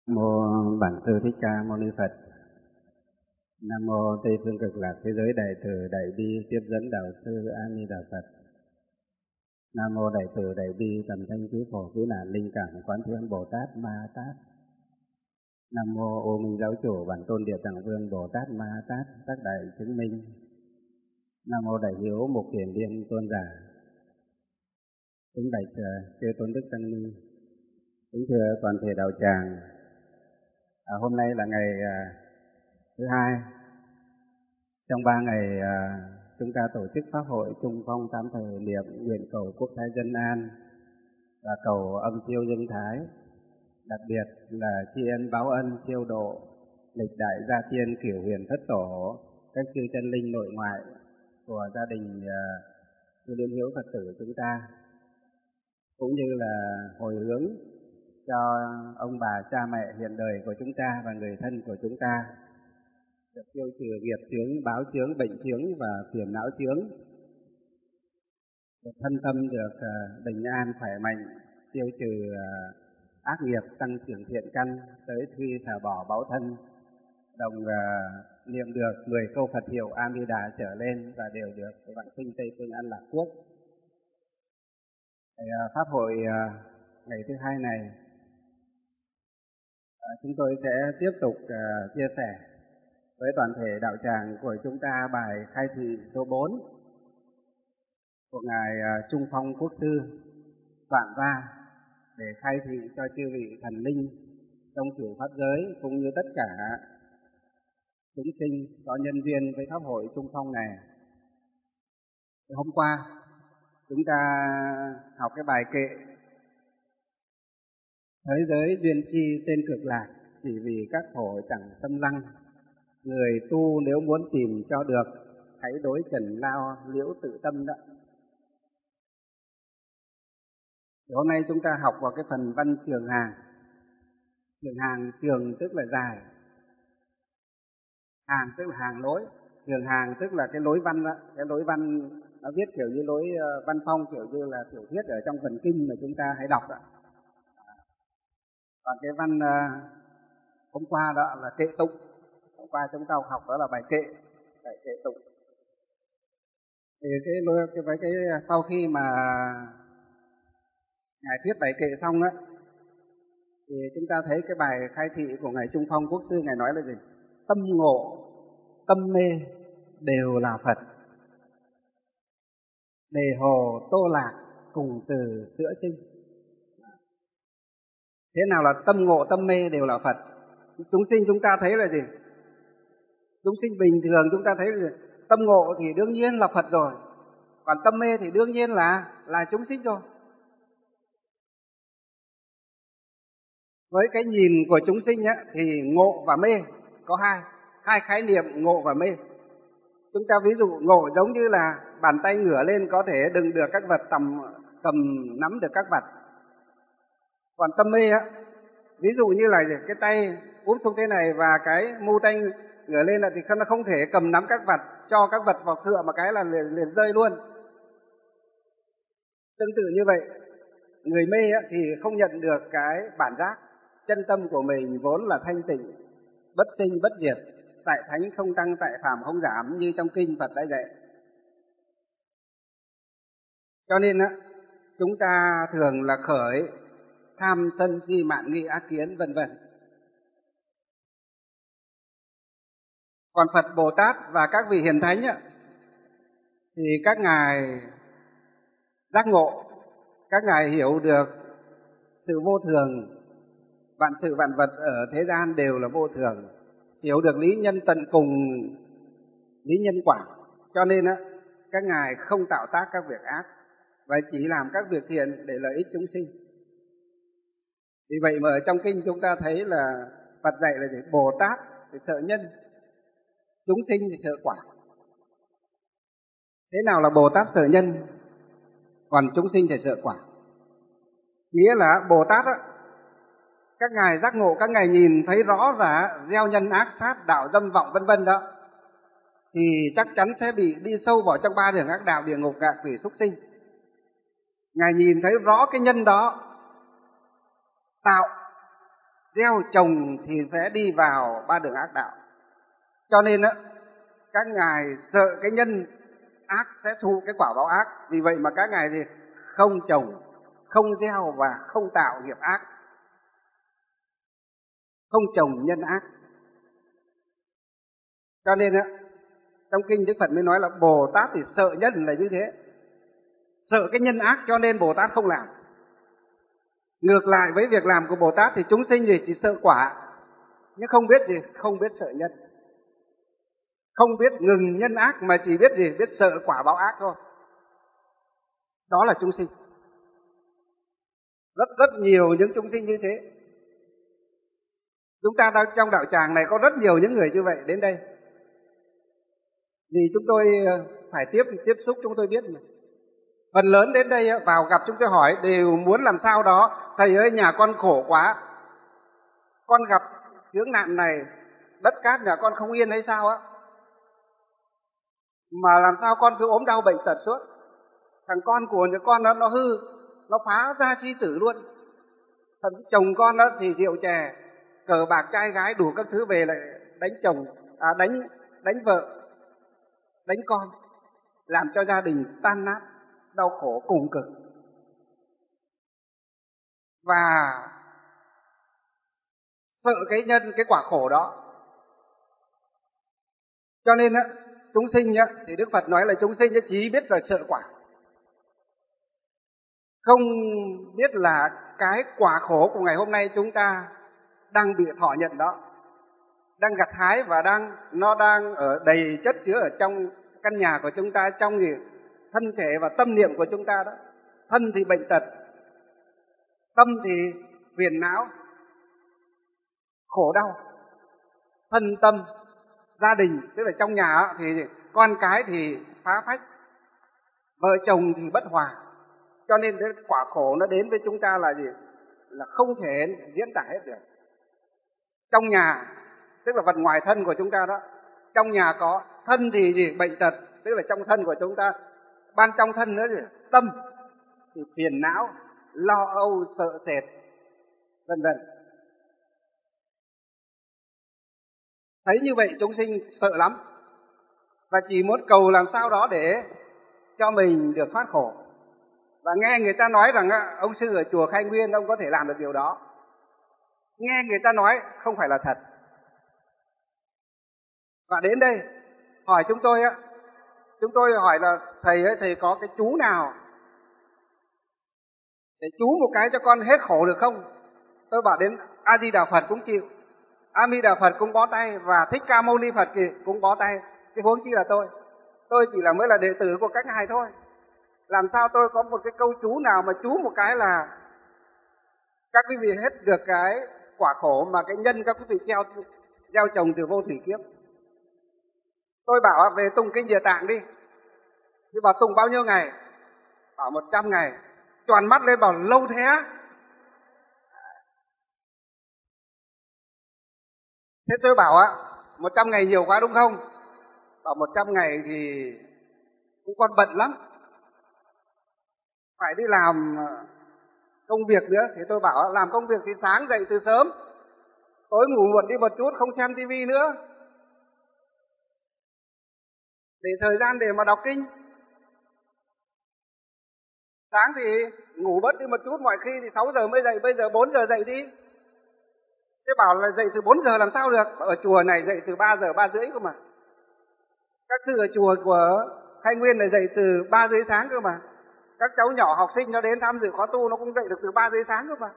Mô Bản Sư Thích Ca Mâu Ni Phật. Nam mô Tây Phương Cực Lạc Thế Giới Đại Từ Đại Bi Tiếp Dẫn Đạo Sư A Di Đà Phật. Nam mô Đại Từ Đại Bi Tầm Thanh Cứu Khổ Cứu Nạn Linh Cảm Quán Thế Âm Bồ Tát Ma Tát. Nam mô Ô Minh Giáo Chủ Bản Tôn Địa Tạng Vương Bồ Tát Ma Tát các đại chứng minh. Nam mô Đại Hiếu Mục Kiền Liên Tôn Giả. Kính bạch chư tôn đức tăng ni, kính thưa toàn thể đạo tràng. Hôm nay là ngày thứ hai trong 3 ngày chúng ta tổ chức pháp hội Trung Phong Tam Thời Niệm, nguyện cầu quốc thái dân an và cầu âm siêu dân thái, đặc biệt là tri ân báo ân siêu độ lịch đại gia thiên cửu huyền thất tổ, các chư chân linh nội ngoại của gia đình chư Liên Hiếu Phật tử chúng ta, cũng như là hồi hướng cho ông bà cha mẹ hiện đời của chúng ta và người thân của chúng ta được tiêu trừ nghiệp chướng, báo chướng, bệnh chướng và phiền não chướng, được thân tâm được bình an khỏe mạnh, tiêu trừ ác nghiệp, tăng trưởng thiện căn, tới suy xả bỏ báo thân, đồng niệm được 10 câu Phật hiệu A Di Đà trở lên và đều được vãng sinh Tây Phương An Lạc Quốc. Pháp hội ngày thứ hai này, chúng tôi sẽ tiếp tục chia sẻ với toàn thể đạo tràng của chúng ta bài khai thị số 4 của Ngài Trung Phong Quốc Sư soạn ra để khai thị cho chư vị thần linh trong chủ pháp giới cũng như tất cả chúng sinh có nhân duyên với pháp hội Trung Phong này. Hôm qua chúng ta học cái bài kệ thế giới duyên chi tên cực lạc, chỉ vì các khổ chẳng tâm lăng. Người tu nếu muốn tìm cho được, hãy đối trần lao liễu tự tâm đó. Thì hôm nay chúng ta học vào cái phần văn trường hàng. Trường hàng, trường tức là dài, hàng tức là hàng lối, trường hàng tức là cái lối văn đó. Cái lối văn nó viết kiểu như lối văn phong, kiểu như là tiểu thuyết ở trong phần kinh mà chúng ta hay đọc đó. Còn cái văn hôm qua đó là kệ tụng. Hôm qua chúng ta học đó là bài kệ tụng. Thì cái sau khi mà ngài thuyết bài kệ xong á, thì chúng ta thấy cái bài khai thị của ngài Trung Phong Quốc Sư, ngài nói là gì? Tâm ngộ, tâm mê đều là Phật. Đề hồ tô lạc cùng từ sữa sinh. Thế nào là tâm ngộ, tâm mê đều là Phật? Chúng sinh chúng ta thấy là gì? Chúng sinh bình thường chúng ta thấy là gì? Tâm ngộ thì đương nhiên là Phật rồi, còn tâm mê thì đương nhiên là chúng sinh rồi. Với cái nhìn của chúng sinh á, thì ngộ và mê có hai khái niệm, ngộ và mê. Chúng ta ví dụ ngộ giống như là bàn tay ngửa lên có thể đựng được các vật, cầm nắm được các vật. Còn tâm mê á, ví dụ như là cái tay úp xuống thế này và cái mu tay ngửa lên là thì nó không thể cầm nắm các vật, cho các vật vào cựa mà cái là liền rơi luôn. Tương tự như vậy, người mê á, thì không nhận được cái bản giác chân tâm của mình vốn là thanh tịnh, bất sinh bất diệt, tại thánh không tăng, tại phàm không giảm như trong kinh Phật đã dạy. Cho nên á, chúng ta thường là khởi tham sân si mạn nghi ác kiến vân vân. Còn Phật Bồ Tát và các vị hiền thánh á, thì các ngài giác ngộ, các ngài hiểu được sự vô thường, vạn sự vạn vật ở thế gian đều là vô thường, hiểu được lý nhân tận cùng, lý nhân quả. Cho nên á, các ngài không tạo tác các việc ác và chỉ làm các việc thiện để lợi ích chúng sinh. Vì vậy mà ở trong kinh chúng ta thấy là Phật dạy là gì? Bồ Tát thì sợ nhân, chúng sinh thì sợ quả. Thế nào là Bồ Tát sợ nhân, còn chúng sinh thì sợ quả? Nghĩa là Bồ Tát á, các ngài giác ngộ, các ngài nhìn thấy rõ là gieo nhân ác sát, đạo dâm vọng vân vân đó, thì chắc chắn sẽ bị đi sâu vào trong 3 đường ác đạo, địa ngục, ngạ quỷ, súc sinh. Ngài nhìn thấy rõ cái nhân đó tạo gieo trồng thì sẽ đi vào ba đường ác đạo. Cho nên á, các ngài sợ cái nhân ác sẽ thu cái quả báo ác, vì vậy mà các ngài thì không trồng, không gieo và không tạo nghiệp ác, không trồng nhân ác. Cho nên á, trong kinh Đức Phật mới nói là Bồ Tát thì sợ nhân là như thế, sợ cái nhân ác cho nên Bồ Tát không làm. Ngược lại với việc làm của Bồ Tát thì chúng sinh thì chỉ sợ quả, nhưng không biết gì, không biết sợ nhân, không biết ngừng nhân ác mà chỉ biết gì, biết sợ quả báo ác thôi. Đó là chúng sinh. Rất nhiều những chúng sinh như thế. Chúng ta trong đạo tràng này có rất nhiều những người như vậy đến đây. Vì chúng tôi phải tiếp xúc, chúng tôi biết mà. Phần lớn đến đây vào gặp chúng tôi hỏi đều muốn làm sao đó, thầy ơi nhà con khổ quá, con gặp chướng nạn này, đất cát nhà con không yên hay sao á, mà làm sao con cứ ốm đau bệnh tật suốt. Thằng con của nhà con nó hư, nó phá gia chi tử luôn. Thậm chí chồng con đó thì rượu chè, cờ bạc trai gái đủ các thứ về lại đánh chồng, đánh vợ, đánh con, làm cho gia đình tan nát, đau khổ cùng cực. Và sợ cái quả khổ đó. Cho nên á, chúng sinh á, thì Đức Phật nói là chúng sinh chỉ biết là sợ quả, không biết là cái quả khổ của ngày hôm nay chúng ta đang bị thọ nhận đó, đang gặt hái và nó đang ở đầy chất chứa ở trong căn nhà của chúng ta, trong thân thể và tâm niệm của chúng ta đó. Thân thì bệnh tật, tâm thì phiền não, khổ đau, thân tâm, gia đình, tức là trong nhà thì con cái thì phá phách, vợ chồng thì bất hòa. Cho nên cái quả khổ nó đến với chúng ta là gì? Là không thể diễn tả hết được. Trong nhà, tức là vật ngoài thân của chúng ta đó. Trong nhà có thân thì gì? Bệnh tật, tức là trong thân của chúng ta. Ban trong thân nữa gì? Tâm thì phiền não, lo âu, sợ sệt, vân vân. Thấy như vậy chúng sinh sợ lắm, và chỉ muốn cầu làm sao đó để cho mình được thoát khổ. Và nghe người ta nói rằng ông sư ở chùa Khai Nguyên ông có thể làm được điều đó. Nghe người ta nói không phải là thật. Và đến đây hỏi chúng tôi hỏi là thầy có cái chú nào để chú một cái cho con hết khổ được không? Tôi bảo đến A Di Đà Phật cũng chịu, A Di Đà Phật cũng bó tay, và Thích Ca Mâu Ni Phật cũng bó tay. Cái huống chi là tôi chỉ là mới là đệ tử của các ngài thôi. Làm sao tôi có một cái câu chú nào mà chú một cái là các quý vị hết được cái quả khổ mà cái nhân các quý vị gieo trồng từ vô thủy kiếp. Tôi bảo về tụng kinh Địa Tạng đi, thì bảo tụng bao nhiêu ngày? Bảo 100 ngày. Tròn mắt lên bảo lâu thế á? Thế tôi bảo 100 ngày nhiều quá đúng không? Bảo 100 ngày thì cũng còn bận lắm, phải đi làm công việc nữa. Thì tôi bảo làm công việc thì sáng dậy từ sớm, tối ngủ muộn đi một chút, không xem tivi nữa, để thời gian để mà đọc kinh. Sáng thì ngủ bớt đi một chút, mọi khi thì 6 giờ mới dậy, bây giờ 4 giờ dậy đi. Thế bảo là dậy từ 4 giờ làm sao được? Ở chùa này dậy từ 3 giờ 3 rưỡi cơ mà. Các sư ở chùa của Khai Nguyên này dậy từ 3 rưỡi sáng cơ mà. Các cháu nhỏ học sinh nó đến tham dự khóa tu nó cũng dậy được từ 3 rưỡi sáng cơ mà.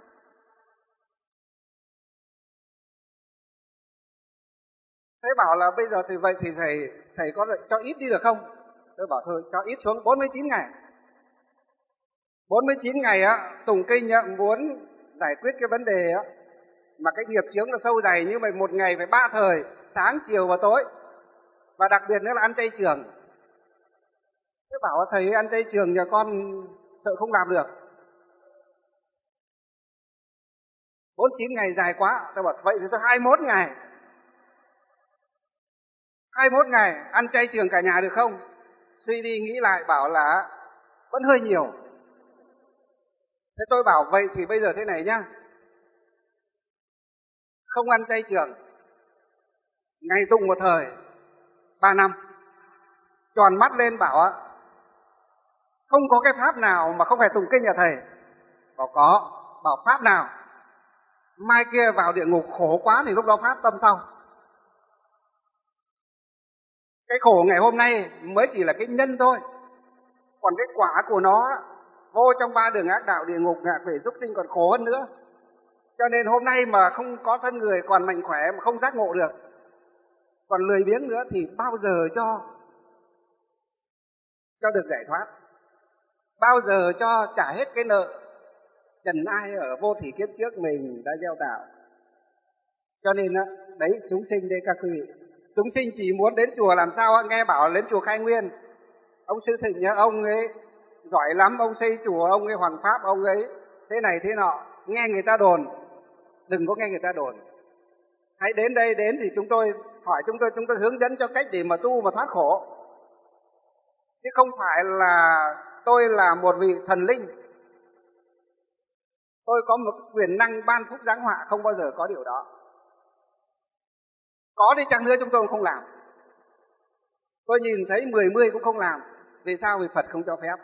Thế bảo là bây giờ thì vậy thì thầy có cho ít đi được không? Tôi bảo thôi cho ít xuống 49 ngày. 49 ngày tụng kinh muốn giải quyết cái vấn đề mà cái nghiệp chướng nó sâu dày, như vậy một ngày phải 3 thời, sáng, chiều và tối. Và đặc biệt nữa là ăn chay trường. Thế bảo thầy ăn chay trường nhà con sợ không làm được. 49 ngày dài quá. Tôi bảo vậy thì tôi 21 ngày. 21 ngày ăn chay trường cả nhà được không? Suy đi nghĩ lại bảo là vẫn hơi nhiều. Thế tôi bảo vậy thì bây giờ thế này nhá, không ăn chay trường, ngày tụng một thời 3 năm, tròn mắt lên bảo không có cái pháp nào mà không phải tụng kinh nhà thầy. Bảo có, bảo pháp nào? Mai kia vào địa ngục khổ quá thì lúc đó pháp tâm sau. Cái khổ ngày hôm nay mới chỉ là cái nhân thôi, còn cái quả của nó vô trong 3 đường ác đạo, địa ngục, ngạ quỷ, súc sinh còn khổ hơn nữa. Cho nên hôm nay mà không có thân người còn mạnh khỏe mà không giác ngộ được, còn lười biếng nữa thì bao giờ cho được giải thoát, bao giờ cho trả hết cái nợ trần ai ở vô thỉ kiếp trước mình đã gieo tạo. Cho nên đấy, chúng sinh đây các quý vị, chúng sinh chỉ muốn đến chùa làm sao nghe bảo đến chùa Khai Nguyên, ông Sư Thịnh nhá, ông ấy giỏi lắm, ông xây chùa, ông ấy hoàn pháp, ông ấy thế này thế nọ, nghe người ta đồn. Đừng có nghe người ta đồn, hãy đến đây, đến thì chúng tôi hỏi, chúng tôi hướng dẫn cho cách để mà tu mà thoát khổ, chứ không phải là tôi là một vị thần linh, tôi có một quyền năng ban phúc giáng họa, không bao giờ có điều đó. Có đi chăng nữa chúng tôi không làm. Tôi nhìn thấy 10 cũng không làm. Vì sao? Vì Phật không cho phép.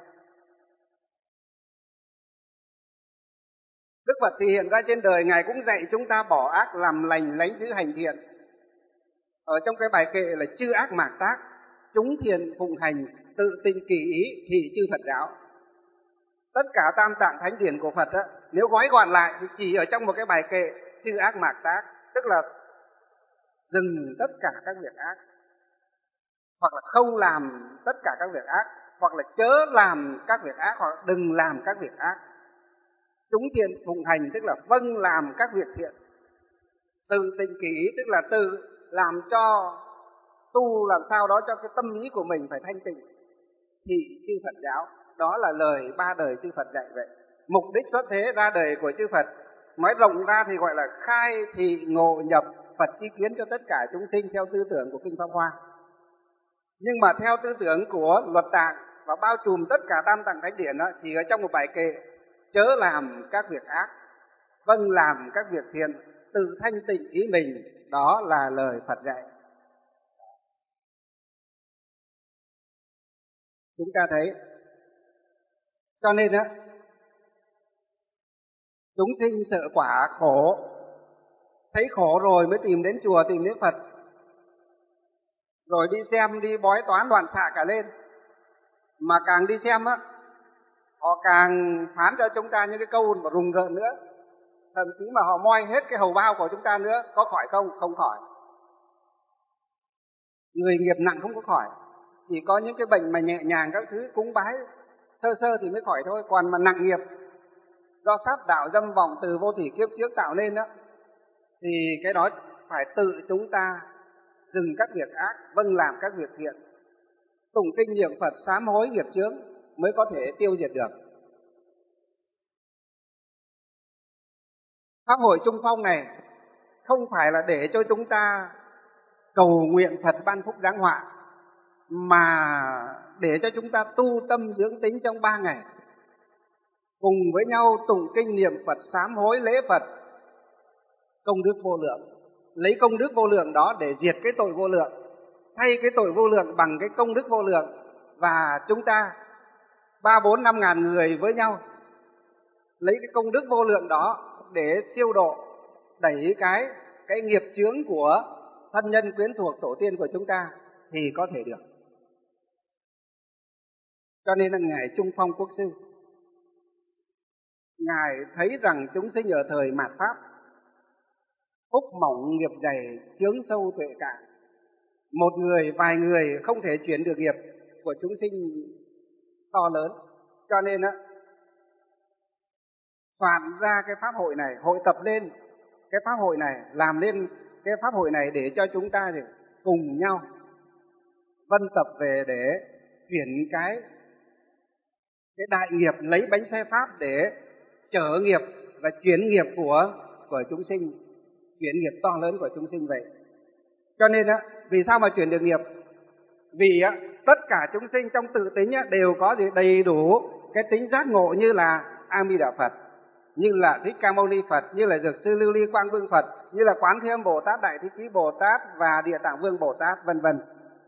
Đức Phật thì hiện ra trên đời, Ngài cũng dạy chúng ta bỏ ác làm lành, lánh giữ hành thiện. Ở trong cái bài kệ là chư ác mạt tác, chúng thiện phụng hành, tự tình kỳ ý, thị chư Phật giáo. Tất cả tam tạng thánh điển của Phật nếu gói gọn lại thì chỉ ở trong một cái bài kệ chư ác mạt tác, tức là dừng tất cả các việc ác, hoặc là không làm tất cả các việc ác, hoặc là chớ làm các việc ác, hoặc đừng làm các việc ác. Chúng thiện phụng hành tức là vâng làm các việc thiện. Tự tình kỳ ý tức là tự làm cho tu làm sao đó cho cái tâm ý của mình phải thanh tịnh. Thị chư Phật giáo, đó là lời 3 đời chư Phật dạy vậy. Mục đích xuất thế ra đời của chư Phật, nói rộng ra thì gọi là khai thị ngộ nhập Phật chi kiến cho tất cả chúng sinh theo tư tưởng của Kinh Pháp Hoa. Nhưng mà theo tư tưởng của Luật Tạng và bao trùm tất cả tam tạng thánh điển chỉ ở trong một bài kệ chớ làm các việc ác, vâng làm các việc thiện, tự thanh tịnh ý mình, đó là lời Phật dạy. Chúng ta thấy, cho nên chúng sinh sợ quả khổ, thấy khổ rồi mới tìm đến chùa, tìm đến Phật, rồi đi xem, đi bói toán loạn xạ cả lên. Mà càng đi xem họ càng phán cho chúng ta những cái câu mà rùng rợn nữa, thậm chí mà họ moi hết cái hầu bao của chúng ta nữa. Có khỏi không? Không khỏi. Người nghiệp nặng không có khỏi, chỉ có những cái bệnh mà nhẹ nhàng các thứ cúng bái sơ sơ thì mới khỏi thôi. Còn mà nặng nghiệp do sát đạo dâm vọng từ vô thủy kiếp trước tạo lên thì cái đó phải tự chúng ta dừng các việc ác, vâng làm các việc thiện, tụng kinh niệm Phật sám hối nghiệp chướng mới có thể tiêu diệt được. Pháp hội Trung Phong này không phải là để cho chúng ta cầu nguyện Phật ban phúc giáng họa, mà để cho chúng ta tu tâm dưỡng tính trong 3 ngày, cùng với nhau tụng kinh niệm Phật sám hối lễ Phật, công đức vô lượng. Lấy công đức vô lượng đó để diệt cái tội vô lượng, thay cái tội vô lượng bằng cái công đức vô lượng. Và chúng ta 3, 4, 5 ngàn người với nhau lấy cái công đức vô lượng đó để siêu độ, đẩy cái nghiệp chướng của thân nhân quyến thuộc tổ tiên của chúng ta thì có thể được. Cho nên là Ngài Trung Phong Quốc Sư, Ngài thấy rằng chúng sinh ở thời mạt Pháp phúc mỏng nghiệp dày, chướng sâu tuệ cạn, một người, vài người không thể chuyển được nghiệp của chúng sinh to lớn. Cho nên soạn ra cái pháp hội này, hội tập lên cái pháp hội này, làm lên cái pháp hội này để cho chúng ta thì cùng nhau vân tập về để chuyển cái đại nghiệp, lấy bánh xe pháp để trở nghiệp và chuyển nghiệp của chúng sinh, chuyển nghiệp to lớn của chúng sinh vậy. Cho nên vì sao mà chuyển được nghiệp? Vì tất cả chúng sinh trong tự tính đều có gì đầy đủ cái tính giác ngộ như là A Di Đà Phật. như là Thích Ca Mâu Ni Phật, như là Dược Sư Lưu Ly Quang Vương Phật, như là Quán Thế Âm Bồ Tát, Đại Thích Chí Bồ Tát và Địa Tạng Vương Bồ Tát, vân vân.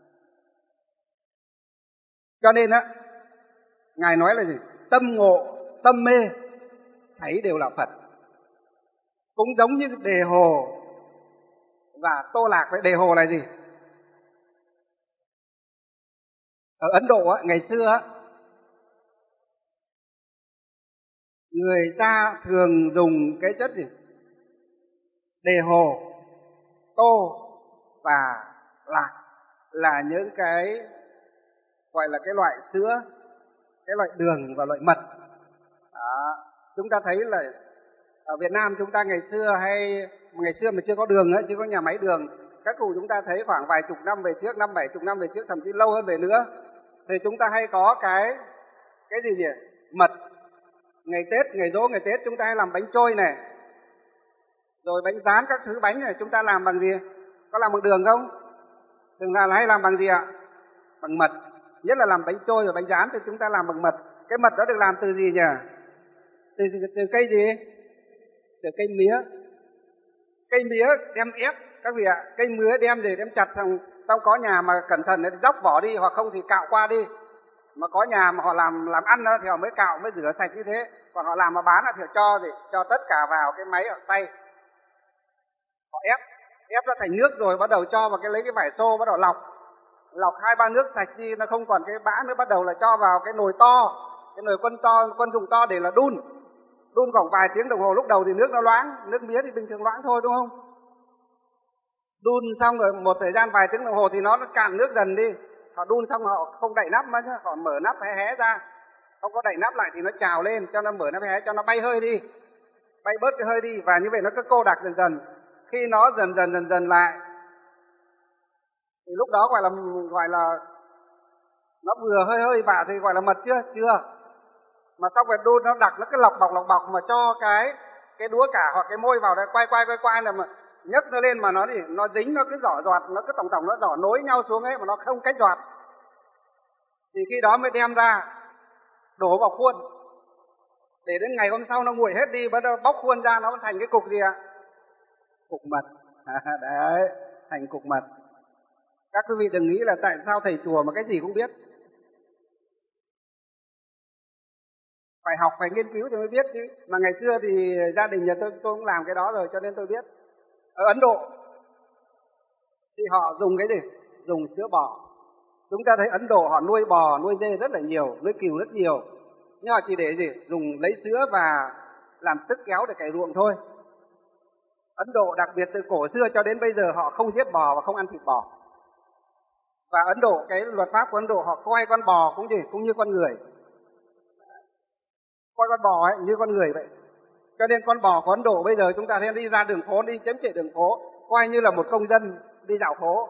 Cho nên á, Ngài nói là gì? Tâm ngộ, tâm mê, thấy đều là Phật. Cũng giống như Đề Hồ và Tô Lạc. Với Đề Hồ là gì? Ở Ấn Độ á, ngày xưa á, người ta thường dùng cái chất gì? Đề Hồ, Tô và Lạc là những cái gọi là cái loại sữa, cái loại đường và loại mật. Đó. Chúng ta thấy là ở Việt Nam chúng ta ngày xưa mà chưa có đường ấy, chưa có nhà máy đường, các cụ chúng ta thấy khoảng vài chục năm về trước, 50-70 năm về trước, thậm chí lâu hơn về nữa, thì chúng ta hay có cái gì nhỉ? Mật. Ngày Tết, ngày giỗ, ngày Tết chúng ta hay làm bánh trôi này, rồi bánh rán, các thứ bánh này chúng ta làm bằng gì? Có làm bằng đường không? Thường là hay làm bằng gì ạ? Bằng mật. Nhất là làm bánh trôi và bánh rán thì chúng ta làm bằng mật. Cái mật đó được làm từ gì nhỉ? Từ cây gì? Từ cây mía. Cây mía đem ép, các vị ạ. Cây mía đem chặt xong có nhà mà cẩn thận thì dóc vỏ đi, hoặc không thì cạo qua đi. Mà có nhà mà họ làm ăn đó, thì họ mới cạo, mới rửa sạch như thế. Còn họ làm mà bán thì họ cho tất cả vào cái máy ở xay. Họ ép ra thành nước rồi bắt đầu cho vào lấy cái vải xô, bắt đầu lọc 2-3 nước sạch đi, nó không còn cái bã nữa, bắt đầu là cho vào cái nồi to, cái nồi quân dụng to để là đun khoảng vài tiếng đồng hồ. Lúc đầu thì nước nó loãng, nước mía thì bình thường loãng thôi, đúng không? Đun xong rồi một thời gian vài tiếng đồng hồ thì nó cạn nước dần đi. Họ đun xong họ không đậy nắp nữa, họ mở nắp hé ra, không có đậy nắp lại thì nó trào lên, cho nó mở nắp hé cho nó bay hơi đi, bay bớt cái hơi đi, và như vậy nó cứ cô đặc dần dần. Khi nó dần dần lại thì lúc đó gọi là nó vừa hơi vả thì gọi là mật chưa. Mà sau cái đun nó đặc, nó cứ lọc bọc mà cho cái đũa cả hoặc cái môi vào đây quay là mà nhấc nó lên mà nó dính, nó cứ giọt, nó cứ tổng nó giọt nối nhau xuống ấy mà nó không cách giọt. Thì khi đó mới đem ra đổ vào khuôn. Để đến ngày hôm sau nó nguội hết đi, bắt đầu bóc khuôn ra nó thành cái cục gì ạ? Cục mật. Đấy, thành cục mật. Các quý vị đừng nghĩ là tại sao thầy chùa mà cái gì cũng biết. Phải học, phải nghiên cứu thì mới biết chứ. Mà ngày xưa thì gia đình nhà tôi cũng làm cái đó rồi, cho nên tôi biết. Ở Ấn Độ thì họ dùng cái gì? Dùng sữa bò. Chúng ta thấy Ấn Độ họ nuôi bò, nuôi dê rất là nhiều, nuôi cừu rất nhiều. Nhưng họ chỉ để gì? Dùng lấy sữa và làm sức kéo để cày ruộng thôi. Ấn Độ đặc biệt từ cổ xưa cho đến bây giờ họ không giết bò và không ăn thịt bò. Và Ấn Độ, cái luật pháp của Ấn Độ họ coi con bò cũng như con người. Coi con bò ấy như con người vậy. Cho nên con bò của Ấn Độ bây giờ chúng ta thấy đi ra đường phố, đi chém chạy đường phố, coi như là một công dân đi dạo phố.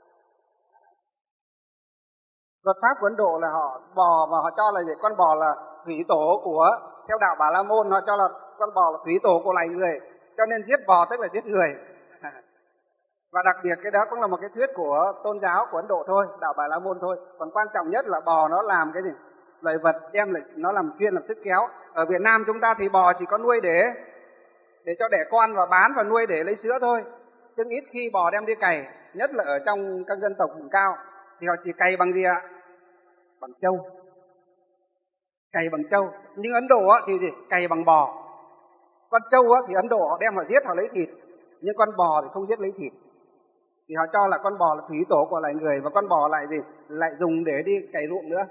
Luật pháp của Ấn Độ là họ bò và họ cho là gì? Con bò là thủy tổ của, theo đạo Bà La Môn họ cho là con bò là thủy tổ của loài người, cho nên giết bò tức là giết người. Và đặc biệt cái đó cũng là một cái thuyết của tôn giáo của Ấn Độ thôi, đạo Bà La Môn thôi. Còn quan trọng nhất là bò nó làm cái gì? Loài vật đem lại, nó làm chuyên làm sức kéo. Ở Việt Nam chúng ta thì bò chỉ có nuôi để cho đẻ con và bán và nuôi để lấy sữa thôi. Nhưng ít khi bò đem đi cày, nhất là ở trong các dân tộc vùng cao thì họ chỉ cày bằng gì ạ? Bằng trâu. Cày bằng trâu. Nhưng Ấn Độ thì gì? Cày bằng bò. Con trâu thì Ấn Độ họ đem họ giết họ lấy thịt, nhưng con bò thì không giết lấy thịt. Thì họ cho là con bò là thủy tổ của loài người, và con bò lại gì? Lại dùng để đi cày ruộng nữa.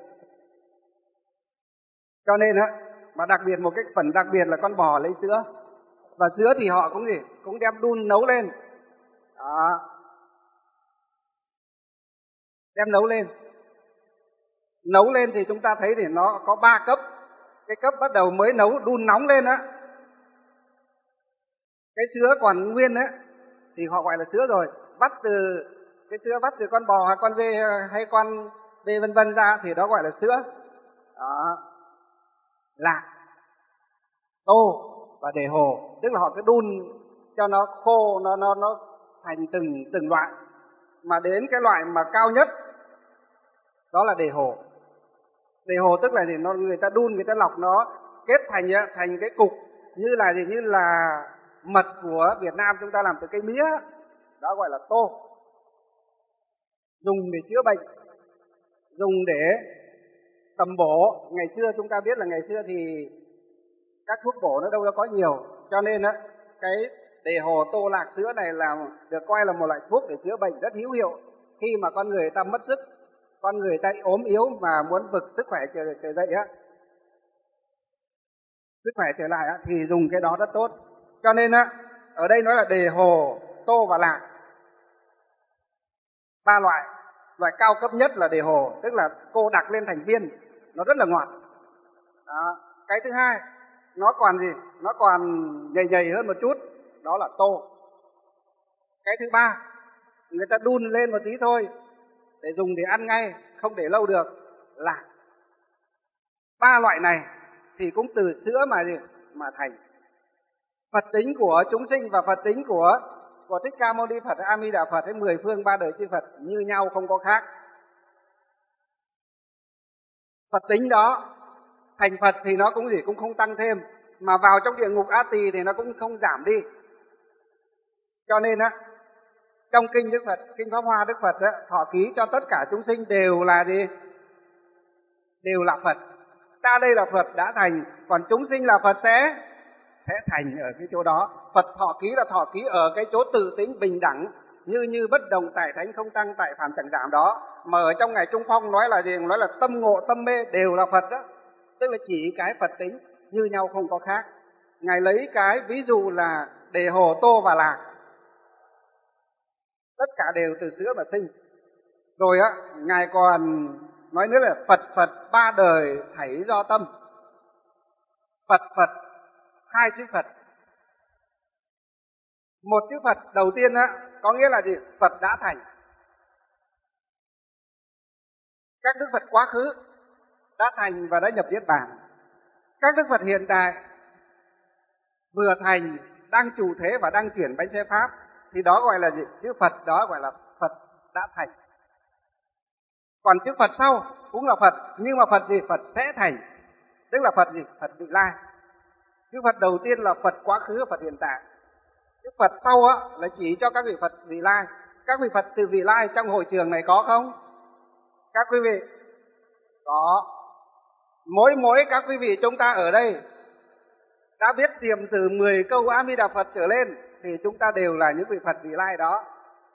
Cho nên mà đặc biệt một cái phần đặc biệt là con bò lấy sữa. Và sữa thì họ cũng gì? Cũng đem đun nấu lên. Đó. Đem nấu lên. Nấu lên thì chúng ta thấy thì nó có 3 cấp. Cái cấp bắt đầu mới nấu đun nóng lên cái sữa còn nguyên thì họ gọi là sữa rồi. Cái sữa vắt từ con bò hay con dê hay con bê vân vân ra thì đó gọi là sữa. Đó. Lạc, tô và đề hồ, tức là họ cứ đun cho nó khô, nó thành từng loại, mà đến cái loại mà cao nhất đó là đề hồ. Đề hồ tức là gì? Người ta đun, người ta lọc nó kết thành cái cục, như là gì, như là mật của Việt Nam chúng ta làm từ cây mía, đó gọi là tô, dùng để chữa bệnh, dùng để tầm bổ. Ngày xưa chúng ta biết là ngày xưa thì các thuốc bổ nó đâu có nhiều, cho nên á cái đề hồ tô lạc sữa này là được coi là một loại thuốc để chữa bệnh rất hữu hiệu. Khi mà con người ta mất sức, con người ta ốm yếu mà muốn vực sức khỏe trở dậy á, sức khỏe trở lại á, thì dùng cái đó rất tốt. Cho nên á ở đây nói là đề hồ, tô và lạc, ba loại. Loại cao cấp nhất là đề hồ, tức là cô đặc lên thành viên, nó rất là ngọt. Đó. Cái thứ hai, nó còn gì? Nó còn nhầy nhầy hơn một chút, đó là tô. Cái thứ ba, người ta đun lên một tí thôi, để dùng để ăn ngay, không để lâu được, lạc. Ba loại này thì cũng từ sữa mà gì? Mà thành. Phật tính của chúng sinh và Phật tính của Thích Ca Mâu Ni Phật, A Di Đà Phật hay 10 phương ba đời chư Phật như nhau, không có khác. Phật tính đó thành Phật thì nó cũng gì, cũng không tăng thêm, mà vào trong địa ngục A Tỳ thì nó cũng không giảm đi. Cho nên á trong kinh Đức Phật, kinh Pháp Hoa Đức Phật á, thọ ký cho tất cả chúng sinh đều là gì? Đều là Phật. Ta đây là Phật đã thành, còn chúng sinh là Phật sẽ thành ở cái chỗ đó. Phật thọ ký là thọ ký ở cái chỗ tự tính bình đẳng, như bất đồng tại thánh không tăng tại phàm chẳng giảm đó. Mà ở trong ngày Trung Phong nói là gì? Nói là tâm ngộ tâm mê đều là Phật đó. Tức là chỉ cái Phật tính như nhau không có khác. Ngài lấy cái ví dụ là đề hồ, tô và lạc, tất cả đều từ sữa mà sinh. Rồi á Ngài còn nói nữa là Phật ba đời thảy do tâm. Phật hai chữ Phật. Một chữ Phật đầu tiên á có nghĩa là gì? Phật đã thành. Các đức Phật quá khứ đã thành và đã nhập niết bàn. Các đức Phật hiện tại vừa thành, đang trụ thế và đang chuyển bánh xe pháp, thì đó gọi là gì? Chữ Phật đó gọi là Phật đã thành. Còn chữ Phật sau cũng là Phật, nhưng mà Phật gì? Phật sẽ thành, tức là Phật gì? Phật vị lai. Chữ Phật đầu tiên là Phật quá khứ, Phật hiện tại. Chữ Phật sau á là chỉ cho các vị Phật vị lai. Các vị Phật từ vị lai trong hội trường này có không? Các quý vị có. Mỗi các quý vị chúng ta ở đây đã biết tiệm từ 10 câu A Di Đà Phật trở lên thì chúng ta đều là những vị Phật vị lai đó.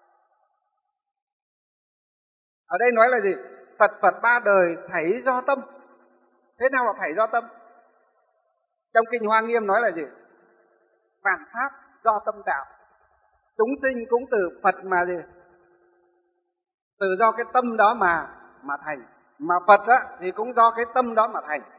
Ở đây nói là gì? Phật ba đời thảy do tâm. Thế nào là thảy do tâm? Trong kinh Hoa Nghiêm nói là gì? Vạn pháp do tâm tạo. Chúng sinh cũng từ Phật mà gì? Từ do cái tâm đó mà thành. Mà Phật á thì cũng do cái tâm đó mà thành.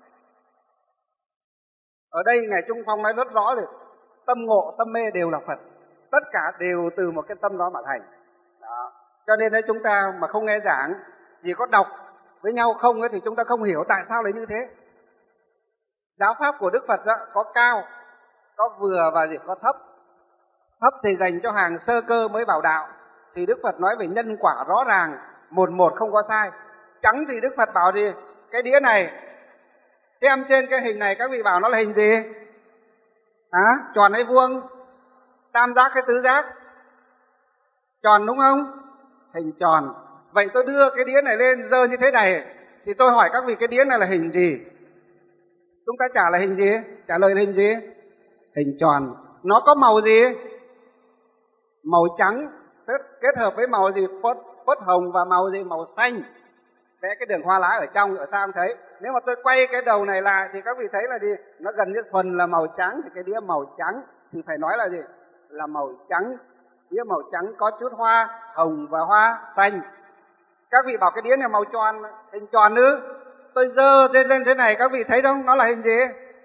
Ở đây Ngài Trung Phong nói rất rõ rồi, tâm ngộ, tâm mê đều là Phật. Tất cả đều từ một cái tâm đó mà thành. Đó. Cho nên đấy chúng ta mà không nghe giảng, chỉ có đọc với nhau không ấy, thì chúng ta không hiểu tại sao lại như thế. Giáo pháp của Đức Phật đó, có cao, có vừa và có thấp. Thấp thì dành cho hàng sơ cơ mới vào đạo, thì Đức Phật nói về nhân quả rõ ràng, một không có sai. Trắng thì Đức Phật bảo gì? Cái đĩa này, xem trên cái hình này các vị bảo nó là hình gì? Tròn hay vuông? Tam giác hay tứ giác? Tròn đúng không? Hình tròn. Vậy tôi đưa cái đĩa này lên giơ như thế này, thì tôi hỏi các vị cái đĩa này là hình gì? Chúng ta trả lời hình gì? Trả lời là hình gì? Hình tròn. Nó có màu gì? Màu trắng kết hợp với màu gì? Phớt hồng và màu gì? Màu xanh. Vẽ cái đường hoa lá ở trong, ở xa không thấy. Nếu mà tôi quay cái đầu này lại thì các vị thấy là gì? Nó gần như thuần là màu trắng. Thì cái đĩa màu trắng thì phải nói là gì? Là màu trắng. Đĩa màu trắng có chút hoa hồng và hoa xanh. Các vị bảo cái đĩa này màu tròn, hình tròn nữa. Tôi giơ lên thế này, các vị thấy không? Nó là hình gì?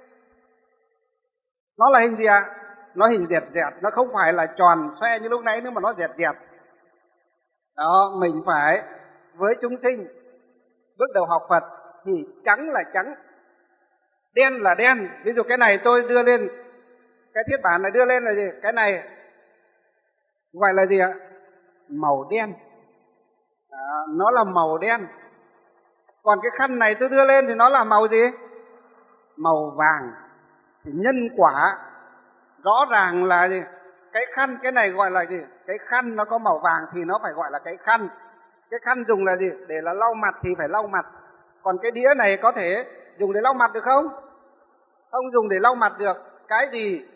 Nó là hình gì ạ? Nó hình dẹt dẹt, nó không phải là tròn xoe như lúc nãy nữa mà nó dẹt dẹt. Đó, mình phải với chúng sinh bước đầu học Phật thì trắng là trắng, đen là đen. Ví dụ cái này tôi đưa lên, cái thiết bản này đưa lên là gì? Cái này gọi là gì ạ? Màu đen. Nó là màu đen. Còn cái khăn này tôi đưa lên thì nó là màu gì? Màu vàng. Thì nhân quả rõ ràng là gì? Cái khăn, cái này gọi là gì? Cái khăn nó có màu vàng thì nó phải gọi là cái khăn. Cái khăn dùng là gì? Để là lau mặt thì phải lau mặt. Còn cái đĩa này có thể dùng để lau mặt được không? Không dùng để lau mặt được. Cái gì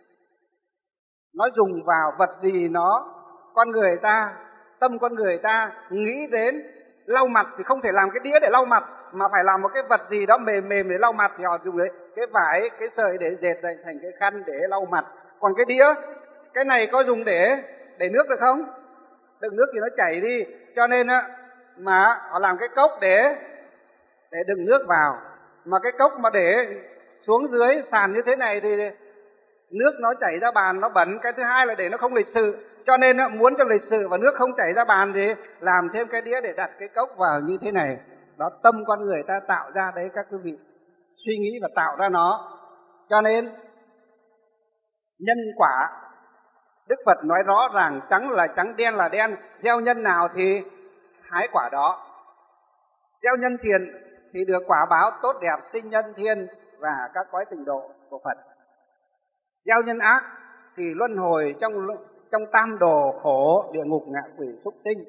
nó dùng vào, vật gì nó, con người ta, tâm con người ta nghĩ đến lau mặt thì không thể làm cái đĩa để lau mặt, mà phải làm một cái vật gì đó mềm mềm để lau mặt, thì họ dùng đấy cái vải, cái sợi để dệt thành cái khăn để lau mặt. Còn cái đĩa, cái này có dùng để nước được không? Đựng nước thì nó chảy đi, cho nên á mà họ làm cái cốc để đựng nước vào. Mà cái cốc mà để xuống dưới sàn như thế này thì nước nó chảy ra bàn nó bẩn. Cái thứ hai là để nó không lịch sự, cho nên muốn cho lịch sự và nước không chảy ra bàn thì làm thêm cái đĩa để đặt cái cốc vào như thế này. Đó, tâm con người ta tạo ra đấy các quý vị, suy nghĩ và tạo ra nó. Cho nên nhân quả Đức Phật nói rõ ràng, trắng là trắng, đen là đen, gieo nhân nào thì hái quả đó. Gieo nhân thiện thì được quả báo tốt đẹp, sinh nhân thiên và các cõi tịnh độ của Phật. Gieo nhân ác thì luân hồi trong tam đồ khổ, địa ngục, ngạ quỷ, súc sinh.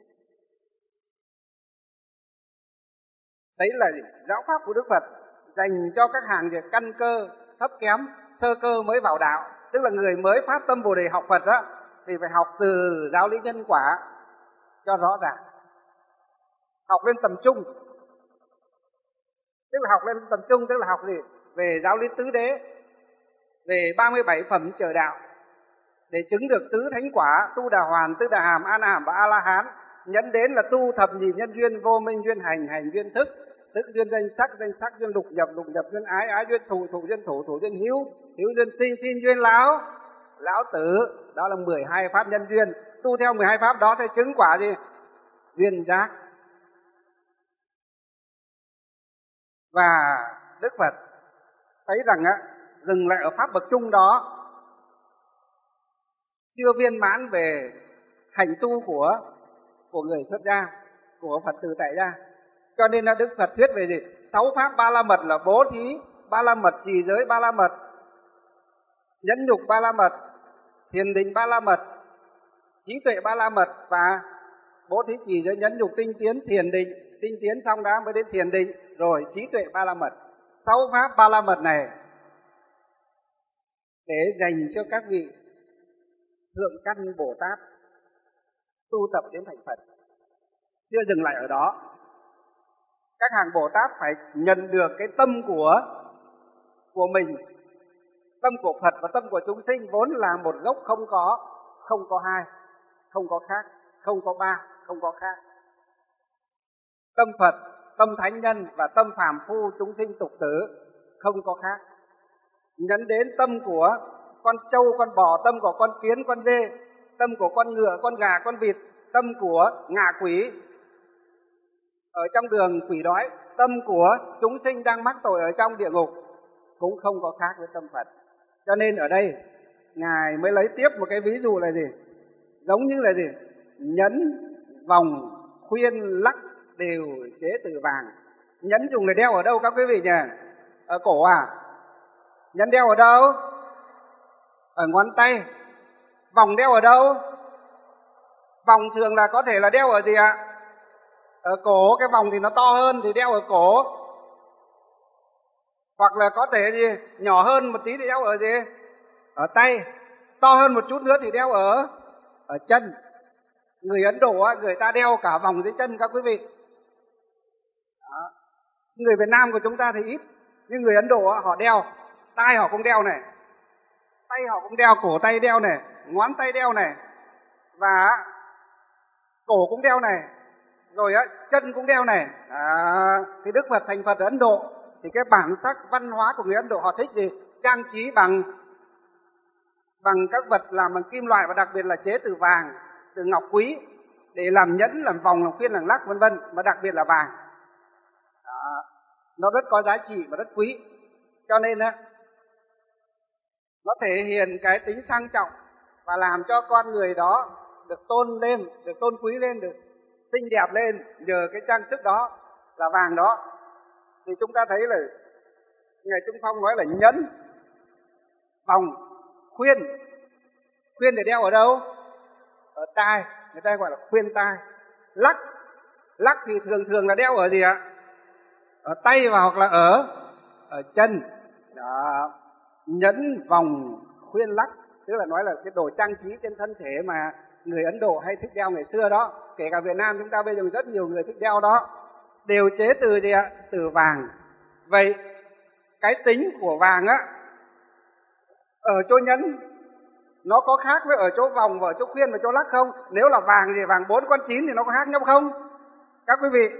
Đấy là giáo pháp của Đức Phật dành cho các hàng việc căn cơ thấp kém, sơ cơ mới vào đạo. Tức là người mới phát tâm Bồ Đề học Phật đó, thì phải học từ giáo lý nhân quả cho rõ ràng. Học lên tầm trung. Tức là học lên tầm trung, tức là học gì? Về giáo lý tứ đế, về 37 phẩm trời đạo, để chứng được tứ thánh quả, tu đà hoàn, tứ đà hàm, a na hàm và a la hán. Nhấn đến là tu thập nhị nhân duyên, vô minh duyên hành, hành duyên thức, thức duyên danh sắc duyên lục nhập duyên ái, ái duyên thủ, thủ duyên thủ, thủ duyên hữu, hữu duyên sinh duyên lão, lão tử. Đó là 12 pháp nhân duyên. Tu theo 12 pháp đó sẽ chứng quả gì? Duyên giác. Và Đức Phật thấy rằng dừng lại ở pháp bậc trung đó chưa viên mãn về hành tu của người xuất gia, của Phật tử tại gia. Cho nên là Đức Phật thuyết về gì? 6 pháp ba la mật là bố thí ba la mật, trì giới ba la mật, nhẫn nhục ba la mật, thiền định ba la mật, trí tuệ ba la mật. Và bố thí, trì giới, nhẫn nhục, tinh tiến, thiền định. Tinh tiến xong đã mới đến thiền định, rồi trí tuệ ba la mật. 6 pháp ba la mật này để dành cho các vị thượng căn Bồ Tát tu tập đến thành Phật. Chưa dừng lại ở đó, các hàng Bồ Tát phải nhận được cái tâm của mình. Tâm của Phật và tâm của chúng sinh vốn là một gốc không có hai, không có khác, không có ba, không có khác. Tâm Phật, tâm thánh nhân và tâm phàm phu chúng sinh tục tử không có khác. Nhấn đến tâm của con trâu, con bò, tâm của con kiến, con dê, tâm của con ngựa, con gà, con vịt, tâm của ngạ quỷ ở trong đường quỷ đói, tâm của chúng sinh đang mắc tội ở trong địa ngục cũng không có khác với tâm Phật. Cho nên ở đây Ngài mới lấy tiếp một cái ví dụ là gì? Giống như là gì? Nhẫn, vòng, khuyên, lắc đều chế từ vàng. Nhẫn dùng để đeo ở đâu các quý vị nhỉ? Ở cổ à? Nhẫn đeo ở đâu? Ở ngón tay. Vòng đeo ở đâu? Vòng thường là có thể là đeo ở gì ạ? Ở cổ. Cái vòng thì nó to hơn thì đeo ở cổ. Hoặc là có thể gì nhỏ hơn một tí thì đeo ở gì? Ở tay. To hơn một chút nữa thì đeo ở chân. Người Ấn Độ người ta đeo cả vòng dưới chân các quý vị. Đó. Người Việt Nam của chúng ta thì ít, nhưng người Ấn Độ họ đeo. Tai họ cũng đeo này, tay họ cũng đeo, cổ tay đeo này, ngón tay đeo này, và cổ cũng đeo này, rồi chân cũng đeo này. Thì Đức Phật thành Phật ở Ấn Độ thì cái bản sắc văn hóa của người Ấn Độ họ thích gì? Trang trí bằng các vật làm bằng kim loại, và đặc biệt là chế từ vàng, từ ngọc quý, để làm nhẫn, làm vòng, làm khuyên, làm lắc vân vân, mà đặc biệt là vàng. Đó. Nó rất có giá trị và rất quý. Cho nên nó thể hiện cái tính sang trọng và làm cho con người đó được tôn lên, được tôn quý lên, được xinh đẹp lên nhờ cái trang sức đó là vàng đó. Thì chúng ta thấy là Ngài Trung Phong nói là nhẫn, vòng, khuyên. Khuyên để đeo ở đâu? Ở tai, người ta gọi là khuyên tai. Lắc, lắc thì thường thường là đeo ở gì ạ? Ở tay và hoặc là ở chân. Đó. Nhẫn, vòng, khuyên, lắc, tức là nói là cái đồ trang trí trên thân thể mà người Ấn Độ hay thích đeo ngày xưa đó. Kể cả Việt Nam chúng ta bây giờ rất nhiều người thích đeo đó. Đều chế từ gì ạ? Từ vàng. Vậy cái tính của vàng á, ở chỗ nhẫn nó có khác với ở chỗ vòng và ở chỗ khuyên và chỗ lắc không? Nếu là vàng thì vàng 4 con 9 thì nó có khác nhau không? Các quý vị,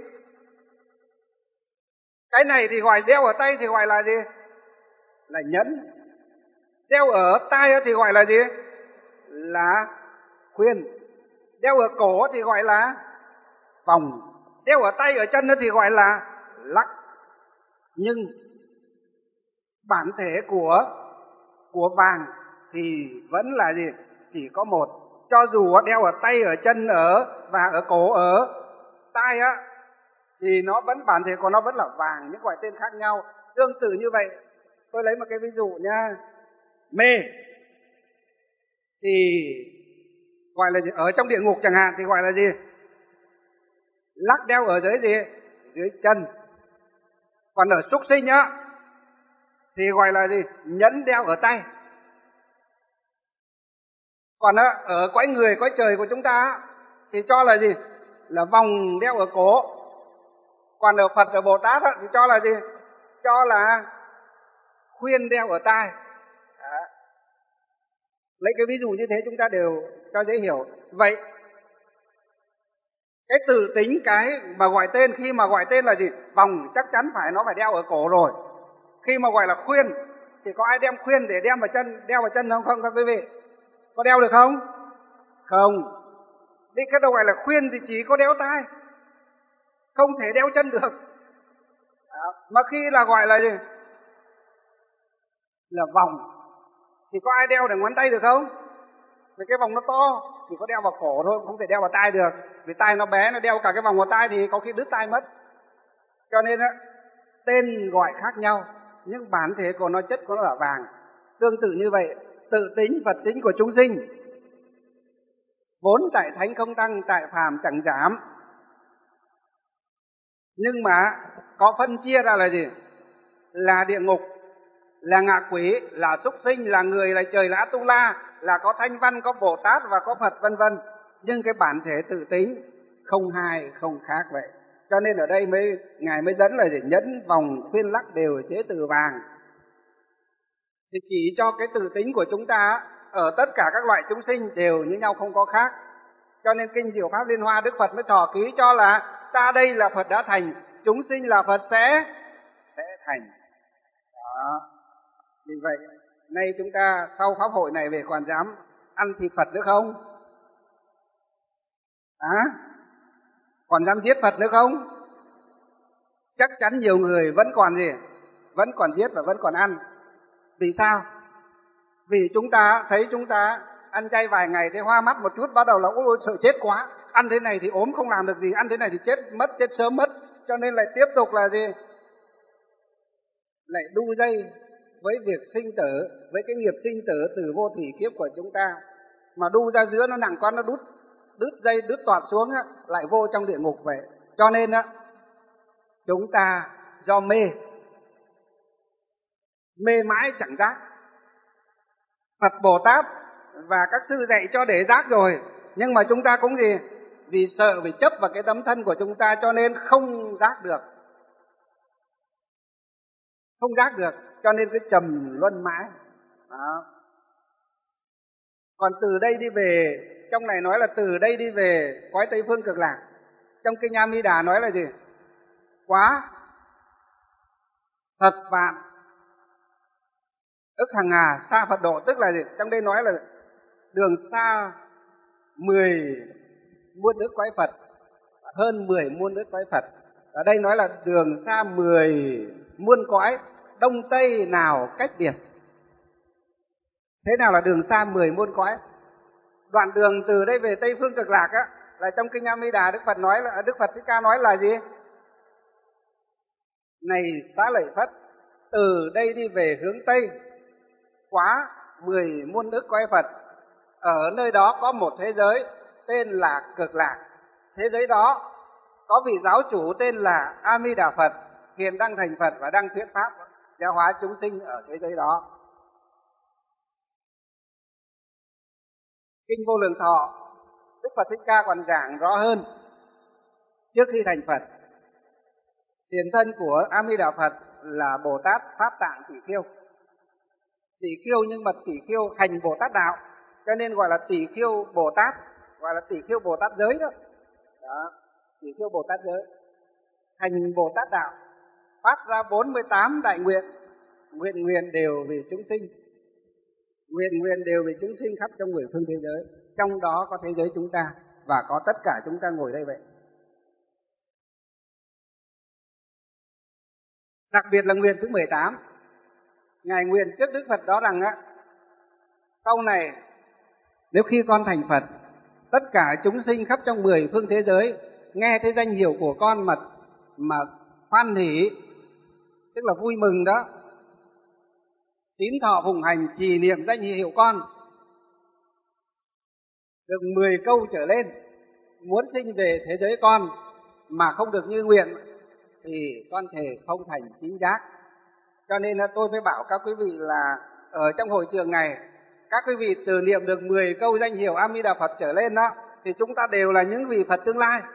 cái này thì gọi đeo ở tay thì gọi là gì? Là nhẫn. Đeo ở tai thì gọi là gì? Là khuyên. Đeo ở cổ thì gọi là vòng. Đeo ở tay ở chân thì gọi là lắc. Nhưng bản thể của vàng thì vẫn là gì? Chỉ có một. Cho dù đeo ở tay, ở chân, và ở cổ, ở tai á, thì nó vẫn bản thể của nó vẫn là vàng, những gọi tên khác nhau. Tương tự như vậy, tôi lấy một cái ví dụ nha. Mê thì gọi là gì? Ở trong địa ngục chẳng hạn thì gọi là gì? Lắc đeo ở dưới gì? Dưới chân. Còn ở súc sinh á thì gọi là gì? Nhẫn đeo ở tay. Còn ở cõi người, cõi trời của chúng ta thì cho là gì? Là vòng đeo ở cổ. Còn ở Phật, ở Bồ Tát thì cho là gì? Cho là khuyên đeo ở tai. Đó. Lấy cái ví dụ như thế chúng ta đều cho dễ hiểu. Vậy cái tự tính cái mà gọi tên, khi mà gọi tên là gì? Vòng chắc chắn nó phải đeo ở cổ rồi. Khi mà gọi là khuyên thì có ai đem khuyên để đeo vào chân không các quý vị? Có đeo được không? Không. Đi cái đâu gọi là khuyên thì chỉ có đeo tai, không thể đeo chân được. Đó. Mà khi là gọi là gì? Là vòng thì có ai đeo được ngón tay được không? Vì cái vòng nó to, chỉ có đeo vào cổ thôi, không thể đeo vào tai được. Vì tai nó bé, nó đeo cả cái vòng vào tai thì có khi đứt tai mất. Cho nên tên gọi khác nhau, nhưng bản thể của nó, chất của nó là vàng. Tương tự như vậy, tự tính Phật tính của chúng sinh vốn tại thánh không tăng, tại phàm chẳng giảm. Nhưng mà có phân chia ra là gì? Là địa ngục, là ngạ quỷ, là súc sinh, là người, là trời, là Atula, là có thanh văn, có Bồ Tát và có Phật vân vân. Nhưng cái bản thể tự tính không hai, không khác vậy. Cho nên ở đây Ngài mới dẫn là gì? Nhẫn, vòng, khuyên, lắc đều chế từ vàng. Thì chỉ cho cái tự tính của chúng ta ở tất cả các loại chúng sinh đều như nhau, không có khác. Cho nên Kinh Diệu Pháp Liên Hoa Đức Phật mới thọ ký cho là ta đây là Phật đã thành, chúng sinh là Phật sẽ thành. Đó. Vì vậy, nay chúng ta sau pháp hội này về còn dám ăn thịt Phật nữa không? Còn dám giết Phật nữa không? Chắc chắn nhiều người vẫn còn gì? Vẫn còn giết và vẫn còn ăn. Vì sao? Vì chúng ta thấy chúng ta ăn chay vài ngày thế hoa mắt một chút, bắt đầu là ôi sợ chết quá, ăn thế này thì ốm không làm được gì, ăn thế này thì chết sớm mất. Cho nên lại tiếp tục là gì? Lại đu dây với việc sinh tử, với cái nghiệp sinh tử từ vô thủy kiếp của chúng ta. Mà đu ra giữa nó nặng quá, nó đứt dây, đứt toạt xuống lại vô trong địa ngục vậy. Cho nên chúng ta do mê mãi chẳng giác. Phật Bồ Tát và các sư dạy cho để giác rồi, nhưng mà chúng ta cũng gì? Vì sợ, vì chấp vào cái tấm thân của chúng ta cho nên không giác được. Không giác được, cho nên cứ trầm luân mãi. Đó. Còn từ đây đi về, trong này nói là từ đây đi về cõi Tây Phương Cực Lạc. Trong Kinh A Di Đà nói là gì? Quá Phật vạn ức hàng hà xa Phật độ, tức là gì? Trong đây nói là đường xa 10 muôn ức cõi Phật, hơn 10 muôn ức cõi Phật. Ở đây nói là đường xa 10 muôn cõi, đông tây nào cách biệt. Thế nào là đường xa 10 muôn cõi? Đoạn đường từ đây về Tây Phương Cực Lạc là trong Kinh A Di Đà Đức Phật Thích Ca nói là gì? Này xá lợi Phất, từ đây đi về hướng Tây quá 10 muôn ức cõi Phật. Ở nơi đó có một thế giới tên là Cực Lạc. Thế giới đó có vị giáo chủ tên là A Di Đà Phật, hiện đang thành Phật và đang thuyết pháp giáo hóa chúng sinh ở thế giới đó. Kinh Vô Lượng Thọ, Đức Phật Thích Ca còn giảng rõ hơn. Trước khi thành Phật, tiền thân của A Di Đà Phật là Bồ Tát Pháp Tạng Tỷ Khưu. Tỷ Khưu nhưng mà Tỷ Khưu hành Bồ Tát đạo, cho nên gọi là Tỷ Khưu Bồ Tát, gọi là Tỷ Khưu Bồ Tát giới đó. Đó, Tỷ Khưu Bồ Tát giới, hành Bồ Tát đạo, phát ra 48 đại nguyện, nguyện đều vì chúng sinh, nguyện đều vì chúng sinh khắp trong 10 phương thế giới, trong đó có thế giới chúng ta và có tất cả chúng ta ngồi đây vậy. Đặc biệt là nguyện thứ 18, Ngài nguyện trước Đức Phật đó rằng sau này nếu khi con thành Phật, tất cả chúng sinh khắp trong 10 phương thế giới nghe thấy danh hiệu của con mà hoan hỷ, tức là vui mừng đó, tín thọ phụng hành trì niệm danh hiệu con được 10 câu trở lên, muốn sinh về thế giới con mà không được như nguyện thì con thề không thành chính giác. Cho nên là tôi phải bảo các quý vị là ở trong hội trường này, các quý vị từ niệm được 10 câu danh hiệu A Di Đà Phật trở lên đó, thì chúng ta đều là những vị Phật tương lai.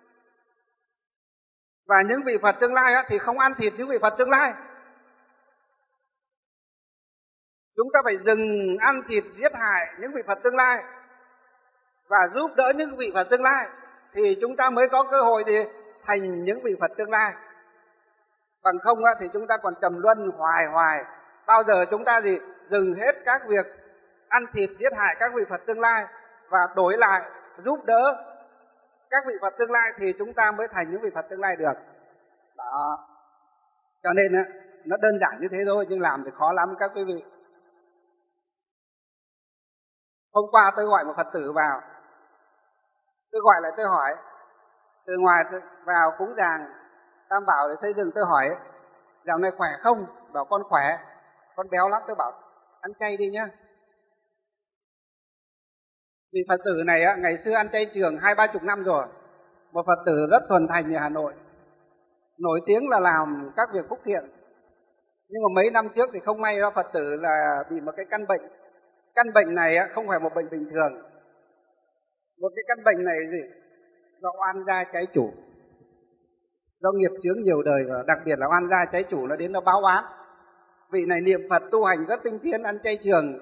Và những vị Phật tương lai thì không ăn thịt những vị Phật tương lai. Chúng ta phải dừng ăn thịt giết hại những vị Phật tương lai và giúp đỡ những vị Phật tương lai, thì chúng ta mới có cơ hội để thành những vị Phật tương lai. Bằng không thì chúng ta còn trầm luân hoài. Bao giờ chúng ta dừng hết các việc ăn thịt giết hại các vị Phật tương lai và đổi lại giúp đỡ các vị Phật tương lai thì chúng ta mới thành những vị Phật tương lai được. Đó. Cho nên nó đơn giản như thế thôi, nhưng làm thì khó lắm các quý vị. Hôm qua tôi gọi một Phật tử vào, tôi gọi lại tôi hỏi, từ ngoài vào cúng dường Tam Bảo để xây dựng, tôi hỏi dạo này khỏe không? Bảo con khỏe, con béo lắm. Tôi bảo ăn chay đi nhá. Vì Phật tử này ngày xưa ăn chay trường 20-30 năm rồi, một Phật tử rất thuần thành ở Hà Nội, nổi tiếng là làm các việc phúc thiện. Nhưng mà mấy năm trước thì không may đó, Phật tử là bị một cái căn bệnh. Căn bệnh này không phải một bệnh bình thường. Một cái căn bệnh này do oan gia trái chủ, do nghiệp chướng nhiều đời, và đặc biệt là oan gia trái chủ nó đến nó báo oán. Vị này niệm Phật tu hành rất tinh tiến, ăn chay trường,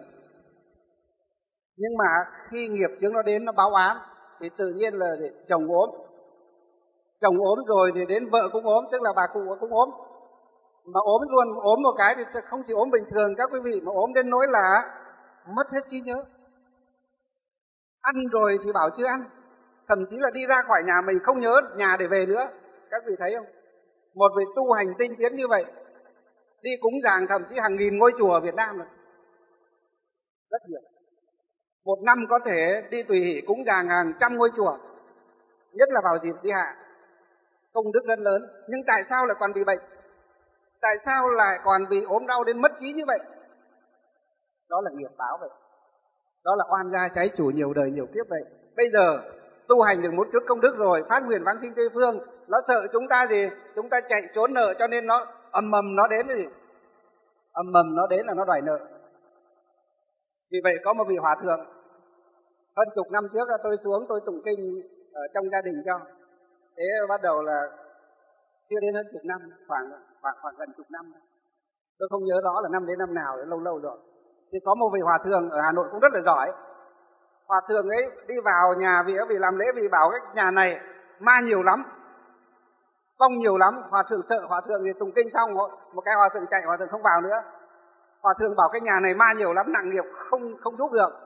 nhưng mà khi nghiệp chướng nó đến nó báo oán thì tự nhiên là chồng ốm. Chồng ốm rồi thì đến vợ cũng ốm, tức là bà cụ cũng ốm. Mà ốm luôn, ốm một cái thì không chỉ ốm bình thường các quý vị, mà ốm đến nỗi là mất hết trí nhớ. Ăn rồi thì bảo chưa ăn, thậm chí là đi ra khỏi nhà mình không nhớ nhà để về nữa. Các vị thấy không? Một vị tu hành tinh tiến như vậy, đi cúng dường thậm chí hàng nghìn ngôi chùa ở Việt Nam rồi, rất nhiều. Một năm có thể đi tùy hỷ cúng dường hàng trăm ngôi chùa, nhất là vào dịp đi hạ, công đức rất lớn. Nhưng tại sao lại còn bị bệnh? Tại sao lại còn bị ốm đau đến mất trí như vậy? Đó là nghiệp báo vậy, đó là oan gia trái chủ nhiều đời nhiều kiếp vậy. Bây giờ tu hành được một chút công đức rồi, phát nguyện vãng sinh Tây Phương, nó sợ chúng ta chúng ta chạy trốn nợ, cho nên nó ầm ầm nó đến ầm ầm nó đến là nó đòi nợ. Vì vậy có một vị hòa thượng hơn chục năm trước tôi xuống tôi tụng kinh ở trong gia đình cho. Thế bắt đầu là chưa đến hơn chục năm, khoảng gần chục năm. Tôi không nhớ rõ là năm đến năm nào, lâu rồi. Thì có một vị hòa thượng ở Hà Nội cũng rất là giỏi. Hòa thượng ấy đi vào nhà vì làm lễ, vì bảo cái nhà này ma nhiều lắm, vong nhiều lắm. Hòa thượng sợ, hòa thượng thì tụng kinh xong một cái hòa thượng chạy, hòa thượng không vào nữa. Hòa thượng bảo cái nhà này ma nhiều lắm, nặng nghiệp, không giúp được.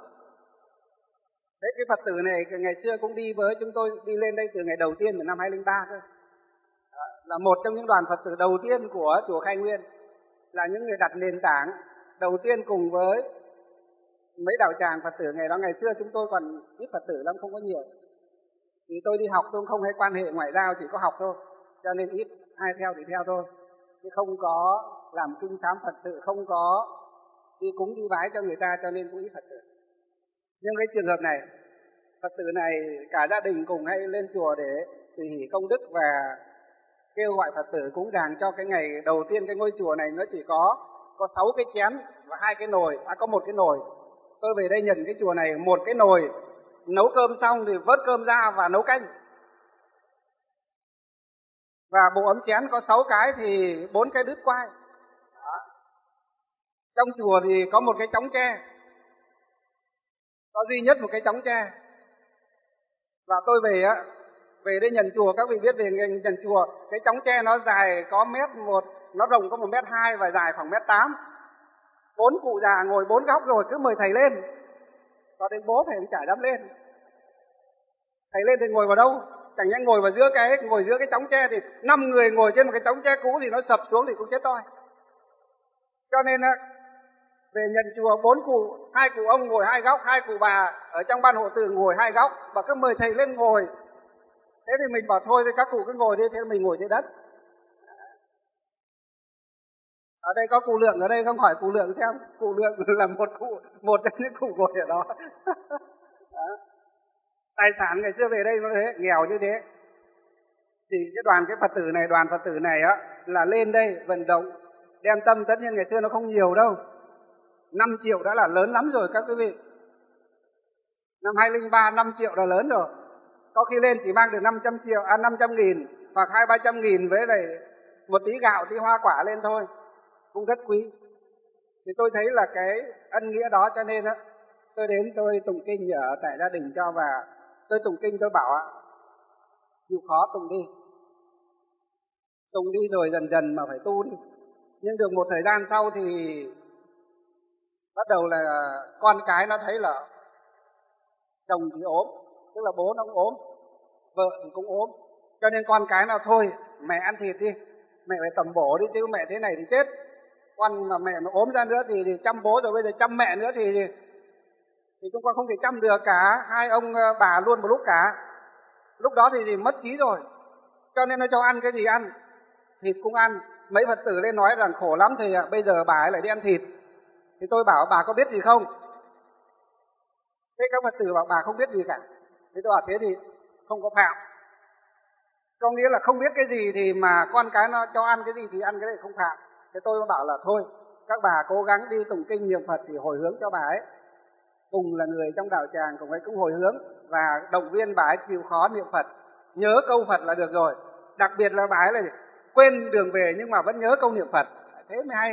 Thế cái Phật tử này ngày xưa cũng đi với chúng tôi, đi lên đây từ ngày đầu tiên của năm 2003 thôi. Là một trong những đoàn Phật tử đầu tiên của chùa Khai Nguyên, là những người đặt nền tảng đầu tiên cùng với mấy đạo tràng Phật tử ngày đó. Ngày xưa chúng tôi còn ít Phật tử lắm, không có nhiều. Thì tôi đi học tôi không hay quan hệ ngoại giao, chỉ có học thôi, cho nên ít, ai theo thì theo thôi, chứ không có làm kinh sám Phật sự, không có đi cúng đi vái cho người ta cho nên cũng ít Phật tử. Nhưng cái trường hợp này, Phật tử này cả gia đình cùng hay lên chùa để tùy hỷ công đức và kêu gọi Phật tử cúng dường cho cái ngày đầu tiên cái ngôi chùa này nó chỉ có 6 cái chén và 2 cái nồi, có 1 cái nồi. Tôi về đây nhận cái chùa này 1 cái nồi, nấu cơm xong thì vớt cơm ra và nấu canh. Và bộ ấm chén có 6 cái thì 4 cái đứt quai. Trong chùa thì có 1 cái chóng tre, có duy nhất 1 cái chóng tre. Và tôi về đây nhận chùa, các vị biết về nhận chùa, cái chóng tre nó dài có 1m1, nó rộng có 1m2 và dài khoảng 1m8. 4 cụ già ngồi 4 góc rồi cứ mời thầy lên. Có đến bố thầy cũng chả dám lên. Thầy lên thì ngồi vào đâu? Chẳng nhẽ ngồi giữa cái chóng tre thì 5 người ngồi trên một cái chóng tre cũ thì nó sập xuống thì cũng chết toi. Cho nên về nhận chùa 4 cụ, 2 cụ ông ngồi 2 góc, 2 cụ bà ở trong ban hộ từ ngồi 2 góc và cứ mời thầy lên ngồi. Thế thì mình bảo thôi thì các cụ cứ ngồi đi, thế mình ngồi dưới đất. Ở đây có cụ Lượng ở đây không, hỏi cụ Lượng xem, cụ Lượng là một trong những cụ ngồi ở đó. Đó. Tài sản ngày xưa về đây nó thế, nghèo như thế. Thì cái đoàn Phật tử này là lên đây vận động, đem tâm, tất nhiên ngày xưa nó không nhiều đâu. 5 triệu đã là lớn lắm rồi các quý vị. Năm 2003 5 triệu là lớn rồi. Có khi lên chỉ mang được 500.000 hoặc 200-300.000 với lại một tí gạo, tí hoa quả lên thôi. Cũng rất quý. Thì tôi thấy là cái ân nghĩa đó cho nên tôi đến tôi tụng kinh ở tại gia đình cho, và tôi tụng kinh tôi bảo chịu khó tụng đi. Tụng đi rồi dần dần mà phải tu đi. Nhưng được một thời gian sau thì bắt đầu là con cái nó thấy là chồng thì ốm, tức là bố nó cũng ốm, vợ thì cũng ốm. Cho nên con cái nào thôi, mẹ ăn thịt đi, mẹ phải tầm bổ đi chứ mẹ thế này thì chết. Con mà mẹ nó ốm ra nữa thì chăm bố rồi bây giờ chăm mẹ nữa thì chúng con không thể chăm được cả, 2 ông bà luôn một lúc cả. Lúc đó thì mất trí rồi. Cho nên nó cho ăn cái gì ăn, thịt cũng ăn. Mấy Phật tử lên nói rằng khổ lắm thì bây giờ bà ấy lại đi ăn thịt. Thì tôi bảo bà có biết gì không? Thế các Phật tử bảo bà không biết gì cả. Thế tôi bảo thế thì không có phạm. Có nghĩa là không biết cái gì thì mà con cái nó cho ăn cái gì thì ăn cái này không phạm. Thế tôi bảo là thôi, các bà cố gắng đi tụng kinh niệm Phật thì hồi hướng cho bà ấy. Cùng là người trong đạo tràng cùng ấy cũng hồi hướng và động viên bà ấy chịu khó niệm Phật. Nhớ câu Phật là được rồi. Đặc biệt là bà ấy là quên đường về nhưng mà vẫn nhớ câu niệm Phật. Thế mới hay.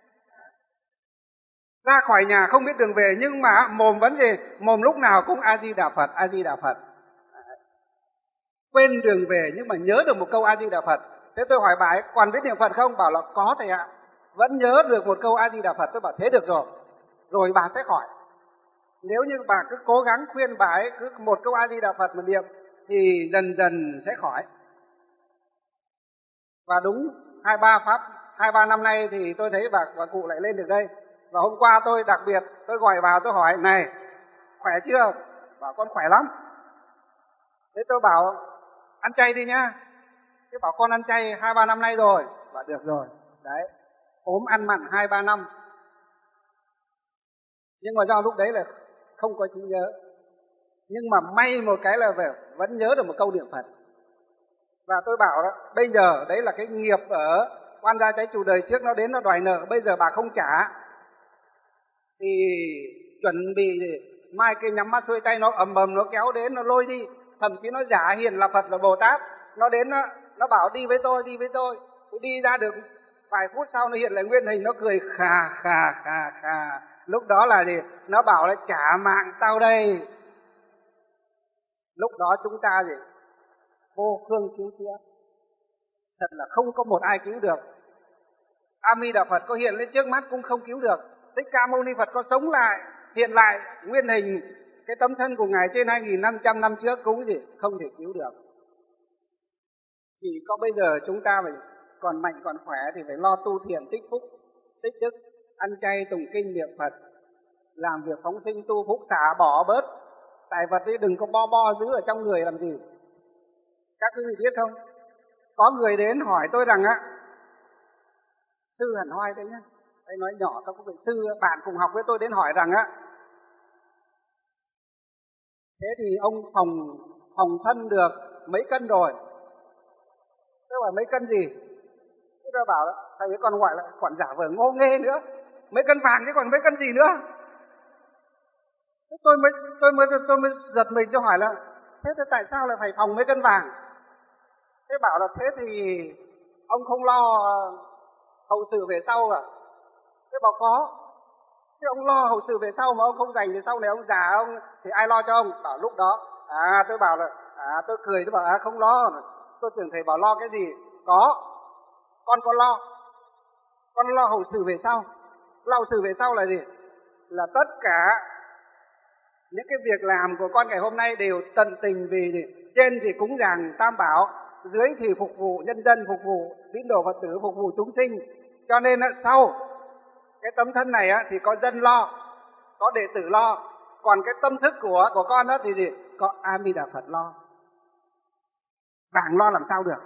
Ra khỏi nhà không biết đường về nhưng mà mồm vẫn gì? Mồm lúc nào cũng A-di-đà Phật, A-di-đà Phật. Quên đường về nhưng mà nhớ được một câu A-di-đà Phật. Thế tôi hỏi bà ấy còn biết niệm Phật không? Bảo là có thầy ạ. Vẫn nhớ được một câu A-di-đà Phật. Tôi bảo thế được rồi. Rồi bà sẽ khỏi. Nếu như bà cứ cố gắng khuyên bà ấy cứ một câu A-di-đà Phật mà niệm thì dần dần sẽ khỏi. Và đúng 2-3 năm nay thì tôi thấy bà cụ lại lên được đây. Và hôm qua tôi đặc biệt tôi gọi vào tôi hỏi này khỏe chưa? Bảo con khỏe lắm. Thế tôi bảo ăn chay đi nhá. Thế bảo con ăn chay 2-3 năm nay rồi. Bảo được rồi. Đấy. Ốm ăn mặn 2-3 năm. Nhưng mà do lúc đấy là không có trí nhớ. Nhưng mà may một cái là vẫn nhớ được một câu niệm Phật. Và tôi bảo đó, bây giờ đấy là cái nghiệp ở Quan Gia Trái Chủ đời trước nó đến nó đòi nợ, bây giờ bà không trả thì chuẩn bị mai kia nhắm mắt xuôi tay nó ầm ầm nó kéo đến nó lôi đi, thậm chí nó giả hiền là Phật là Bồ Tát, nó đến nó bảo đi với tôi. Tôi đi ra được vài phút sau nó hiện lại nguyên hình, nó cười khà khà. Lúc đó là gì? Nó bảo là trả mạng tao đây. Lúc đó chúng ta gì? Vô phương cứu chữa. Thật là không có một ai cứu được. A Di Đà Phật có hiện lên trước mắt cũng không cứu được. Thích Ca Mâu Ni Phật có sống lại, hiện lại nguyên hình cái tấm thân của Ngài trên 2.500 năm trước cũng gì? Không thể cứu được. Chỉ có bây giờ chúng ta phải còn mạnh còn khỏe thì phải lo tu thiền tích phúc, tích đức, ăn chay tụng kinh niệm Phật, làm việc phóng sinh tu phúc xả bỏ bớt tài vật đi, đừng có bo giữ ở trong người làm gì. Các quý vị biết không? Có người đến hỏi tôi rằng sư Hẳn Hoai đấy nhá, Đây nói nhỏ, các vị sư bạn cùng học với tôi đến hỏi rằng á, thế thì ông phòng thân được mấy cân rồi? Tôi bảo mấy cân gì? Thế tôi bảo thầy ấy còn gọi là còn giả vờ ngô nghê nữa, mấy cân vàng chứ còn mấy cân gì nữa. Thế tôi mới giật mình, tôi hỏi là thế tại sao lại phải phòng mấy cân vàng? Thế bảo là thế thì ông không lo hậu sự về sau à? Thế bảo có. Thế ông lo hậu sự về sau mà ông không dành thì sau này ông già ông thì ai lo cho ông? Bảo lúc đó tôi bảo là tôi cười, tôi bảo không lo. Tôi tưởng thầy bảo lo cái gì. Có, con có lo. Con lo hậu sự về sau. Lo hậu sự về sau là gì? Là tất cả những cái việc làm của con ngày hôm nay đều tận tình vì gì? Trên thì cúng dường Tam Bảo, dưới thì phục vụ nhân dân, phục vụ tín đồ Phật tử, phục vụ chúng sinh. Cho nên sau cái tấm thân này thì có dân lo, có đệ tử lo. Còn cái tâm thức của con thì gì? Có A Di Đà Phật lo. Vàng lo làm sao được?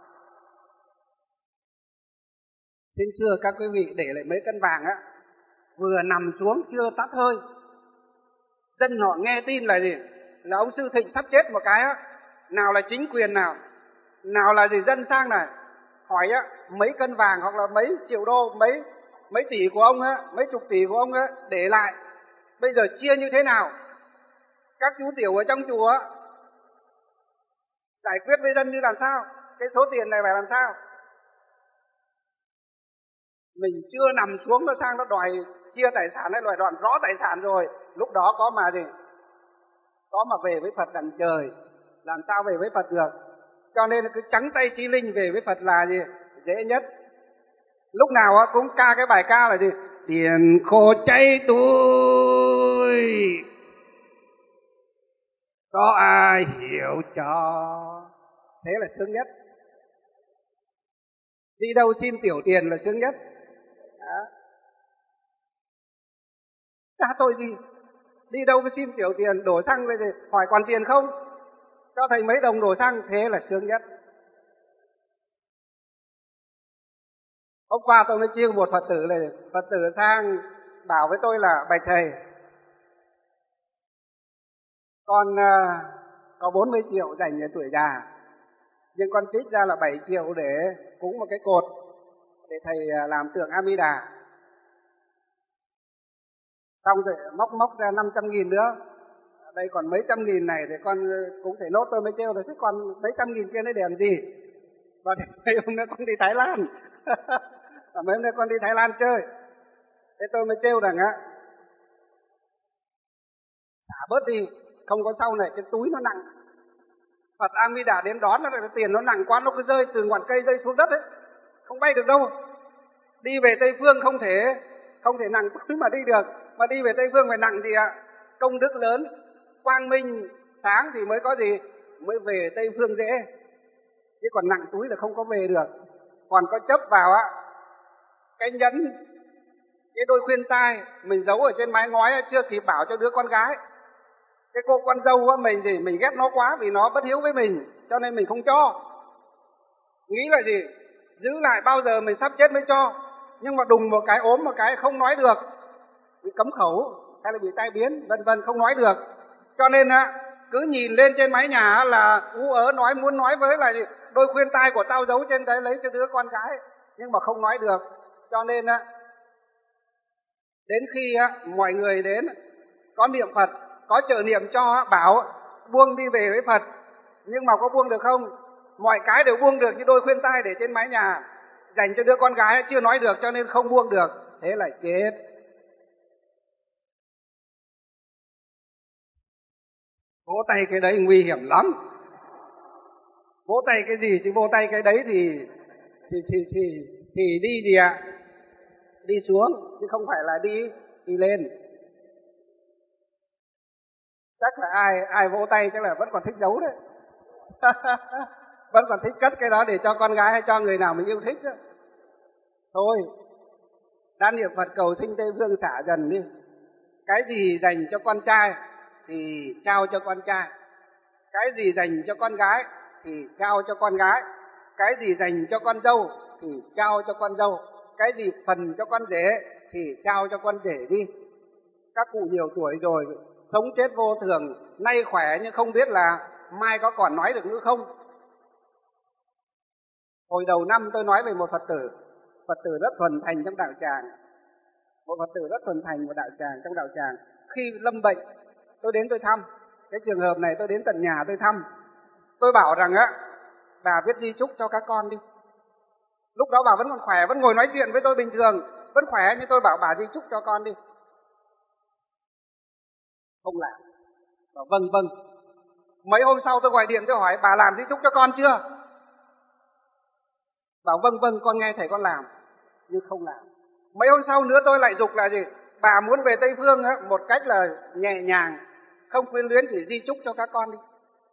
Xin thưa các quý vị, để lại mấy cân vàng vừa nằm xuống chưa tắt hơi, dân họ nghe tin là gì? Là ông Sư Thịnh sắp chết một cái nào là chính quyền nào là gì dân sang này hỏi mấy cân vàng hoặc là mấy triệu đô, mấy tỷ của ông mấy chục tỷ của ông để lại bây giờ chia như thế nào? Các chú tiểu ở trong chùa giải quyết với dân như làm sao? Cái số tiền này phải làm sao? Mình chưa nằm xuống nó sang nó đòi chia tài sản hay đòi đoạn rõ tài sản rồi, lúc đó có mà gì? Có mà về với Phật đằng trời, làm sao về với Phật được? Cho nên cứ trắng tay chi linh về với Phật là gì? Dễ nhất. Lúc nào cũng ca cái bài ca là gì? Tiền khổ cháy tôi, có ai hiểu cho? Thế là sướng nhất. Đi đâu xin tiểu tiền là sướng nhất. Cha tôi gì? Đi đâu có xin tiểu tiền, đổ xăng về thì hỏi còn tiền không? Cho thầy mấy đồng đổ xăng, thế là sướng nhất. Hôm qua tôi mới chiêu một Phật tử này, Phật tử sang bảo với tôi là bạch thầy, con có 40 triệu dành cho tuổi già, nhưng con trích ra là 7 triệu để cúng một cái cột để thầy làm tượng A Di Đà. Xong rồi móc ra 500.000 nữa, đây còn mấy trăm nghìn này thì con cũng thể nốt. Tôi mới trêu rồi, thế còn mấy trăm nghìn kia nó để làm gì? Và mấy hôm nữa con đi Thái Lan và mấy hôm nữa con đi Thái Lan chơi. Thế tôi mới trêu rằng xả bớt đi, không có sau này cái túi nó nặng. Phật A Di Đà đến đón nó, cái tiền nó nặng quá, nó cứ rơi từ ngọn cây rơi xuống đất ấy, không bay được đâu. Đi về Tây Phương không thể nặng túi mà đi được, mà đi về Tây Phương phải nặng gì công đức lớn, quang minh sáng thì mới có gì, mới về Tây Phương dễ. Chứ còn nặng túi là không có về được. Còn có chấp vào cái nhẫn, cái đôi khuyên tai mình giấu ở trên mái ngói chưa kịp bảo cho đứa con gái. Cái cô con dâu mình thì mình ghét nó quá vì nó bất hiếu với mình, cho nên mình không cho. Nghĩ là gì? Giữ lại bao giờ mình sắp chết mới cho. Nhưng mà đùng một cái ốm một cái không nói được, bị cấm khẩu hay là bị tai biến vân vân, không nói được. Cho nên cứ nhìn lên trên mái nhà là ú ớ nói, muốn nói với là đôi khuyên tai của tao giấu trên đấy lấy cho đứa con gái, nhưng mà không nói được. Cho nên đến khi mọi người đến có niệm Phật, có trợ niệm cho, bảo buông đi về với Phật, nhưng mà có buông được không? Mọi cái đều buông được, như đôi khuyên tai để trên mái nhà dành cho đứa con gái chưa nói được, cho nên không buông được. Thế là chết. Vỗ tay cái đấy nguy hiểm lắm. Vỗ tay cái gì chứ vỗ tay cái đấy thì đi gì ạ? Đi xuống chứ không phải là đi lên. Chắc là ai vỗ tay chắc là vẫn còn thích giấu đấy. Vẫn còn thích cất cái đó để cho con gái hay cho người nào mình yêu thích đó. Thôi, đã niệm Phật cầu sinh Tây Phương xả dần đi. Cái gì dành cho con trai thì trao cho con trai, cái gì dành cho con gái thì trao cho con gái, cái gì dành cho con dâu thì trao cho con dâu. cái gì phần cho con rể thì trao cho con rể đi. Các cụ nhiều tuổi rồi, sống chết vô thường, nay khỏe nhưng không biết là mai có còn nói được nữa không. Hồi đầu năm tôi nói về một Phật tử rất thuần thành trong đạo tràng. Một Phật tử rất thuần thành trong đạo tràng. Khi lâm bệnh, tôi đến tôi thăm. Cái trường hợp này tôi đến tận nhà tôi thăm. Tôi bảo rằng bà viết di chúc cho các con đi. Lúc đó bà vẫn còn khỏe, vẫn ngồi nói chuyện với tôi bình thường, vẫn khỏe, nhưng tôi bảo bà di chúc cho con đi. Không làm. Bảo vâng. Mấy hôm sau tôi gọi điện tôi hỏi bà làm di chúc cho con chưa? Bảo vâng, con nghe thầy con làm, nhưng không làm. Mấy hôm sau nữa tôi lại giục là gì? Bà muốn về Tây Phương một cách là nhẹ nhàng, không quyến luyến, chỉ di chúc cho các con đi.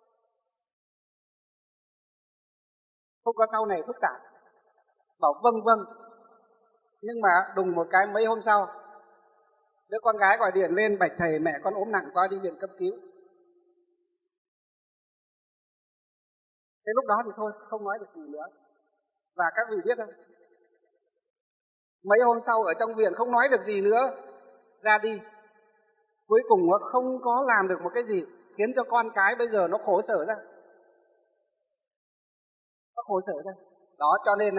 Không có sau này phức tạp. Bảo vâng. Nhưng mà đùng một cái mấy hôm sau, đứa con gái gọi điện lên bạch thầy mẹ con ốm nặng quá đi viện cấp cứu. Thế lúc đó thì thôi, không nói được gì nữa. Và các vị biết không? Mấy hôm sau ở trong viện không nói được gì nữa, ra đi. Cuối cùng không có làm được một cái gì, khiến cho con cái bây giờ nó khổ sở ra. Nó khổ sở ra. Đó cho nên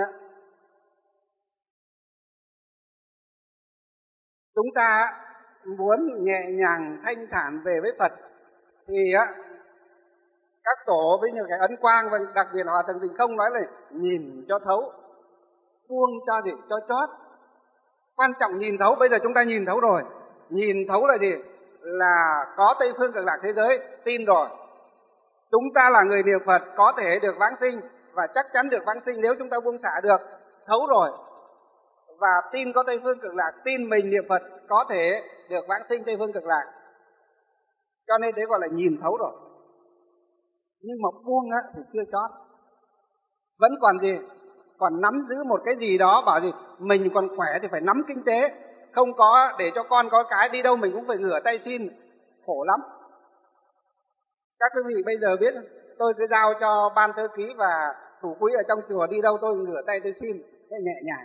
chúng ta muốn nhẹ nhàng thanh thản về với Phật thì các tổ với nhiều cái ấn quang và đặc biệt Hòa Thượng Tịnh Không nói là nhìn cho thấu, buông cho gì? Cho chót. Quan trọng nhìn thấu, bây giờ chúng ta nhìn thấu rồi. Nhìn thấu là gì? Là có Tây Phương Cực Lạc thế giới, tin rồi. Chúng ta là người niệm Phật có thể được vãng sinh và chắc chắn được vãng sinh nếu chúng ta buông xả được, thấu rồi. Và tin có Tây Phương Cực Lạc, tin mình niệm Phật có thể được vãng sinh Tây Phương Cực Lạc. Cho nên đấy gọi là nhìn thấu rồi. Nhưng mà buông thì chưa chót. Vẫn còn gì? Còn nắm giữ một cái gì đó, bảo gì? Mình còn khỏe thì phải nắm kinh tế. Không có để cho con có cái đi đâu mình cũng phải ngửa tay xin. Khổ lắm. Các quý vị bây giờ biết, tôi cứ giao cho ban thư ký và thủ quỹ ở trong chùa đi đâu tôi ngửa tay tôi xin. Thế nhẹ nhàng.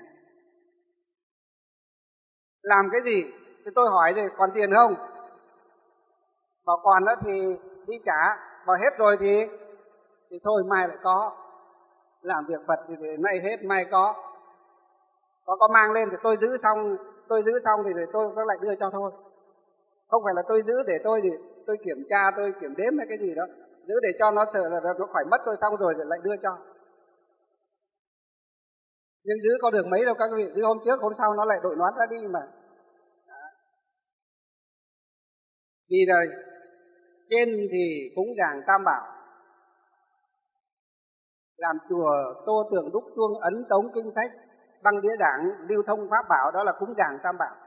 Làm cái gì? Thì tôi hỏi rồi, còn tiền không? Bảo còn đó thì đi trả. Bảo hết rồi thì thôi mai lại có. Làm việc Phật thì nay hết mai có. Có mang lên thì tôi giữ xong thì tôi lại đưa cho thôi. Không phải là tôi giữ để tôi kiểm tra, tôi kiểm đếm hay cái gì đó. Giữ để cho nó sợ là nó khỏi mất tôi xong rồi lại đưa cho. Nhưng giữ có được mấy đâu các vị, giữ hôm trước hôm sau nó lại đội nón ra đi mà. Vì rồi trên thì cúng dường Tam Bảo, làm chùa tô tượng đúc chuông ấn tống kinh sách, băng đĩa giảng lưu thông pháp bảo, đó là cúng dường Tam Bảo.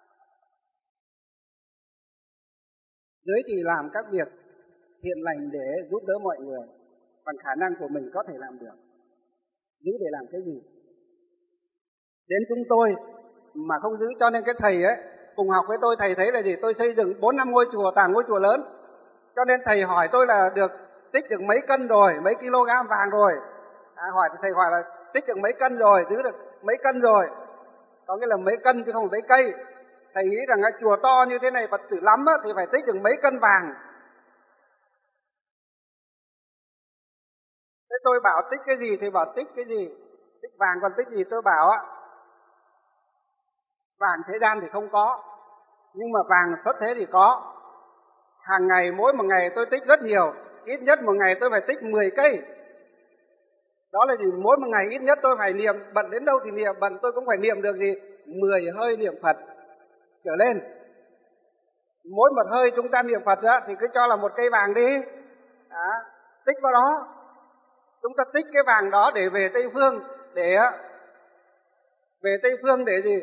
Dưới thì làm các việc thiện lành để giúp đỡ mọi người, bằng khả năng của mình có thể làm được. Giữ để làm cái gì? Đến chúng tôi mà không giữ, cho nên cái thầy cùng học với tôi, thầy thấy là gì? Tôi xây dựng 4-5 ngôi chùa, toàn ngôi chùa lớn. Cho nên thầy hỏi tôi là tích được mấy cân rồi, mấy kg vàng rồi. Thầy hỏi là tích được mấy cân rồi, giữ được mấy cân rồi. Có nghĩa là mấy cân chứ không phải mấy cây. Thầy nghĩ rằng chùa to như thế này Phật tử lắm thì phải tích được mấy cân vàng. Thế tôi bảo tích cái gì? Thì bảo tích cái gì? Tích vàng còn tích gì? Tôi bảo vàng thế gian thì không có, nhưng mà vàng xuất thế thì có. Hàng ngày, mỗi một ngày tôi tích rất nhiều. Ít nhất một ngày tôi phải tích 10 cây. Đó là gì? Mỗi một ngày ít nhất tôi phải niệm, bận đến đâu thì niệm, bận tôi cũng phải niệm được gì? 10 hơi niệm Phật trở lên. Mỗi một hơi chúng ta niệm Phật thì cứ cho là một cây vàng đi. Tích vào đó. Chúng ta tích cái vàng đó để về Tây Phương, để gì?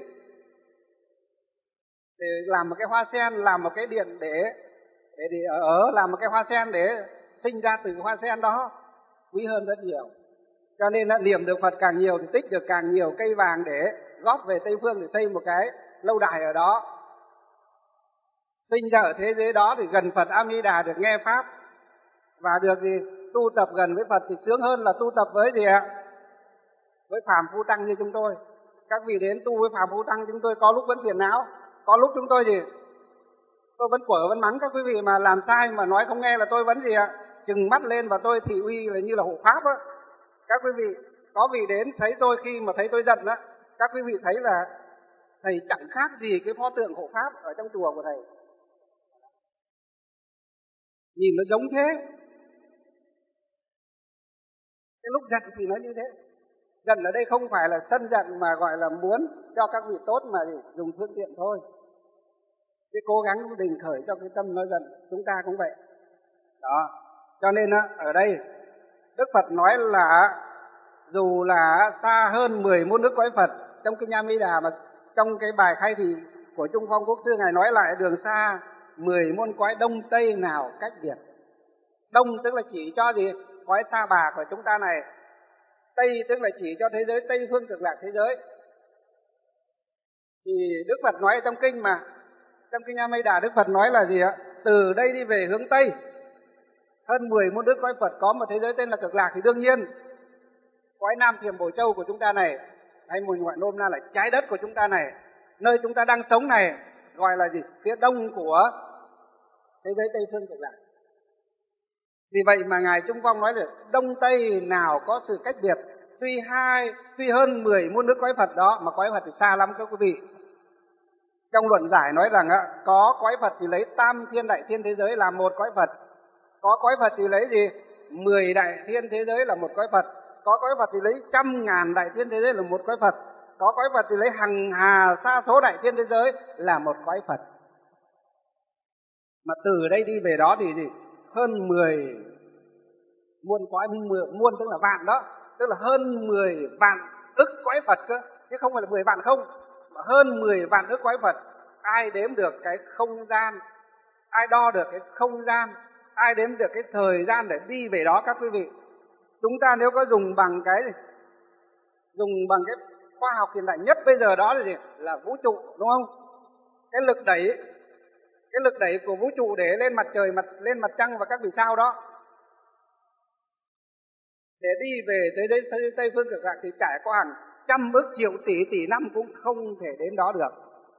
Để làm một cái hoa sen, làm một cái điện để làm một cái hoa sen để sinh ra từ hoa sen đó, quý hơn rất nhiều. Cho nên niệm được Phật càng nhiều thì tích được càng nhiều cây vàng để góp về Tây Phương để xây một cái lâu đài ở đó. Sinh ra ở thế giới đó thì gần Phật A Di Đà, được nghe pháp và được gì? Tu tập gần với Phật thì sướng hơn là tu tập với gì ạ? Với phàm phu tăng như chúng tôi. Các vị đến tu với Pháp Phu Tăng chúng tôi có lúc vẫn phiền não, có lúc chúng tôi gì? Tôi vẫn quở vẫn mắng các quý vị mà làm sai mà nói không nghe là tôi vẫn gì ạ? Trừng mắt lên và tôi thị uy là như là hộ pháp á. Các quý vị có vị đến thấy tôi khi mà thấy tôi giận á, các quý vị thấy là thầy chẳng khác gì cái pho tượng hộ pháp ở trong chùa của thầy. Nhìn nó giống thế. Cái lúc giận thì nó như thế. Giận ở đây không phải là sân giận mà gọi là muốn cho các vị tốt mà dùng phương tiện thôi. Cái cố gắng cũng đình khởi cho cái tâm nó giận, chúng ta cũng vậy. Đó, cho nên ở đây Đức Phật nói là dù là xa hơn 10 muôn ức cõi Phật, trong Kinh A Di Đà mà trong cái bài khai thị của Trung Phong Quốc sư ngài nói lại đường xa 10 muôn cõi đông tây nào cách biệt. Đông tức là chỉ cho gì? Cõi Ta Bà của chúng ta này. Tây tức là chỉ cho thế giới Tây phương cực lạc thế giới. Thì Đức Phật nói trong kinh mà, trong Kinh A Di Đà Đức Phật nói là gì ạ? Từ đây đi về hướng Tây hơn 10 muôn ức cõi Phật có một thế giới tên là cực lạc, thì đương nhiên cõi Nam Thiểm Bổ Châu của chúng ta này, hay mình gọi nôm na là trái đất của chúng ta này, nơi chúng ta đang sống này, gọi là gì? Phía đông của thế giới Tây phương cực lạc. Vì vậy mà ngài Trung Phong nói là đông tây nào có sự cách biệt, tuy hơn 10 muôn ức cõi Phật đó mà cõi Phật thì xa lắm các quý vị. Trong luận giải nói rằng có cõi Phật thì lấy tam thiên đại thiên thế giới là một cõi Phật, có cõi Phật thì lấy gì? 10 đại thiên thế giới là một cõi Phật, có cõi Phật thì lấy 100.000 đại thiên thế giới là một cõi Phật, có cõi Phật thì lấy hằng hà sa số đại thiên thế giới là một cõi Phật. Mà từ đây đi về đó thì gì? Hơn 10 muôn cõi, muôn tức là vạn đó, tức là hơn 10 vạn ức cõi Phật cơ, chứ không phải là 10 vạn không, mà hơn 10 vạn ức cõi Phật. Ai đếm được cái không gian, ai đo được cái không gian, ai đếm được cái thời gian để đi về đó các quý vị. Chúng ta nếu có dùng bằng cái khoa học hiện đại nhất bây giờ đó là gì? Là vũ trụ, đúng không? Cái lực đẩy của vũ trụ để lên mặt trời, lên mặt trăng và các vì sao đó, để đi về tới Tây phương cực lạc thì trải qua hàng trăm ức triệu tỷ năm cũng không thể đến đó được.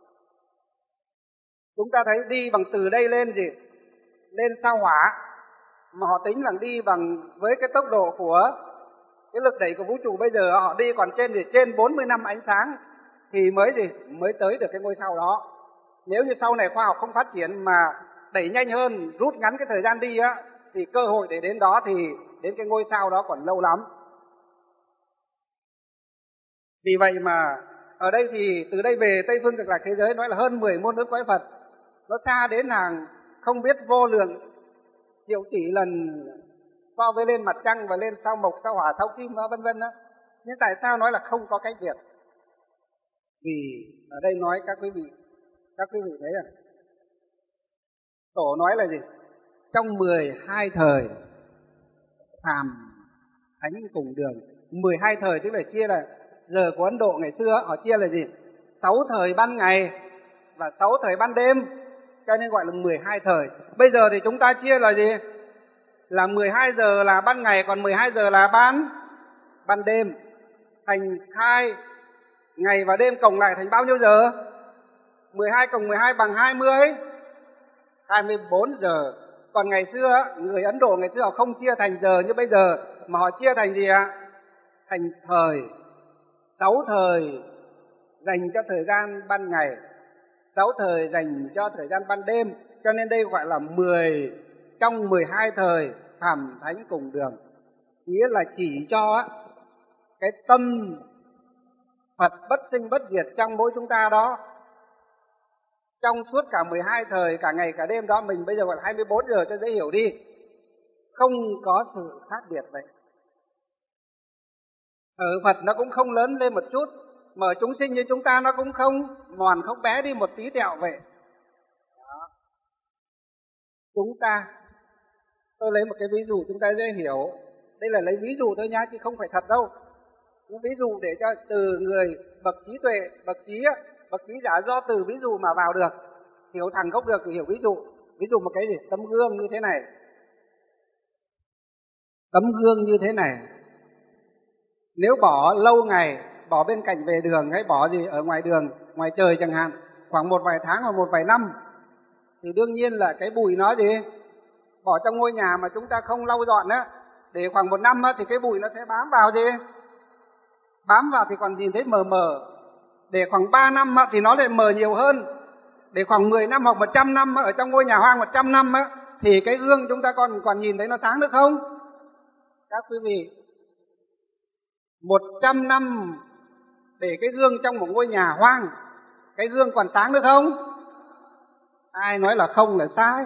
Chúng ta thấy đi bằng từ đây lên gì? Lên sao Hỏa, mà họ tính là đi bằng với cái tốc độ của cái lực đẩy của vũ trụ bây giờ họ đi còn trên 40 năm ánh sáng thì mới tới được cái ngôi sao đó. Nếu như sau này khoa học không phát triển mà đẩy nhanh hơn, rút ngắn cái thời gian đi thì cơ hội để đến đó thì đến cái ngôi sao đó còn lâu lắm. Vì vậy mà ở đây thì từ đây về Tây phương cực lạc thế giới nói là hơn 10 muôn ức cõi Phật, nó xa đến hàng không biết vô lượng triệu tỷ lần so với lên mặt trăng và lên sao Mộc, sao Hỏa, sao Kim vân vân đó. Nhưng tại sao nói là không có cách biệt? Vì ở đây nói các quý vị thấy à? Tổ nói là gì? Trong 12 thời phàm thánh cùng đường. 12 thời tức là chia là giờ của Ấn Độ ngày xưa họ chia là gì? 6 thời ban ngày và 6 thời ban đêm, cho nên gọi là 12 thời. Bây giờ thì chúng ta chia là gì? Là 12 giờ là ban ngày, còn 12 giờ là ban đêm. Thành 2 ngày và đêm cộng lại thành bao nhiêu giờ? 12 cộng 12 bằng 20, 24 giờ. Còn ngày xưa, người Ấn Độ ngày xưa họ không chia thành giờ như bây giờ, mà họ chia thành gì ạ? Thành thời. 6 thời dành cho thời gian ban ngày, 6 thời dành cho thời gian ban đêm. Cho nên đây gọi là 10 trong 12 thời phàm thánh cùng đường. Nghĩa là chỉ cho cái tâm Phật bất sinh bất diệt trong mỗi chúng ta đó. Trong suốt cả 12 thời, cả ngày cả đêm đó, mình bây giờ gọi là 24 giờ cho dễ hiểu đi. Không có sự khác biệt vậy. Ở Phật nó cũng không lớn lên một chút, mà ở chúng sinh như chúng ta nó cũng không mòn, không bé đi một tí tẹo vậy. Đó. Chúng ta, tôi lấy một cái ví dụ chúng ta dễ hiểu. Đây là lấy ví dụ thôi nhá, chứ không phải thật đâu. Những ví dụ để cho từ người bậc trí tuệ, bậc trí giả do từ ví dụ mà vào được, hiểu thẳng gốc được thì hiểu ví dụ. Ví dụ một cái gì? Tấm gương như thế này. Tấm gương như thế này, nếu bỏ lâu ngày, bỏ bên cạnh về đường hay bỏ gì ở ngoài đường, ngoài trời chẳng hạn, khoảng một vài tháng hoặc một vài năm, thì đương nhiên là cái bụi nó gì? Bỏ trong ngôi nhà mà chúng ta không lau dọn á, để khoảng một năm á, thì cái bụi nó sẽ bám vào gì? Bám vào thì còn nhìn thấy mờ mờ. Để khoảng 3 năm á, thì nó lại mờ nhiều hơn. Để khoảng 10 năm hoặc 100 năm á, ở trong ngôi nhà hoang 100 năm á, thì cái gương chúng ta còn nhìn thấy nó sáng được không? Các quý vị, 100 năm để cái gương trong một ngôi nhà hoang, cái gương còn sáng được không? Ai nói là không là sai.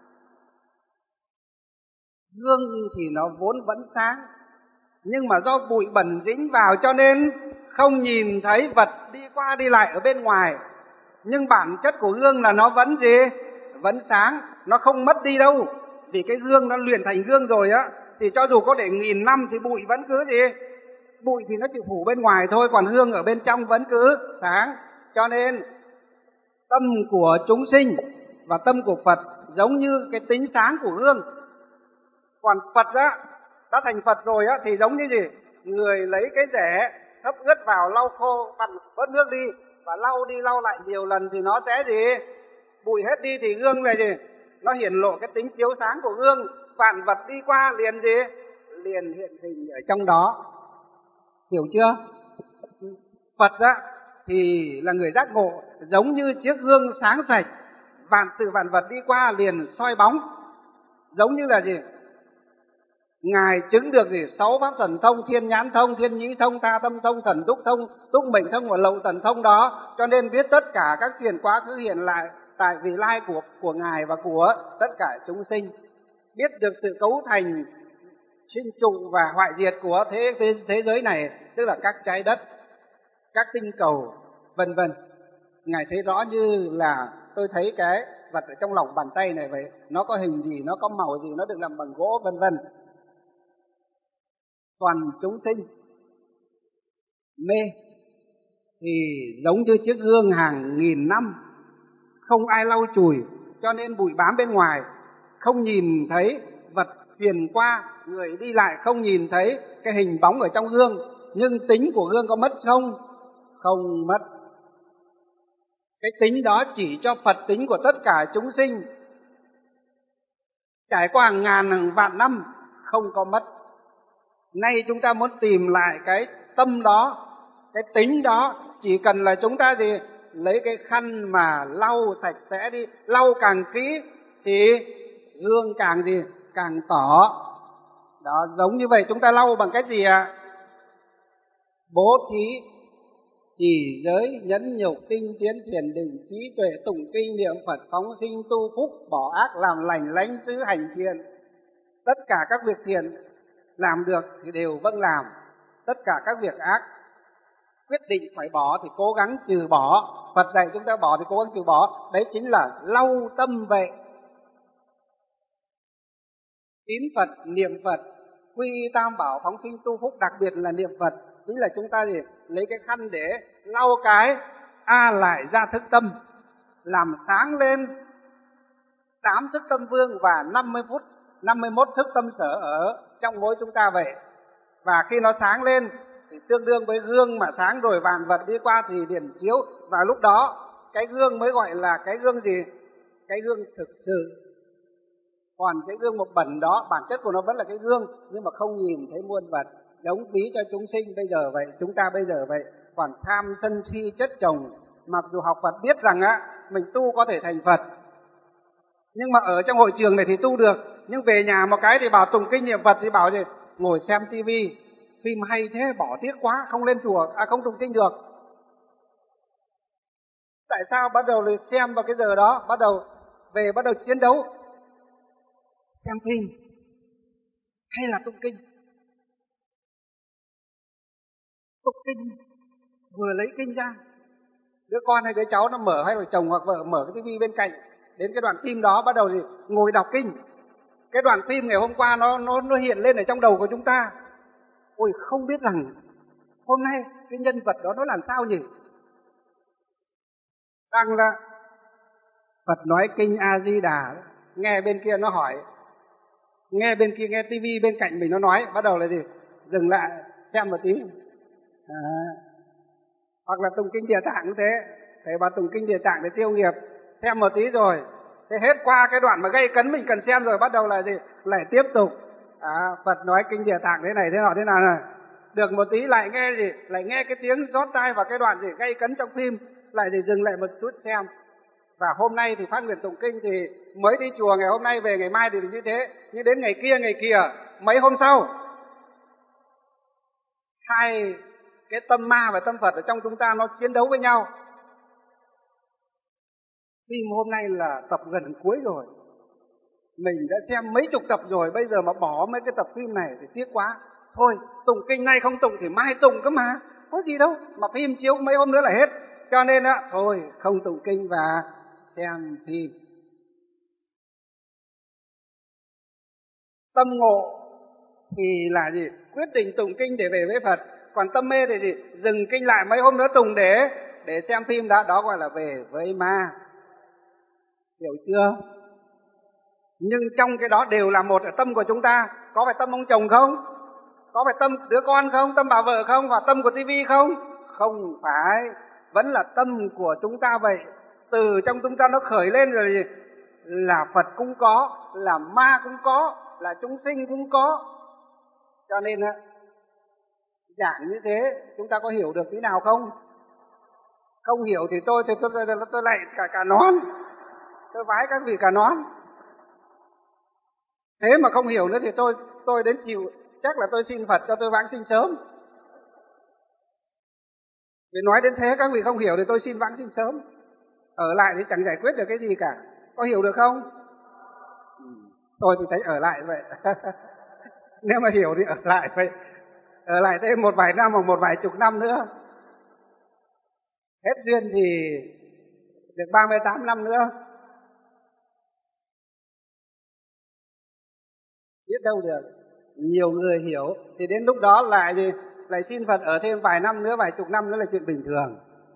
Gương thì nó vốn vẫn sáng, nhưng mà do bụi bẩn dính vào cho nên không nhìn thấy vật đi qua đi lại ở bên ngoài. Nhưng bản chất của gương là nó vẫn gì? Vẫn sáng, nó không mất đi đâu. Vì cái gương nó luyện thành gương rồi á, thì cho dù có để 1000 năm thì bụi vẫn cứ gì? Bụi thì nó chỉ phủ bên ngoài thôi, còn hương ở bên trong vẫn cứ sáng. Cho nên tâm của chúng sinh và tâm của Phật giống như cái tính sáng của gương. Còn Phật á, đã thành Phật rồi á, thì giống như gì? Người lấy cái rẻ thấm ướt vào lau khô, vặn bớt nước đi và lau đi lau lại nhiều lần thì nó sẽ gì? Bụi hết đi thì gương này gì? Nó hiển lộ cái tính chiếu sáng của gương, vạn vật đi qua liền gì? Liền hiện hình ở trong đó. Hiểu chưa? Phật á thì là người giác ngộ, giống như chiếc gương sáng sạch, vạn sự vạn vật đi qua liền soi bóng. Giống như là gì? Ngài chứng được gì? 6 pháp thần thông, thiên nhãn thông, thiên nhĩ thông, tha tâm thông, thần túc thông, túc mệnh thông và lậu tần thông đó, cho nên biết tất cả các chuyện quá khứ hiện lại tại vị lai của Ngài và của tất cả chúng sinh. Biết được sự cấu thành, sinh trụ và hoại diệt của thế giới này, tức là các trái đất, các tinh cầu, vân vân. Ngài thấy rõ như là tôi thấy cái vật ở trong lòng bàn tay này vậy, nó có hình gì, nó có màu gì, nó được làm bằng gỗ, vân vân. Toàn chúng sinh mê thì giống như chiếc gương hàng nghìn năm, không ai lau chùi, cho nên bụi bám bên ngoài, không nhìn thấy vật truyền qua, người đi lại không nhìn thấy cái hình bóng ở trong gương. Nhưng tính của gương có mất không? Không mất. Cái tính đó chỉ cho Phật tính của tất cả chúng sinh, trải qua hàng ngàn hàng vạn năm không có mất. Nay chúng ta muốn tìm lại cái tâm đó, cái tính đó, chỉ cần là chúng ta gì? Lấy cái khăn mà lau sạch sẽ đi, lau càng kỹ thì gương càng gì? Càng tỏ. Đó, giống như vậy. Chúng ta lau bằng cách gì ạ? Bố thí, chỉ giới, nhẫn nhục, tinh tiến, thiền định, trí tuệ, tụng kinh, niệm Phật, phóng sinh, tu phúc, bỏ ác, làm lành, lánh xứ, hành thiện. Tất cả các việc thiện làm được thì đều vâng làm. Tất cả các việc ác quyết định phải bỏ thì cố gắng trừ bỏ. Phật dạy chúng ta bỏ thì cố gắng trừ bỏ. Đấy chính là lau tâm vậy. Tín Phật, niệm Phật, quy y tam bảo, phóng sinh tu phúc, đặc biệt là niệm Phật, chính là chúng ta gì? Lấy cái khăn để lau cái A lại ra thức tâm, làm sáng lên 8 thức tâm vương và 51 thức tâm sở ở trong mỗi chúng ta vậy. Và khi nó sáng lên thì tương đương với gương mà sáng rồi, vạn vật đi qua thì liền chiếu, và lúc đó cái gương mới gọi là cái gương gì? Cái gương thực sự. Còn cái gương một bẩn đó, bản chất của nó vẫn là cái gương, nhưng mà không nhìn thấy muôn vật. Giống ví cho chúng sinh bây giờ vậy, chúng ta bây giờ vậy. Còn tham sân si chất chồng, mặc dù học Phật biết rằng á mình tu có thể thành Phật, nhưng mà ở trong hội trường này thì tu được, nhưng về nhà một cái thì bảo tụng kinh niệm Phật thì bảo gì? Ngồi xem tivi, phim hay thế bỏ tiếc quá, không lên chùa, không tụng kinh được. Tại sao bắt đầu xem vào cái giờ đó, bắt đầu chiến đấu, xem phim hay là tụng kinh? Tụng kinh vừa lấy kinh ra, đứa con hay đứa cháu nó mở, hay là chồng hoặc vợ mở cái tivi bên cạnh, đến cái đoạn phim đó bắt đầu thì ngồi đọc kinh. Cái đoạn phim ngày hôm qua nó hiện lên ở trong đầu của chúng ta. Ôi, không biết rằng hôm nay cái nhân vật đó nó làm sao nhỉ? Rằng là Phật nói kinh A Di Đà, nghe bên kia nó hỏi, nghe bên kia, nghe tivi bên cạnh mình nó nói, bắt đầu là gì? Dừng lại xem một tí. Hoặc là tụng kinh Địa Tạng cũng thế, thầy bảo tụng kinh Địa Tạng để tiêu nghiệp, xem một tí rồi, thế hết qua cái đoạn mà gây cấn mình cần xem rồi bắt đầu là gì? Lại tiếp tục. Phật nói kinh Địa Tạng thế này thế nào này. Được một tí lại nghe gì? Lại nghe cái tiếng rót tai vào cái đoạn gì gây cấn trong phim, lại thì dừng lại một chút xem. Và hôm nay thì phát nguyện tụng kinh thì mới đi chùa ngày hôm nay về ngày mai thì như thế, nhưng đến ngày kia mấy hôm sau, hai cái tâm ma và tâm Phật ở trong chúng ta nó chiến đấu với nhau. Phim hôm nay là tập gần cuối rồi, mình đã xem mấy chục tập rồi, bây giờ mà bỏ mấy cái tập phim này thì tiếc quá. Thôi tụng kinh nay không tụng thì mai tụng cơ mà, có gì đâu, mà phim chiếu mấy hôm nữa là hết. Cho nên thôi không tụng kinh và xem phim. Tâm ngộ thì là gì? Quyết định tụng kinh để về với Phật. Còn tâm mê thì gì? Dừng kinh lại mấy hôm nữa tụng để xem phim đó gọi là về với ma. Hiểu chưa? Nhưng trong cái đó đều là một ở tâm của chúng ta. Có phải tâm ông chồng không? Có phải tâm đứa con không? Tâm bà vợ không? Và tâm của tivi không? Không phải. Vẫn là tâm của chúng ta vậy. Từ trong chúng ta nó khởi lên rồi gì? Là Phật cũng có, là ma cũng có, là chúng sinh cũng có. Cho nên giảng như thế chúng ta có hiểu được tí nào không? Không hiểu thì tôi lại cả nón. Tôi vái các vị cả nón. Thế mà không hiểu nữa thì tôi đến chịu, chắc là tôi xin Phật cho tôi vãng sinh sớm. Vì nói đến thế các vị không hiểu thì tôi xin vãng sinh sớm. Ở lại thì chẳng giải quyết được cái gì cả. Có hiểu được không? Tôi thì thấy ở lại vậy. Nếu mà hiểu thì ở lại vậy. Ở lại thêm một vài năm hoặc một vài chục năm nữa. Hết duyên thì được 38 năm nữa. Biết đâu được. Nhiều người hiểu thì đến lúc đó lại gì? Lại xin Phật ở thêm vài năm nữa, vài chục năm nữa là chuyện bình thường.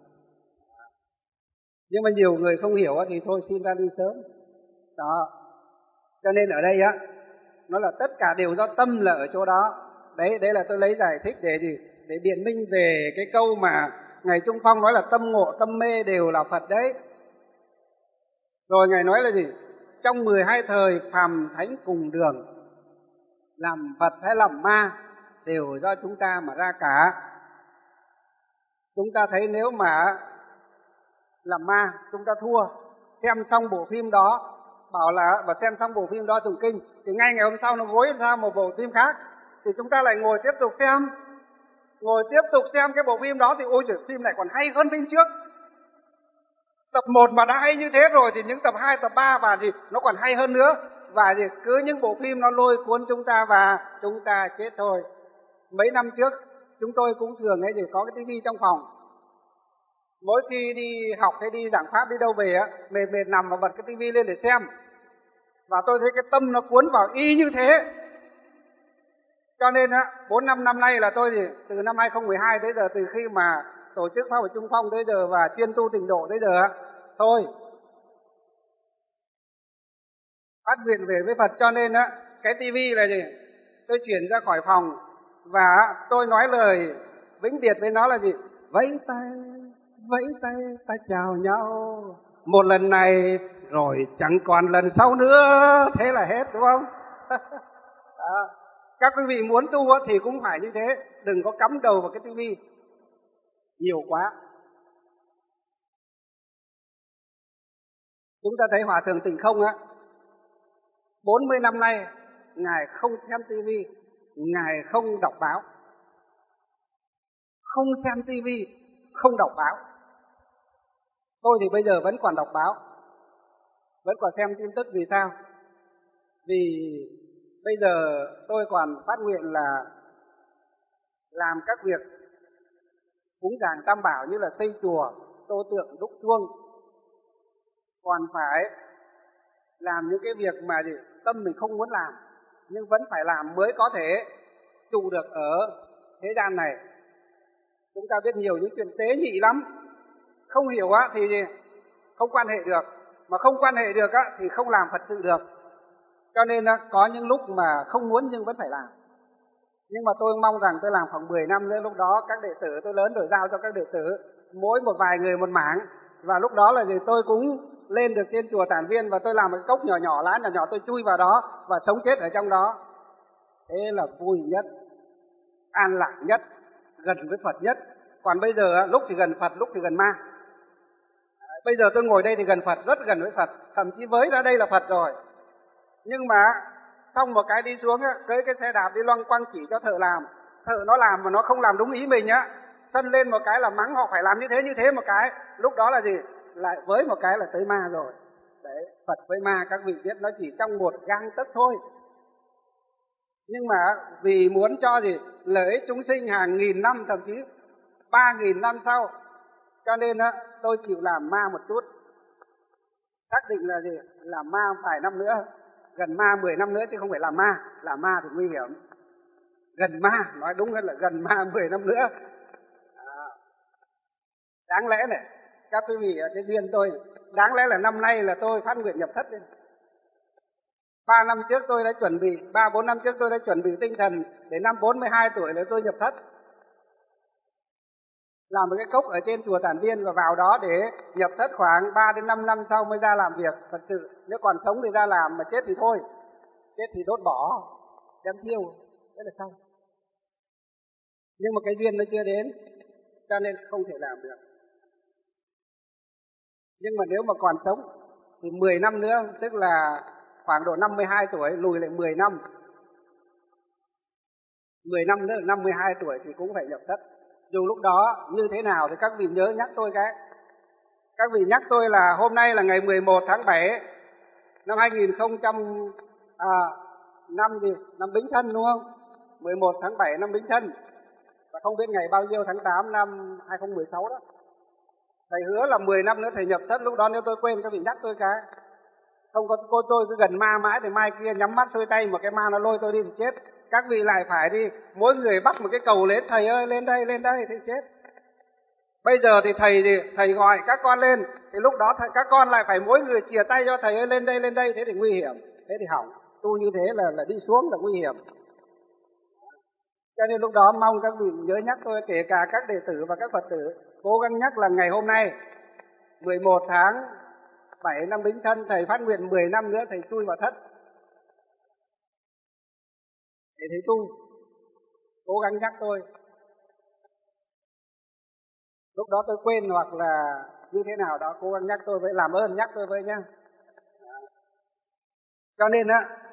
Nhưng mà nhiều người không hiểu thì thôi xin ra đi sớm. Đó. Cho nên ở đây nó là tất cả đều do tâm là ở chỗ đó. Đấy là tôi lấy giải thích để gì? Để biện minh về cái câu mà Ngài Trung Phong nói là tâm ngộ, tâm mê đều là Phật đấy. Rồi Ngài nói là gì? Trong 12 thời phàm thánh cùng đường, làm Phật hay làm ma đều do chúng ta mà ra cả. Chúng ta thấy nếu mà làm ma chúng ta thua, xem xong bộ phim đó bảo là và xem xong bộ phim đó tụng kinh thì ngay ngày hôm sau nó gối ra một bộ phim khác thì chúng ta lại ngồi tiếp tục xem cái bộ phim đó thì ôi trời, phim này còn hay hơn phim trước. Tập 1 mà đã hay như thế rồi thì những tập 2, tập 3 và thì nó còn hay hơn nữa. Và thì cứ những bộ phim nó lôi cuốn chúng ta và chúng ta chết thôi. Mấy năm trước chúng tôi cũng thường thì có cái tivi trong phòng. Mỗi khi đi học hay đi giảng pháp đi đâu về mệt nằm và bật cái tivi lên để xem. Và tôi thấy cái tâm nó cuốn vào y như thế. Cho nên 4-5 năm nay là tôi thì từ năm 2012 tới giờ, từ khi mà tổ chức Pháp hội Trung Phong tới giờ và chuyên tu tịnh độ tới giờ thôi phát nguyện về với Phật. Cho nên cái tivi này gì tôi chuyển ra khỏi phòng và tôi nói lời vĩnh biệt với nó là gì? Vẫy tay ta chào nhau một lần này rồi chẳng còn lần sau nữa, thế là hết, đúng không? Các quý vị muốn tu thì cũng phải như thế, đừng có cắm đầu vào cái tivi nhiều quá. Chúng ta thấy Hòa Thượng Tịnh Không 40 năm nay Ngài không xem tivi, Ngài không đọc báo. Không xem tivi, không đọc báo. Tôi thì bây giờ vẫn còn đọc báo, vẫn còn xem tin tức. Vì sao? Vì bây giờ tôi còn phát nguyện là làm các việc cúng dường tam bảo như là xây chùa, tô tượng, đúc chuông. Còn phải làm những cái việc mà tâm mình không muốn làm nhưng vẫn phải làm mới có thể trụ được ở thế gian này. Chúng ta biết nhiều những chuyện tế nhị lắm, không hiểu thì không quan hệ được, mà không quan hệ được thì không làm Phật sự được. Cho nên có những lúc mà không muốn nhưng vẫn phải làm. Nhưng mà tôi mong rằng tôi làm khoảng 10 năm nữa, lúc đó các đệ tử tôi lớn rồi, giao cho các đệ tử mỗi một vài người một mảng, và lúc đó là gì tôi cũng lên được trên chùa Tản Viên, và tôi làm một cái cốc nhỏ nhỏ, lá nhỏ nhỏ, tôi chui vào đó và sống chết ở trong đó. Thế là vui nhất, an lạc nhất, gần với Phật nhất. Còn bây giờ lúc thì gần Phật, lúc thì gần ma. Bây giờ tôi ngồi đây thì gần Phật, rất gần với Phật, thậm chí với ra đây là Phật rồi. Nhưng mà xong một cái đi xuống cưới cái xe đạp đi loanh quanh chỉ cho thợ làm, thợ nó làm mà nó không làm đúng ý mình sân lên một cái là mắng họ phải làm như thế một cái, lúc đó là gì, lại với một cái là tới ma rồi. Đấy, Phật với ma các vị biết nó chỉ trong một gang tấc thôi. Nhưng mà vì muốn cho gì lợi ích chúng sinh hàng nghìn năm, thậm chí 3.000 năm sau, cho nên tôi chịu làm ma một chút. Xác định là gì, làm ma vài năm nữa, gần ma 10 năm nữa chứ không phải làm ma thì nguy hiểm. Gần ma, nói đúng hơn là gần ma 10 năm nữa. Đáng lẽ này, các quý vị ở trên duyên tôi, đáng lẽ là năm nay là tôi phát nguyện nhập thất đi. 3 năm trước tôi đã chuẩn bị, 3-4 năm trước tôi đã chuẩn bị tinh thần để năm 42 tuổi là tôi nhập thất. Làm một cái cốc ở trên chùa Tản Viên và vào đó để nhập thất khoảng 3-5 năm sau mới ra làm việc thật sự. Nếu còn sống thì ra làm, mà chết thì thôi. Chết thì đốt bỏ, đem thiêu, thế là xong. Nhưng mà cái duyên nó chưa đến, cho nên không thể làm được. Nhưng mà nếu mà còn sống thì 10 năm nữa, tức là khoảng độ 52 tuổi, lùi lại 10 năm. 10 năm nữa, 52 tuổi thì cũng phải nhập thất. Dù lúc đó như thế nào thì các vị nhớ nhắc tôi cái. Các vị nhắc tôi là hôm nay là ngày 11 tháng 7 năm 2000 năm Bính Thân đúng không? 11 tháng 7 năm Bính Thân. Và không biết ngày bao nhiêu tháng 8 năm 2016 đó. Thầy hứa là 10 năm nữa thầy nhập thất, lúc đó nếu tôi quên các vị nhắc tôi cái. Không có tôi cứ gần ma mãi thì mai kia nhắm mắt xuôi tay một cái ma nó lôi tôi đi thì chết. Các vị lại phải đi, mỗi người bắt một cái cầu lên, thầy ơi lên đây thì chết. Bây giờ thì thầy gọi các con lên, thì lúc đó các con lại phải mỗi người chìa tay cho thầy ơi lên đây, thế thì nguy hiểm, thế thì hỏng. Tu như thế là đi xuống là nguy hiểm. Cho nên lúc đó mong các vị nhớ nhắc tôi, kể cả các đệ tử và các Phật tử, cố gắng nhắc là ngày hôm nay 11 tháng 7 năm Bính Thân, thầy phát nguyện 10 năm nữa thầy chui vào thất để thầy tu. Cố gắng nhắc tôi. Lúc đó tôi quên hoặc là như thế nào đó, cố gắng nhắc tôi với, làm ơn nhắc tôi với nhá. Cho nên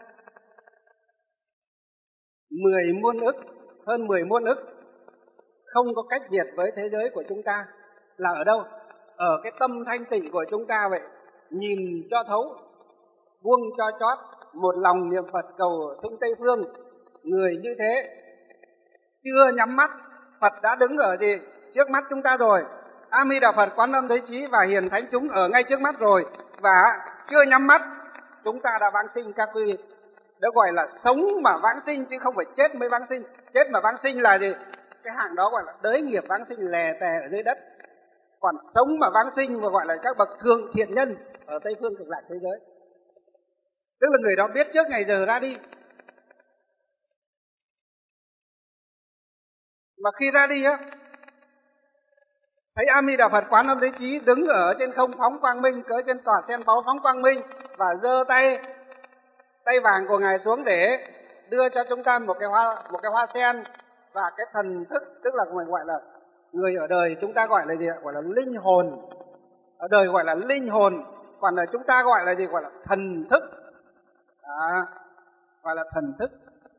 10 muôn ức, hơn 10 muôn ức không có cách biệt với thế giới của chúng ta là ở đâu? Ở cái tâm thanh tịnh của chúng ta vậy. Nhìn cho thấu, buông cho chót, một lòng niệm Phật cầu sinh Tây Phương. Người như thế chưa nhắm mắt, Phật đã đứng ở gì? Trước mắt chúng ta rồi. A Di Đà Phật, Quán Âm Thế Chí và Hiền Thánh chúng ở ngay trước mắt rồi, và chưa nhắm mắt chúng ta đã vãng sinh các quý vị. Đó gọi là sống mà vãng sinh chứ không phải chết mới vãng sinh. Chết mà vãng sinh là gì? Cái hạng đó gọi là đới nghiệp vãng sinh lè tè ở dưới đất. Còn sống mà vãng sinh và gọi là các bậc thượng thiện nhân ở Tây Phương Cực Lạc thế giới. Tức là người đó biết trước ngày giờ ra đi. Mà khi ra đi thấy A Di Đà Phật Quán Âm Thế Chí đứng ở trên không phóng quang minh, cỡ trên tòa sen báu phóng quang minh, và giơ tay vàng của ngài xuống để đưa cho chúng ta một cái hoa sen và cái thần thức, tức là mình gọi là người ở đời chúng ta gọi là gì ạ? Gọi là linh hồn. Ở đời gọi là linh hồn, còn ở chúng ta gọi là gì? Gọi là thần thức. Gọi là thần thức.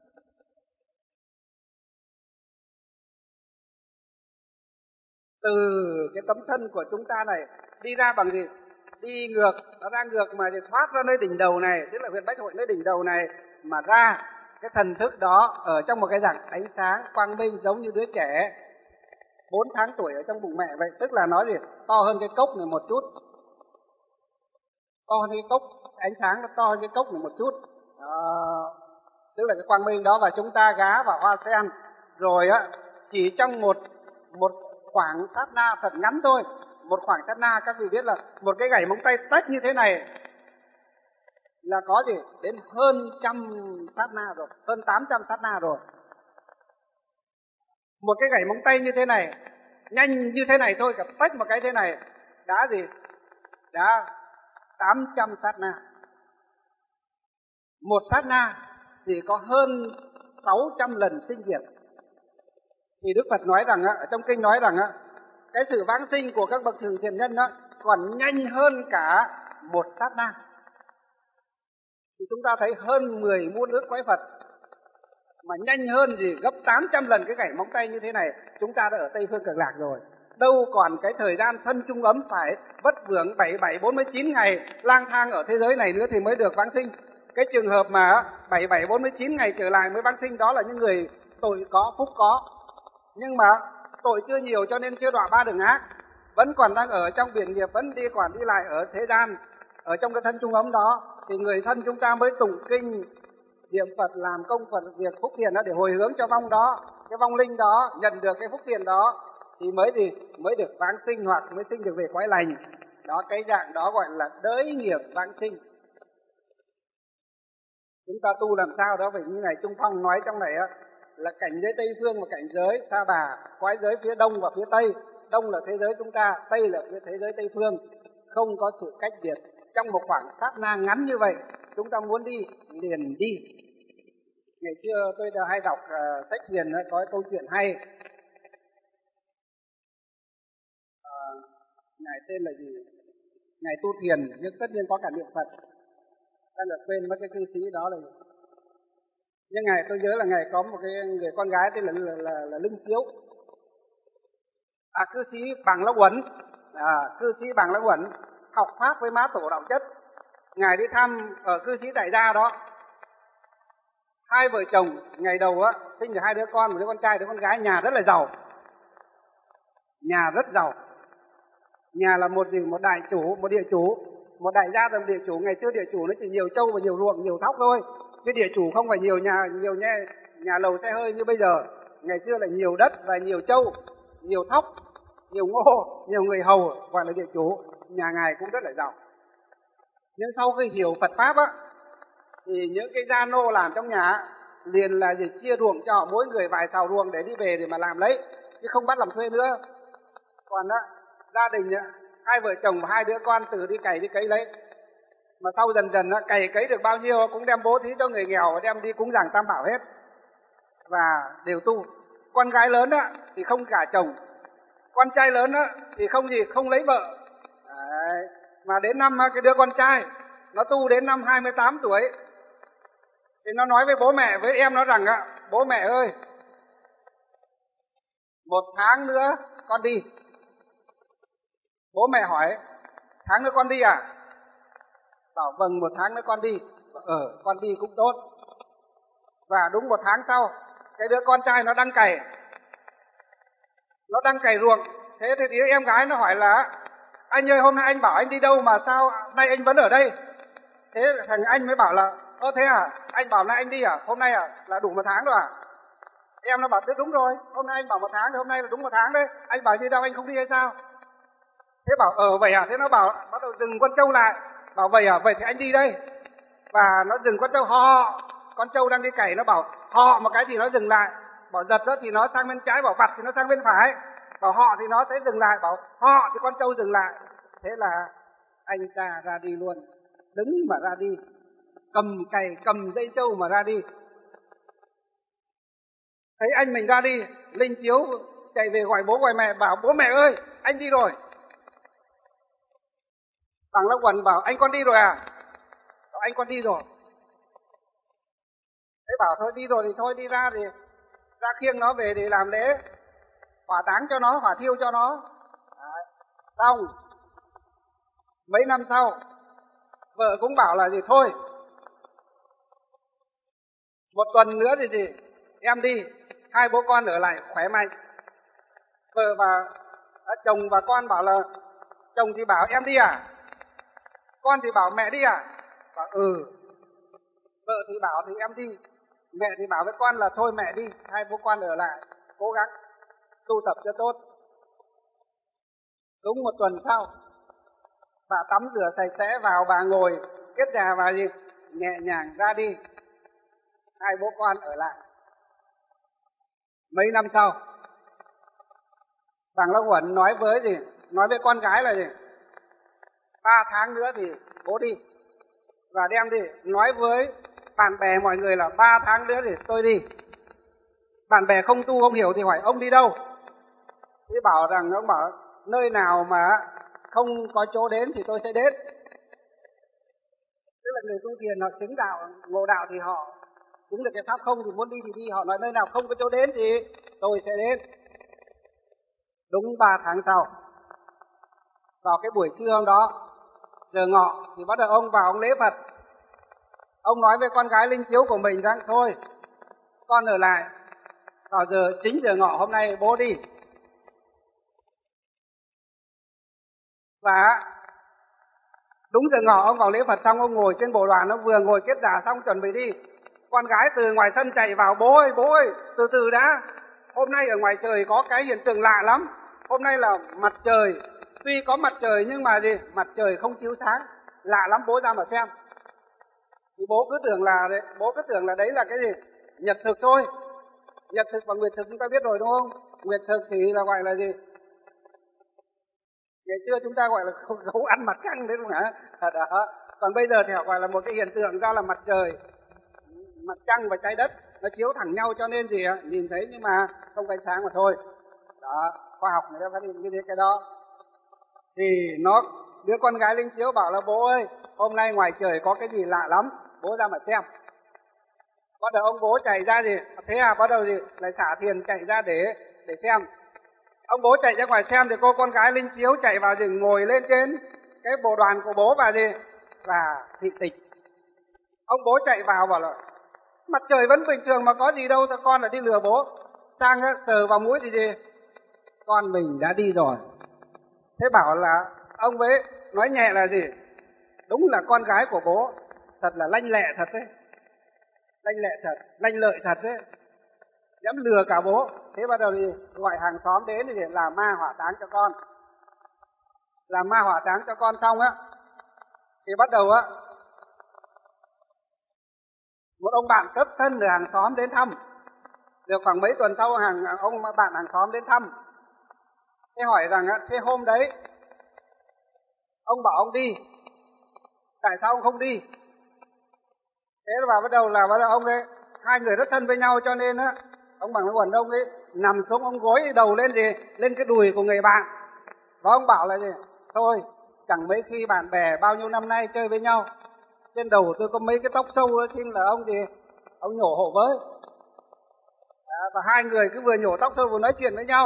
Từ cái tấm thân của chúng ta này đi ra bằng gì? Đi ngược, nó ra ngược mà thoát ra nơi đỉnh đầu này, tức là huyện Bách Hội nơi đỉnh đầu này mà ra. Cái thần thức đó ở trong một cái dạng ánh sáng quang minh giống như đứa trẻ 4 tháng tuổi ở trong bụng mẹ vậy. Tức là nói gì? To hơn cái cốc này một chút. To hơn cái cốc, ánh sáng nó to hơn cái cốc này một chút. Tức là cái quang minh đó, và chúng ta gá vào hoa sen. Rồi chỉ trong một khoảng sát na thật ngắn thôi. Một khoảng sát na các vị biết là một cái gảy móng tay tách như thế này là có gì? Đến hơn 100 sát na rồi, hơn 800 sát na rồi. Một cái gảy móng tay như thế này, nhanh như thế này thôi, cả tách một cái thế này, đã gì? Đã 800 sát na. Một sát na thì có hơn 600 lần sinh diệt. Thì Đức Phật nói rằng, ở trong kinh nói rằng, cái sự vãng sinh của các bậc thường thiện nhân còn nhanh hơn cả một sát na. Thì chúng ta thấy hơn 10 muôn ức cõi Phật mà nhanh hơn gì gấp 800 lần cái gảy móng tay như thế này, chúng ta đã ở Tây Phương Cực Lạc rồi. Đâu còn cái thời gian thân chung ấm phải vất vưởng 7749 ngày lang thang ở thế giới này nữa thì mới được vãng sinh. Cái trường hợp mà 7749 ngày trở lại mới vãng sinh đó là những người tội có, phúc có. Nhưng mà tội chưa nhiều cho nên chưa đọa ba đường ác, vẫn còn đang ở trong biển nghiệp, vẫn còn đi lại ở thế gian, ở trong cái thân chung ấm đó, thì người thân chúng ta mới tụng kinh niệm Phật, làm công Phật việc phúc thiện đó để hồi hướng cho vong đó, cái vong linh đó nhận được cái phúc thiện đó thì mới được vãng sinh hoặc mới sinh được về cõi lành. Đó, cái dạng đó gọi là đới nghiệp vãng sinh. Chúng ta tu làm sao đó, vậy như này Trung Phong nói trong này là cảnh giới Tây Phương và cảnh giới Sa Bà, cõi giới phía đông và phía tây. Đông là thế giới chúng ta, tây là thế giới Tây Phương, không có sự cách biệt. Trong một khoảng sát na ngắn như vậy, chúng ta muốn đi liền đi. Ngày xưa tôi đã hay đọc sách Thiền, có câu chuyện hay. Ngài tên là gì? Ngài tu thiền nhưng tất nhiên có cả niệm Phật. Ta được quên mất cái cư sĩ đó là gì? Nhưng ngài, tôi nhớ là ngài có một cái người con gái tên là Linh Chiếu. Cư sĩ Bằng Long Uẩn. Cư sĩ Bằng Long Uẩn học pháp với má tổ Đạo Chất. Ngài đi thăm ở cư sĩ tại gia đó. Hai vợ chồng ngày đầu sinh được hai đứa con, một đứa con trai, đứa con gái, nhà rất là giàu. Nhà rất giàu. Nhà là một đại chủ, một địa chủ, một đại gia tầng địa chủ. Ngày xưa địa chủ nó chỉ nhiều trâu và nhiều ruộng, nhiều thóc thôi. Chứ địa chủ không phải nhiều nhà lầu xe hơi như bây giờ. Ngày xưa là nhiều đất và nhiều trâu, nhiều thóc, nhiều ngô, nhiều người hầu, gọi là địa chủ. Nhà ngài cũng rất là giàu. Nhưng sau khi hiểu Phật pháp thì những cái gia nô làm trong nhà liền là chia ruộng cho họ, mỗi người vài sào ruộng để đi về để mà làm lấy, chứ không bắt làm thuê nữa. Còn gia đình hai vợ chồng và hai đứa con tự đi cày đi cấy lấy. Mà sau dần dần cày cấy được bao nhiêu cũng đem bố thí cho người nghèo và đem đi cúng dường Tam Bảo hết. Và đều tu. Con gái lớn thì không gả chồng, con trai lớn thì không lấy vợ. Đấy. Mà đến năm cái đứa con trai nó tu đến năm 28 tuổi thì nó nói với bố mẹ, với em nó rằng bố mẹ ơi, 1 tháng nữa con đi. Bố mẹ hỏi, tháng nữa con đi à? Bảo vâng, 1 tháng nữa con đi. Con đi cũng tốt. Và đúng 1 tháng sau, cái đứa con trai nó đang cày ruộng. Thế thì đứa em gái nó hỏi là, anh ơi, hôm nay anh bảo anh đi đâu mà sao nay anh vẫn ở đây? Thế thằng anh mới bảo là, thế à, anh bảo nay anh đi à, hôm nay là đủ 1 tháng rồi à? Em nó bảo, thế đúng rồi, hôm nay anh bảo 1 tháng thì hôm nay là đúng 1 tháng đấy. Anh bảo đi đâu, anh không đi hay sao? Thế bảo vậy à? Thế nó bảo, bắt đầu dừng con trâu lại. Bảo vậy à? Vậy thì anh đi đây. Và nó dừng con trâu, con trâu đang đi cày, nó bảo họ một cái thì nó dừng lại. Bảo giật đó thì nó sang bên trái, bảo vặt thì nó sang bên phải. Bảo họ thì nó sẽ dừng lại, bảo họ thì con trâu dừng lại. Thế là anh ta ra đi luôn. Đứng mà ra đi, cầm cày, cầm dây trâu mà ra đi. Thấy anh mình ra đi, Linh Chiếu chạy về gọi bố gọi mẹ, bảo bố mẹ ơi, anh đi rồi. Bằng Long Uẩn bảo, anh con đi rồi à? Bảo, anh con đi rồi. Thế bảo thôi đi rồi thì thôi, đi ra thì ra khiêng nó về để làm lễ hỏa táng cho nó, hỏa thiêu cho nó. Đấy. Xong mấy năm sau vợ cũng bảo là thôi 1 tuần nữa thì em đi, hai bố con ở lại khỏe mạnh. Vợ và chồng và con bảo là, chồng thì bảo em đi à, con thì bảo mẹ đi à? Bảo vợ thì bảo thì em đi, mẹ thì bảo với con là thôi mẹ đi, hai bố con ở lại cố gắng tu tập cho tốt. Đúng 1 tuần sau, bà tắm rửa sạch sẽ vào, bà ngồi kết nhà và nhẹ nhàng ra đi, hai bố con ở lại. Mấy năm sau Bàng Long Uẩn nói với gì? Nói với con gái là gì? 3 tháng nữa thì bố đi. Và đem đi nói với bạn bè mọi người là 3 tháng nữa thì tôi đi. Bạn bè không tu không hiểu thì hỏi ông đi đâu? Thì bảo rằng ông bảo nơi nào mà không có chỗ đến thì tôi sẽ đến. Tức là người tu thiền họ chứng đạo, ngộ đạo thì họ chứng được cái pháp không thì muốn đi thì đi. Họ nói nơi nào không có chỗ đến thì tôi sẽ đến. Đúng 3 tháng sau, vào cái buổi trưa hôm đó, giờ ngọ thì bắt đầu ông vào ông lễ Phật. Ông nói với con gái linh chiếu của mình rằng thôi con ở lại, vào giờ chính giờ ngọ hôm nay bố đi. Và đúng giờ ngọ ông vào lễ Phật xong, ông ngồi trên bồ đoàn, ông vừa ngồi kết giả xong chuẩn bị đi. Con gái từ ngoài sân chạy vào, bố ơi, từ từ đã. Hôm nay ở ngoài trời có cái hiện tượng lạ lắm. Hôm nay là mặt trời, tuy có mặt trời nhưng mà gì? Mặt trời không chiếu sáng, lạ lắm, bố ra mà xem. Thì bố cứ tưởng là đấy là cái gì? Nhật thực thôi. Nhật thực và nguyệt thực chúng ta biết rồi đúng không? Nguyệt thực thì là gọi là gì? Ngày xưa chúng ta gọi là gấu ăn mặt trăng đấy đúng không hả? Đó. Còn bây giờ thì họ gọi là một cái hiện tượng do là mặt trời, mặt trăng và trái đất nó chiếu thẳng nhau cho nên gì ạ? Nhìn thấy nhưng mà không ánh sáng mà thôi. Đó, khoa học người ta phát hiện như thế cái đó. Thì đứa con gái linh chiếu bảo là bố ơi, hôm nay ngoài trời có cái gì lạ lắm, bố ra mà xem. Bắt đầu ông bố chạy ra gì? Thế à, bắt đầu gì? Lại xả thiền chạy ra để xem. Ông bố chạy ra ngoài xem thì cô con gái linh chiếu chạy vào rừng ngồi lên trên cái bồ đoàn của bố và gì? Và thị tịch. Ông bố chạy vào bảo là mặt trời vẫn bình thường mà có gì đâu, sao con lại đi lừa bố. Sang sờ vào mũi thì gì? Con mình đã đi rồi. Thế bảo là ông ấy nói nhẹ là gì? Đúng là con gái của bố thật là lanh lẹ thật đấy. Lanh lẹ thật, lanh lợi thật đấy. Dám lừa cả bố. Thế bắt đầu thì gọi hàng xóm đến thì làm ma hỏa táng cho con. Làm ma hỏa táng cho con xong á, thì bắt đầu á, một ông bạn cấp thân từ hàng xóm đến thăm. Được khoảng mấy tuần sau ông bạn hàng xóm đến thăm. Thế hỏi rằng á, thế hôm đấy ông bảo ông đi, tại sao ông không đi? Thế là bắt đầu ông ấy, hai người rất thân với nhau cho nên á, ông Bằng Long Uẩn ông ấy nằm xuống, ông gối đầu lên gì? Lên cái đùi của người bạn. Và ông bảo là gì? Thôi, chẳng mấy khi bạn bè bao nhiêu năm nay chơi với nhau, trên đầu tôi có mấy cái tóc sâu đó, xin là ông gì? Ông nhổ hộ với. Và hai người cứ vừa nhổ tóc sâu vừa nói chuyện với nhau.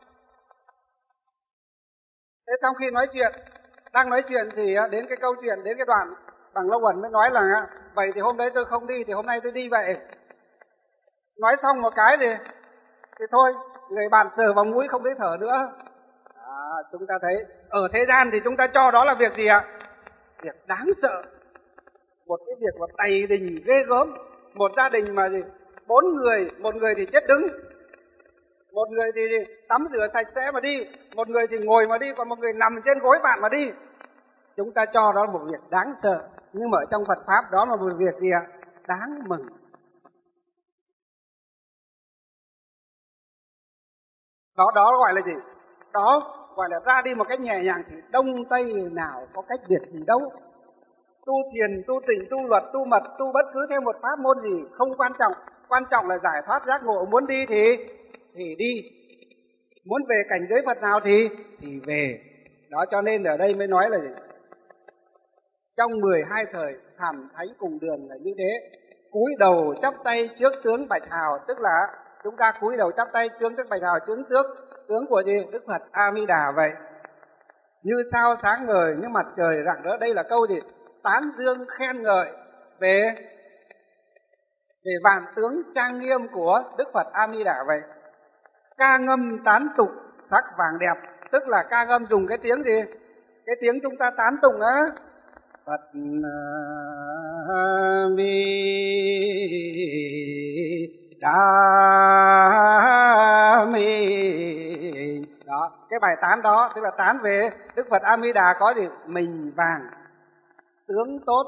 Thế trong khi đang nói chuyện thì đến cái câu chuyện, đến cái đoạn Bằng Long Uẩn mới nói là vậy thì hôm đấy tôi không đi thì hôm nay tôi đi vậy. Nói xong một cái thì thôi, người bạn sờ vào mũi không thấy thở nữa. Chúng ta thấy ở thế gian thì chúng ta cho đó là việc gì ạ? Việc đáng sợ. Một cái việc mà tày đình ghê gớm. Một gia đình mà gì? 4 người, một người thì chết đứng, một người thì tắm rửa sạch sẽ mà đi, một người thì ngồi mà đi, còn một người nằm trên gối bạn mà đi. Chúng ta cho đó là một việc đáng sợ, nhưng mà ở trong Phật Pháp đó là một việc gì ạ? Đáng mừng. Đó gọi là gì? Đó gọi là ra đi một cách nhẹ nhàng, thì đông tây nào có cách biệt gì đâu. Tu thiền, tu tịnh, tu luật, tu mật, tu bất cứ theo một pháp môn gì không quan trọng. Quan trọng là giải thoát giác ngộ. Muốn đi thì đi. Muốn về cảnh giới Phật nào thì về. Đó cho nên ở đây mới nói là gì? Trong 12 thời thảm thánh cùng đường là như thế. Cúi đầu chắp tay trước tướng Bạch Hào, tức là chúng ta cúi đầu chắp tay trước Bạch Hào, tướng của gì? Đức Phật A Di Đà vậy. Như sao sáng ngời, như mặt trời rạng rỡ. Đây là câu gì? Tán dương khen ngợi về vạn tướng trang nghiêm của Đức Phật A Di Đà vậy. Ca ngâm tán tụng sắc vàng đẹp, tức là ca ngâm dùng cái tiếng gì? Cái tiếng chúng ta tán tụng á, Phật A Đà Mi. Đó, cái bài tán đó tức là tán về Đức Phật A Di Đà có gì? Mình vàng, tướng tốt,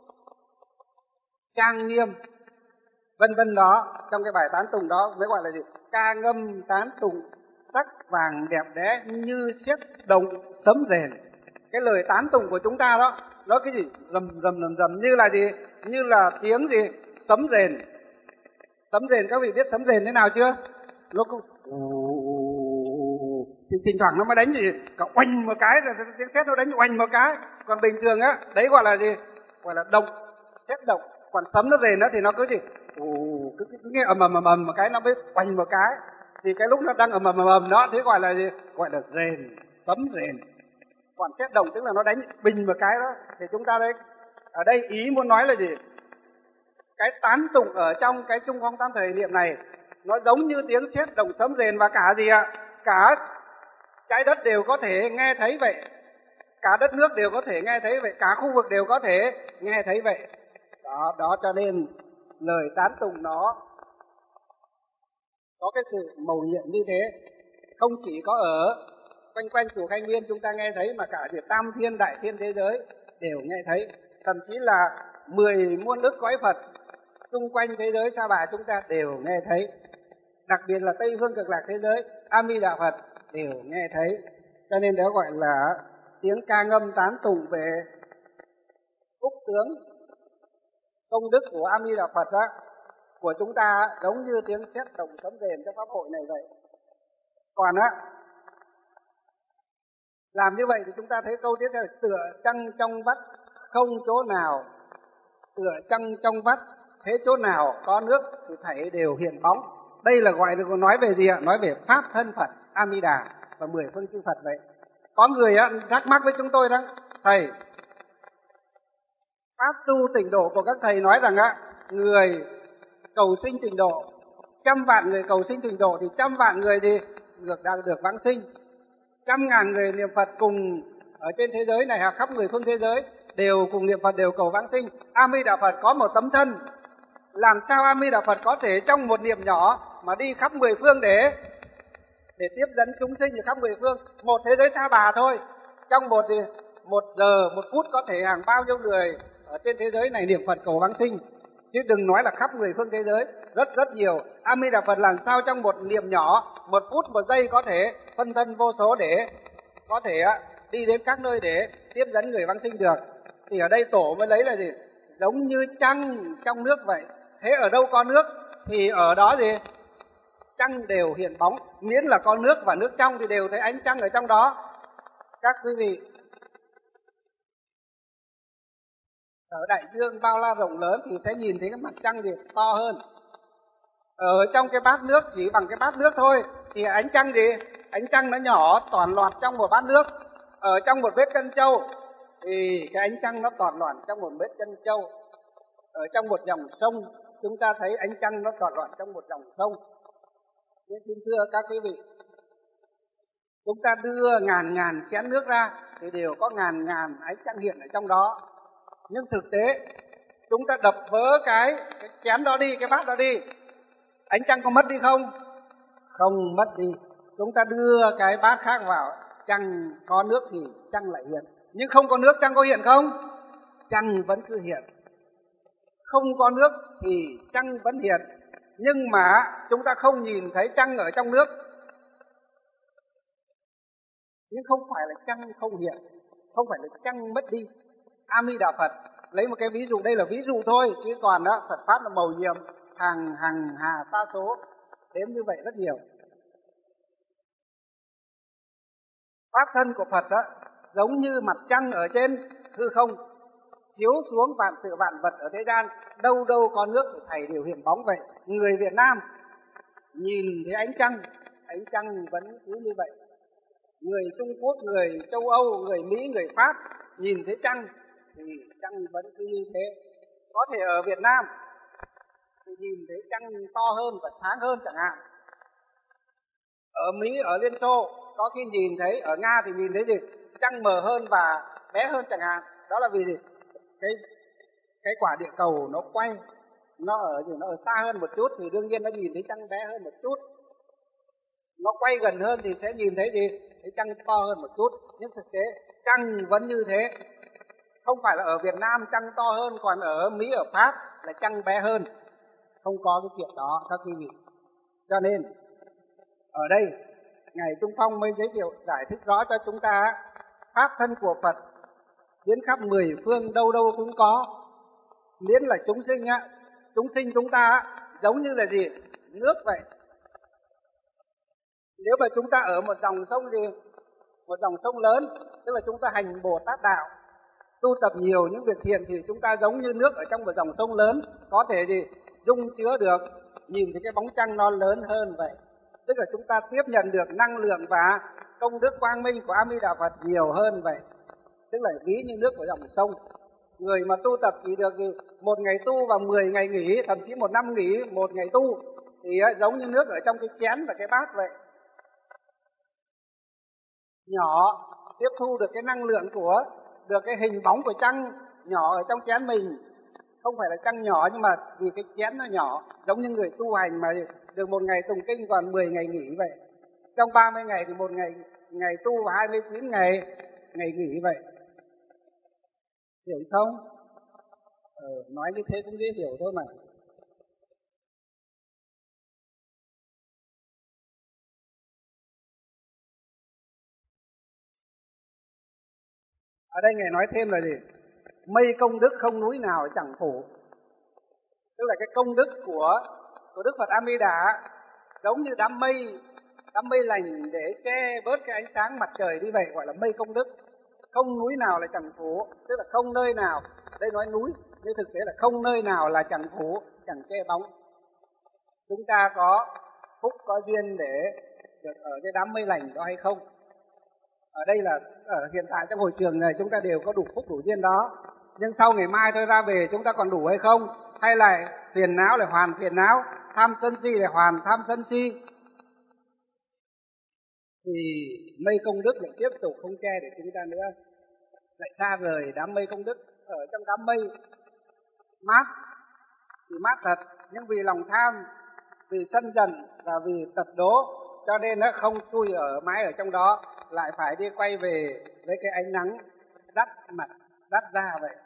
trang nghiêm, vân vân đó. Trong cái bài tán tụng đó mới gọi là gì? Ca ngâm tán tụng sắc vàng đẹp đẽ như sét động sấm rền. Cái lời tán tụng của chúng ta đó, nó cái gì rầm như là gì? Như là tiếng gì? Sấm rền. Sấm rền, các vị biết sấm rền thế nào chưa? Nó cũng thì thỉnh thoảng nó mới đánh gì cả oanh một cái, rồi tiếng sét nó đánh oanh một cái. Còn bình thường á, đấy gọi là gì? Gọi là động, sét động. Còn sấm nó rền đó thì nó cứ gì? Cứ nghe ầm một cái nó mới oanh một cái. Thì cái lúc nó đang ầm đó thế gọi là gì? Gọi là rền, sấm rền. Còn sét động tức là nó đánh bình một cái đó. Thì chúng ta đây, ở đây ý muốn nói là gì? Cái tán tụng ở trong cái Trung Phong Tam Thời niệm này nó giống như tiếng sét động sấm rền, và cả gì ạ? Cả trái đất đều có thể nghe thấy vậy. Cả đất nước đều có thể nghe thấy vậy, cả khu vực đều có thể nghe thấy vậy. Đó cho nên lời tán tụng nó có cái sự mầu nhiệm như thế. Không chỉ có ở quanh chùa Khai Nguyên chúng ta nghe thấy, mà cả tam thiên đại thiên thế giới đều nghe thấy. Thậm chí là 10 muôn ức cõi Phật xung quanh thế giới Sa Bà chúng ta đều nghe thấy. Đặc biệt là Tây Phương Cực Lạc thế giới, A Di Đà Phật đều nghe thấy. Cho nên đó gọi là tiếng ca ngâm tán tụng về phúc tướng công đức của A Di Đà Phật đó, của chúng ta giống như tiếng sét động sấm rền trong pháp hội này vậy. Còn á, làm như vậy thì chúng ta thấy câu tiếp theo là tựa trăng trong vắt không chỗ nào, tựa trăng trong vắt thế chỗ nào có nước thì thảy đều hiện bóng. Đây là gọi được nói về gì ạ? Nói về pháp thân Phật A Di Đà và 10 phương chư Phật vậy. Có người á thắc mắc với chúng tôi đó, thầy, pháp tu tịnh độ của các thầy nói rằng á, người cầu sinh tịnh độ, 100 vạn người cầu sinh tịnh độ thì 100 vạn người thì được vãng sinh. 100.000 người niệm Phật cùng ở trên thế giới này hoặc khắp 10 phương thế giới đều cùng niệm Phật, đều cầu vãng sinh. A Di Đà Phật có một tấm thân, làm sao A Di Đà Phật có thể trong một niệm nhỏ mà đi khắp 10 phương để tiếp dẫn chúng sinh ở khắp 10 phương? Một thế giới Sa Bà thôi, trong một giờ, 1 phút có thể hàng bao nhiêu người ở trên thế giới này niệm Phật cầu vãng sinh, chứ đừng nói là khắp 10 phương thế giới, rất nhiều. A Di Đà Phật làm sao trong một niệm nhỏ, 1 phút 1 giây có thể phân thân vô số để có thể đi đến các nơi để tiếp dẫn người vãng sinh được. Thì ở đây tổ mới lấy là gì? Giống như trăng trong nước vậy. Thế ở đâu có nước thì ở đó gì? Trăng đều hiện bóng. Miễn là có nước và nước trong thì đều thấy ánh trăng ở trong đó. Các quý vị, ở đại dương bao la rộng lớn thì sẽ nhìn thấy cái mặt trăng gì to hơn. Ở trong cái bát nước, chỉ bằng cái bát nước thôi thì ánh trăng gì? Ánh trăng nó nhỏ toàn loạt trong một bát nước. Ở trong một vết chân trâu thì cái ánh trăng nó toàn loạt trong một vết chân trâu. Ở trong một dòng sông chúng ta thấy ánh trăng nó toàn loạt trong một dòng sông. Nhưng xin thưa các quý vị, chúng ta đưa ngàn chén nước ra thì đều có ngàn ánh trăng hiện ở trong đó. Nhưng thực tế chúng ta đập vỡ cái chén đó đi, cái bát đó đi, ánh trăng có mất đi không? Không mất đi. Chúng ta đưa cái bát khác vào, trăng có nước thì trăng lại hiện. Nhưng không có nước trăng có hiện không? Trăng vẫn cứ hiện. Không có nước thì trăng vẫn hiện. Nhưng mà chúng ta không nhìn thấy trăng ở trong nước. Nhưng không phải là trăng không hiện, không phải là trăng mất đi. A Di Đà Phật lấy một cái ví dụ, đây là ví dụ thôi, chứ còn đó Phật pháp là mầu nhiệm, hàng hà sa số, đếm như vậy rất nhiều. Pháp thân của Phật đó giống như mặt trăng ở trên hư không, chiếu xuống vạn sự vạn vật ở thế gian, đâu đâu có nước thì thầy đều hiện bóng vậy. Người Việt Nam nhìn thấy ánh trăng vẫn cứ như vậy. Người Trung Quốc, người châu Âu, người Mỹ, người Pháp nhìn thấy trăng thì trăng vẫn cứ như thế. Có thể ở Việt Nam thì nhìn thấy trăng to hơn và sáng hơn chẳng hạn. Ở Mỹ, ở Liên Xô có khi nhìn thấy, ở Nga thì nhìn thấy gì? Trăng mờ hơn và bé hơn chẳng hạn. Đó là vì gì? Cái quả địa cầu nó quay, nó ở xa hơn một chút thì đương nhiên nó nhìn thấy trăng bé hơn một chút. Nó quay gần hơn thì sẽ nhìn thấy gì? Thấy trăng to hơn một chút. Nhưng thực tế trăng vẫn như thế. Không phải là ở Việt Nam trăng to hơn, còn ở Mỹ, ở Pháp là trăng bé hơn. Không có cái chuyện đó các quý vị. Cho nên ở đây Ngài Trung Phong mới giới thiệu giải thích rõ cho chúng ta pháp thân của Phật biến khắp 10 phương, đâu đâu cũng có. Miễn là chúng sinh chúng ta giống như là gì? Nước vậy. Nếu mà chúng ta ở một dòng sông gì? Một dòng sông lớn, tức là chúng ta hành Bồ Tát đạo, tu tập nhiều những việc thiện thì chúng ta giống như nước ở trong một dòng sông lớn, có thể gì? Dung chứa được, nhìn thấy cái bóng trăng nó lớn hơn vậy. Tức là chúng ta tiếp nhận được năng lượng và công đức quang minh của A Di Đà Phật nhiều hơn vậy. Tức là ví như nước của dòng sông. Người mà tu tập chỉ được gì? Một ngày tu và 10 ngày nghỉ, thậm chí một năm nghỉ, một ngày tu, thì giống như nước ở trong cái chén và cái bát vậy. Nhỏ, tiếp thu được cái năng lượng của, được cái hình bóng của trăng nhỏ ở trong chén mình. Không phải là trăng nhỏ nhưng mà vì cái chén nó nhỏ, giống như người tu hành mà được một ngày tụng kinh còn 10 ngày nghỉ vậy. Trong 30 ngày thì một ngày tu và 29 ngày nghỉ vậy. Hiểu không? Nói như thế cũng dễ hiểu thôi mà. Ở đây Ngài nói thêm là gì? Mây công đức không núi nào chẳng phủ. Tức là cái công đức của Đức Phật A Di Đà giống như đám mây lành để che bớt cái ánh sáng mặt trời đi vậy, gọi là mây công đức. Không núi nào là chẳng phủ, tức là không nơi nào, đây nói núi, nhưng thực tế là không nơi nào là chẳng phủ, chẳng che bóng. Chúng ta có phúc có duyên để được ở cái đám mây lành đó hay không? Ở đây là ở hiện tại trong hội trường này chúng ta đều có đủ phúc đủ duyên đó. Nhưng sau ngày mai thôi ra về chúng ta còn đủ hay không? Hay là phiền não lại hoàn phiền não, tham sân si lại hoàn tham sân si? Thì mây công đức lại tiếp tục không che để chúng ta nữa, lại xa rời đám mây công đức. Ở trong đám mây mát thì mát thật, nhưng vì lòng tham, vì sân giận và vì tật đố cho nên nó không chui ở mãi ở trong đó, lại phải đi quay về với cái ánh nắng đắt mặt đắt da vậy.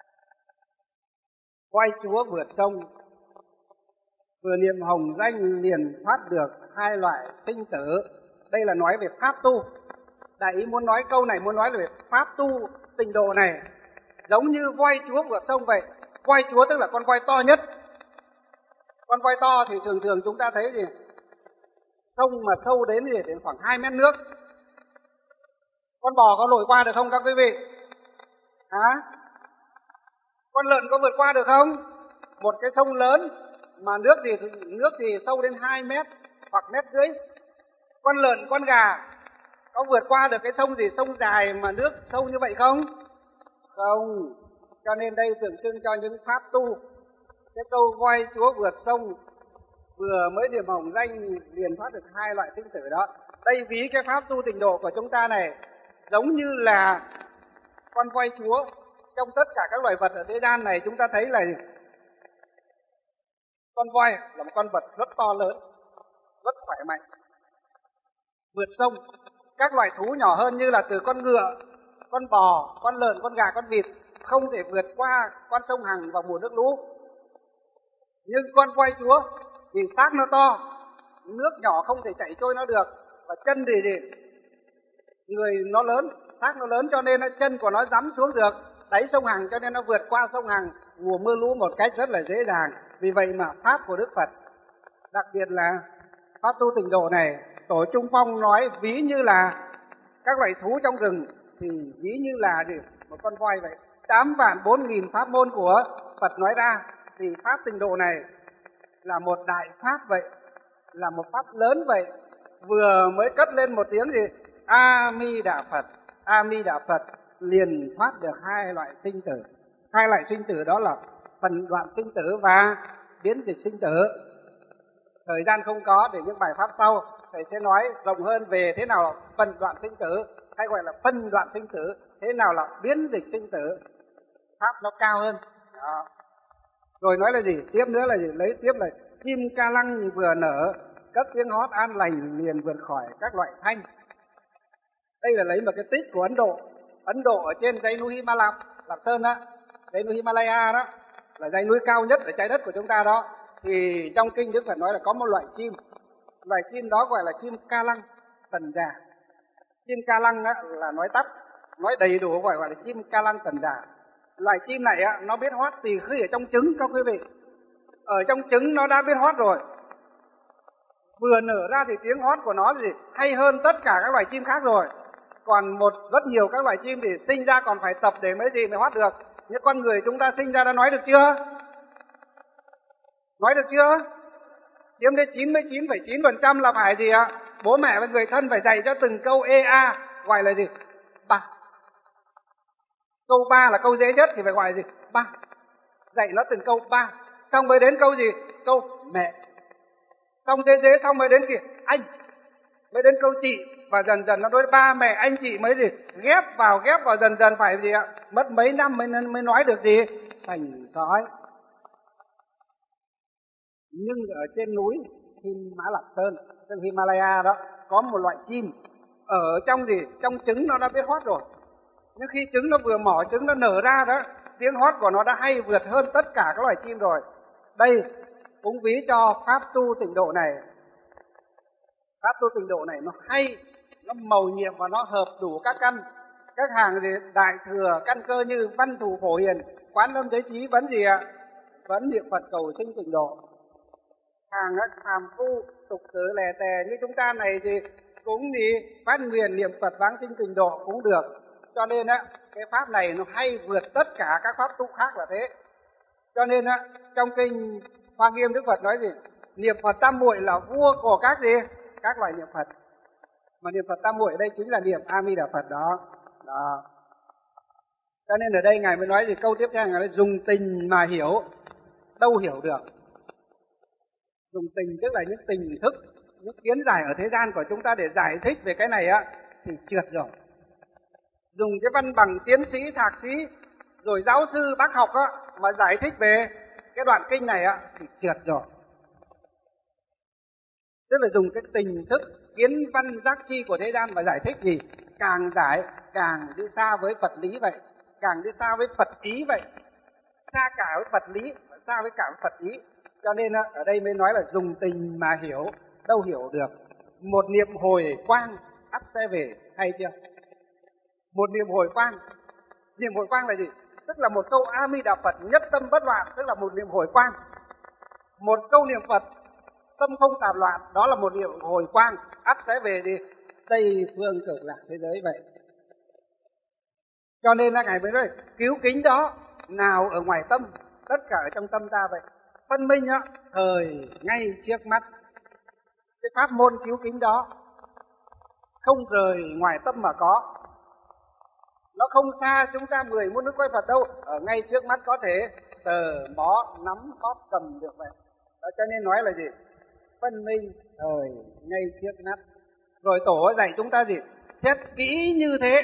Quay Chúa vượt sông, vừa niệm hồng danh liền thoát được hai loại sinh tử. Đây là nói về pháp tu. Đại ý muốn nói câu này, muốn nói về pháp tu tịnh độ này, giống như voi Chúa vượt sông vậy. Voi Chúa tức là con voi to nhất. Con voi to thì thường thường chúng ta thấy gì? Sông mà sâu đến thì đến khoảng 2 mét nước. Con bò có lội qua được không các quý vị? Hả? Con lợn có vượt qua được không? Một cái sông lớn mà nước thì sâu đến 2 mét hoặc mét rưỡi. Con lợn, con gà có vượt qua được cái sông sông dài mà nước sâu như vậy không? Không. Cho nên đây tượng trưng cho những pháp tu. Cái câu voi Chúa vượt sông, vừa mới niệm hồng danh liền thoát được hai loại sinh tử đó. Đây ví cái pháp tu tịnh độ của chúng ta này giống như là con voi Chúa. Trong tất cả các loài vật ở thế gian này chúng ta thấy là con voi là một con vật rất to lớn, rất khỏe mạnh, vượt sông. Các loài thú nhỏ hơn như là từ con ngựa, con bò, con lợn, con gà, con vịt không thể vượt qua con sông Hằng vào mùa nước lũ. Nhưng con voi Chúa vì xác nó to, nước nhỏ không thể chảy trôi nó được, và chân thì người nó lớn, xác nó lớn cho nên chân của nó dắm xuống được đáy sông Hằng, cho nên nó vượt qua sông Hằng mùa mưa lũ một cách rất là dễ dàng. Vì vậy mà pháp của Đức Phật, đặc biệt là pháp tu tịnh độ này, Tổ Trung Phong nói ví như là các loài thú trong rừng thì ví như là một con voi vậy. 8.400.000 pháp môn của Phật nói ra thì pháp tịnh độ này là một đại pháp vậy, là một pháp lớn vậy. Vừa mới cất lên một tiếng A Di Đà Phật, A Di Đà Phật liền thoát được hai loại sinh tử. Hai loại sinh tử đó là phần đoạn sinh tử và biến dịch sinh tử. Thời gian không có, để những bài pháp sau thầy sẽ nói rộng hơn về thế nào là phần đoạn sinh tử, hay gọi là phân đoạn sinh tử, thế nào là biến dịch sinh tử. Pháp nó cao hơn đó. Rồi nói là gì? Tiếp nữa là gì? Lấy tiếp là chim ca lăng vừa nở, cất tiếng hót an lành liền vượt khỏi các loại thanh. Đây là lấy một cái tích của Ấn Độ. Ấn Độ ở trên dãy núi Himalaya, Lạp Sơn đó, dãy núi Himalaya đó là dãy núi cao nhất ở trái đất của chúng ta đó. Thì trong kinh Đức Phật nói là có một loại chim đó gọi là chim ca lăng. tần già. Chim ca lăng á, là nói tắt, nói đầy đủ gọi là chim ca lăng tần già. Loài chim này á, nó biết hót từ khi ở trong trứng các quý vị. Ở trong trứng nó đã biết hót rồi. Vừa nở ra thì tiếng hót của nó thì hay hơn tất cả các loài chim khác rồi. Còn rất nhiều các loài chim thì sinh ra còn phải tập để mới hót được. Những con người chúng ta sinh ra đã nói được chưa? Nói được chưa? Chiếm đến 99,9% là phải gì ạ? Bố mẹ và người thân phải dạy cho từng câu EA, gọi là gì? Ba. Câu ba là câu dễ nhất thì phải gọi là gì? Ba. Dạy nó từng câu ba. Xong mới đến câu gì? Câu mẹ. Xong thế dễ xong mới đến kìa anh. Mới đến câu chị. Và dần dần nó đối ba mẹ anh chị mới gì? Ghép vào dần dần phải gì ạ? Mất mấy năm mới nói được gì? Sành sói. Nhưng ở trên núi Mã Lạc Sơn, trên Himalaya đó, có một loại chim ở trong gì? Trong trứng nó đã biết hót rồi. Nhưng khi trứng nó vừa mỏ, trứng nó nở ra đó, tiếng hót của nó đã hay vượt hơn tất cả các loài chim rồi. Đây cũng ví cho pháp tu tịnh độ này. Pháp tu tịnh độ này nó hay, nó mầu nhiệm và nó hợp đủ các căn. Các hàng gì? Đại thừa, căn cơ như văn thù phổ hiền, quán lâm giới trí vẫn gì ạ? Vẫn niệm Phật cầu sinh tịnh độ. Hàng phàm phu tục tử lẻ tè như chúng ta này thì cũng đi phát nguyện niệm Phật vãng sinh tịnh độ cũng được. Cho nên á, cái pháp này nó hay vượt tất cả các pháp tu khác là thế. Cho nên á, trong kinh Hoa Nghiêm Đức Phật nói gì? Niệm Phật tam muội là vua của các gì? Các loài niệm Phật. Mà niệm Phật tam muội ở đây chính là niệm A Di Đà Phật đó. Đó. Cho nên ở đây ngài mới nói gì? Câu tiếp theo ngài nói dùng tình mà hiểu, đâu hiểu được. Dùng tình tức là những tình thức, những kiến giải ở thế gian của chúng ta để giải thích về cái này á thì trượt rồi. Dùng cái văn bằng tiến sĩ, thạc sĩ, rồi giáo sư, bác học á mà giải thích về cái đoạn kinh này á thì trượt rồi. Tức là dùng cái tình thức, kiến văn giác chi của thế gian mà giải thích gì? Càng giải càng đi xa với Phật lý vậy, càng đi xa với Phật ý vậy. Xa cả với Phật lý, xa với cả với Phật ý. Cho nên ở đây mới nói là dùng tình mà hiểu, đâu hiểu được. Một niệm hồi quang ắt sẽ về, hay chưa? Một niệm hồi quang. Niệm hồi quang là gì? Tức là một câu A Di Đà Phật nhất tâm bất loạn, tức là một niệm hồi quang. Một câu niệm Phật tâm không tạp loạn, đó là một niệm hồi quang, ắt sẽ về đi Tây phương cực lạc thế giới vậy. Cho nên là ngài mới nói cứu kính đó nào ở ngoài tâm, tất cả ở trong tâm ta vậy. Phân minh á, thời ngay trước mắt. Cái pháp môn cứu kính đó không rời ngoài tâm mà có. Nó không xa chúng ta 10 muôn nước quay Phật đâu, ở ngay trước mắt có thể sờ mó nắm bóp cầm được vậy. Đó, cho nên nói là gì? Phân minh thời ngay trước mắt. Rồi tổ dạy chúng ta gì? Xét kỹ như thế.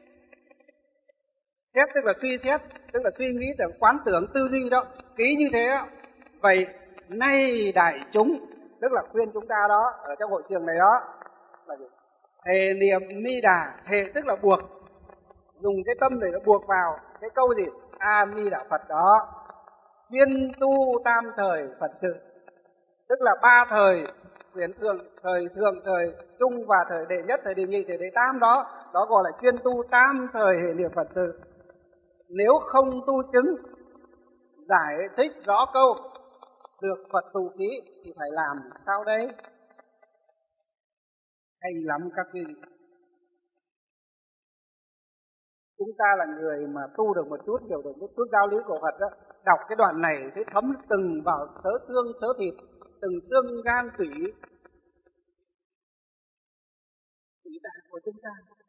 Xét tức là suy xét, tức là suy nghĩ, tưởng quán tưởng, tư duy đó, kỹ như thế đó. Vậy nay đại chúng, tức là khuyên chúng ta đó ở trong hội trường này đó là gì? Thề niệm mi đà, thề tức là buộc, dùng cái tâm để nó buộc vào cái câu gì? A Mi Đà Phật đó. Chuyên tu tam thời Phật sự, tức là ba thời huyền thường, thời thường, thời trung và thời đệ nhất, thời đệ nhị, thời đệ tam đó, đó gọi là chuyên tu tam thời hệ niệm Phật sự. Nếu không tu chứng giải thích rõ câu được Phật tù ký thì phải làm sao đấy? Hay lắm các vị. Chúng ta là người mà tu được một chút, hiểu được một chút giáo lý của Phật đó, đọc cái đoạn này thấy thấm từng vào thớ xương thớ thịt, từng xương gan tủy tạng của chúng ta.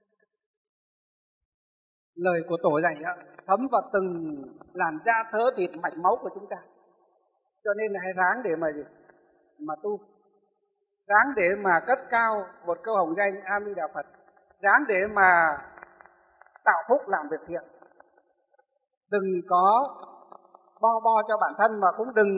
Lời của tổ dạy thấm vào từng làn da thớ thịt mạch máu của chúng ta. Cho nên là hãy ráng để mà tu, ráng để mà cất cao một câu hồng danh A Di Đà Phật, ráng để mà tạo phúc làm việc thiện. Đừng có bo cho bản thân, mà cũng đừng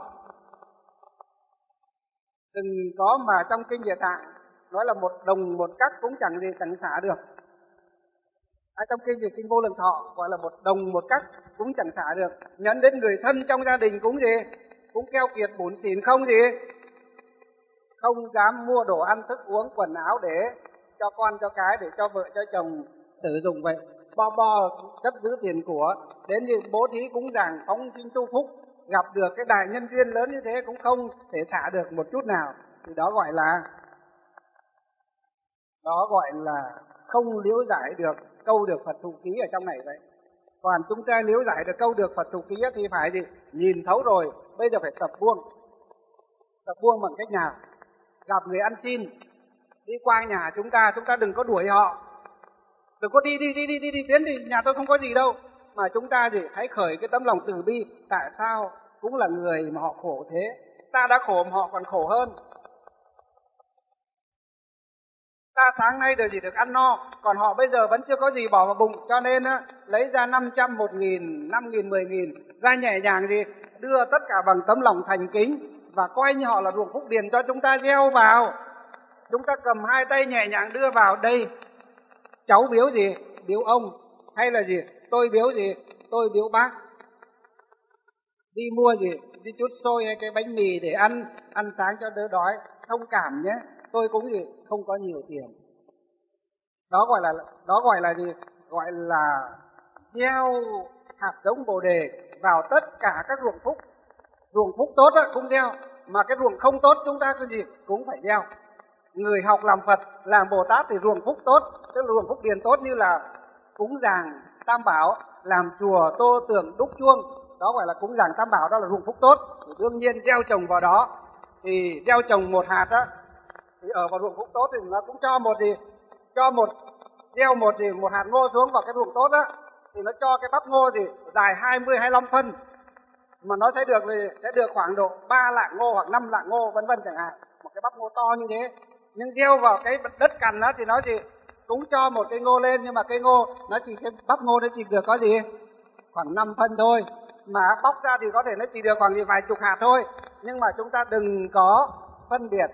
có mà trong kinh Địa Tạng nói là một đồng một cắc cũng chẳng xả được. Trong kinh Vô Lượng Thọ gọi là một đồng một cắc cũng chẳng xả được. Nhấn đến người thân trong gia đình cũng gì? Cũng keo kiệt bủn xỉn không gì? không dám mua đồ ăn thức uống quần áo để cho con cho cái, để cho vợ cho chồng sử dụng vậy, bo cất giữ tiền của, đến như bố thí cúng dường phóng sinh tu phúc, gặp được cái đại nhân duyên lớn như thế cũng không thể xả được một chút nào, thì đó gọi là không liễu giải được câu được Phật thụ ký ở trong này vậy. Còn chúng ta liễu giải được câu được Phật thụ ký thì phải gì? Nhìn thấu rồi, bây giờ phải tập buông. Tập buông bằng cách nào? Gặp người ăn xin, đi qua nhà chúng ta đừng có đuổi họ, đừng có đi tiến đi, nhà tôi không có gì đâu, mà chúng ta thì hãy khởi cái tấm lòng từ bi. Tại sao? Cũng là người mà họ khổ thế, ta đã khổ mà họ còn khổ hơn. Ta sáng nay được gì được ăn no, còn họ bây giờ vẫn chưa có gì bỏ vào bụng, cho nên lấy ra 500, 1.000, 5.000, 10.000 ra nhẹ nhàng gì đưa tất cả bằng tấm lòng thành kính, và coi như họ là ruộng phúc điền cho chúng ta gieo vào. Chúng ta cầm hai tay nhẹ nhàng đưa vào đây. Cháu biếu gì? Biếu ông. Hay là gì? Tôi biếu gì? Tôi biếu bác. Đi mua gì? Đi chút xôi hay cái bánh mì để ăn sáng cho đỡ đói. Thông cảm nhé. Tôi cũng gì? Không có nhiều tiền. Đó gọi là gì? Gọi là gieo hạt giống Bồ đề vào tất cả các ruộng phúc. Ruộng phúc tốt cũng gieo, mà cái ruộng không tốt chúng ta cái gì cũng phải gieo. Người học làm Phật, làm Bồ Tát thì ruộng phúc tốt, tức là ruộng phúc điền tốt, như là cúng dường Tam Bảo, làm chùa tô tượng đúc chuông, đó gọi là cúng dường Tam Bảo, đó là ruộng phúc tốt. Thì đương nhiên gieo trồng vào đó, thì gieo trồng một hạt thì ở vào ruộng phúc tốt thì nó cũng cho gieo một hạt ngô xuống vào cái ruộng tốt thì nó cho cái bắp ngô thì dài 20-25 phân, mà nó sẽ được khoảng độ 3 lạng ngô hoặc 5 lạng ngô vân vân chẳng hạn, một cái bắp ngô to như thế. Nhưng gieo vào cái đất cằn thì nó chỉ cũng cho một cây ngô lên, nhưng mà cây ngô cái bắp ngô nó chỉ được có gì khoảng 5 phân thôi, mà bóc ra thì có thể nó chỉ được khoảng vài chục hạt thôi. Nhưng mà chúng ta đừng có phân biệt,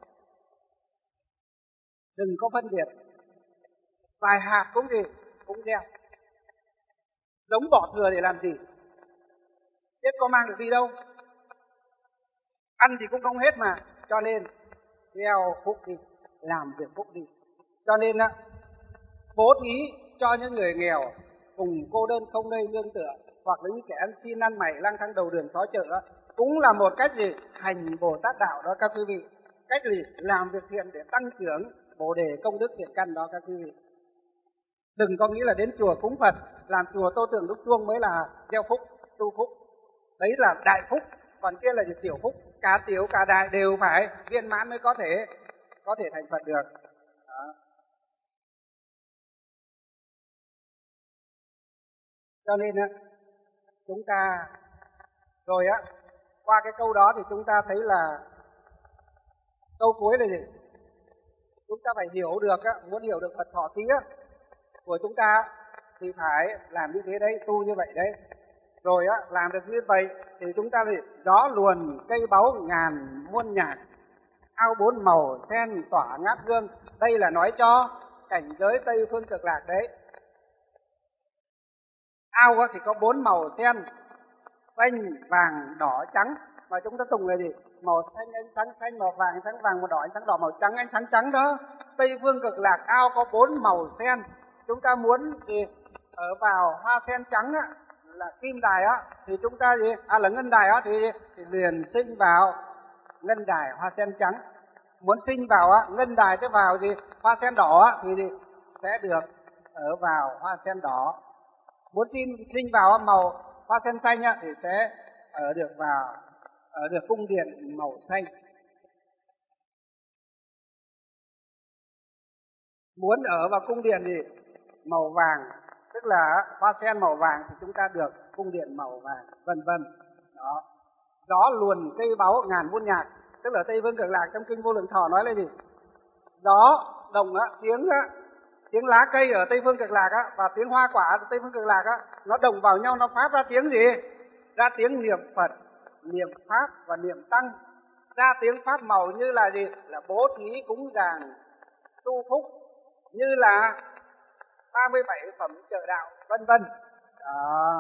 vài hạt cũng gieo. Giống bỏ thừa để làm gì? Chết có mang được đi đâu, ăn thì cũng không hết mà. Cho nên gieo phúc đi, làm việc phúc đi. Cho nên bố thí cho những người nghèo, cùng cô đơn không nơi nương tựa, hoặc là những kẻ ăn xin ăn mày lang thang đầu đường xó chợ cũng là một cách gì hành Bồ Tát đạo đó các quý vị. Cách gì làm việc thiện để tăng trưởng Bồ đề công đức thiện căn đó các quý vị. Đừng có nghĩ là đến chùa cúng Phật, làm chùa tô tượng đúc chuông mới là gieo phúc, tu phúc. Đấy là đại phúc, còn kia là tiểu phúc. Cả tiểu cả đại đều phải viên mãn mới có thể thành Phật được. Đó. Cho nên chúng ta rồi qua cái câu đó thì chúng ta thấy là câu cuối là gì? Chúng ta phải hiểu được muốn hiểu được Phật thọ ký của chúng ta thì phải làm như thế đấy, tu như vậy đấy. Rồi làm được như vậy thì chúng ta thì gió luồn cây báu ngàn muôn nhạc, ao bốn màu sen tỏa ngát gương. Đây là nói cho cảnh giới Tây Phương Cực Lạc đấy. Ao thì có 4 màu sen, xanh, vàng, đỏ, trắng. Mà chúng ta dùng là gì? Màu xanh, ánh sáng xanh, màu vàng, ánh sáng vàng, màu đỏ, ánh sáng đỏ, màu trắng, ánh sáng trắng đó. Tây Phương Cực Lạc ao có 4 màu sen. Chúng ta muốn thì ở vào hoa sen trắng là kim đài thì chúng ta là ngân đài thì liền sinh vào ngân đài hoa sen trắng. Muốn sinh vào ngân đài tới vào hoa sen đỏ thì sẽ được ở vào hoa sen đỏ. Muốn sinh vào màu hoa sen xanh thì sẽ ở được cung điện màu xanh. Muốn ở vào cung điện thì màu vàng, tức là hoa sen màu vàng thì chúng ta được cung điện màu vàng, vân vân. Đó. Gió luồn cây báu ngàn muôn nhạc, tức là Tây Phương Cực Lạc trong kinh Vô Lượng Thọ nói là gì? Gió đồng tiếng lá cây ở Tây Phương Cực Lạc và tiếng hoa quả ở Tây Phương Cực Lạc nó đồng vào nhau, nó phát ra tiếng gì? Ra tiếng niệm Phật, niệm Pháp và niệm Tăng. Ra tiếng Pháp màu như là gì? Là bố thí cúng dường tu phúc, như là 37 phẩm trợ đạo, vân vân.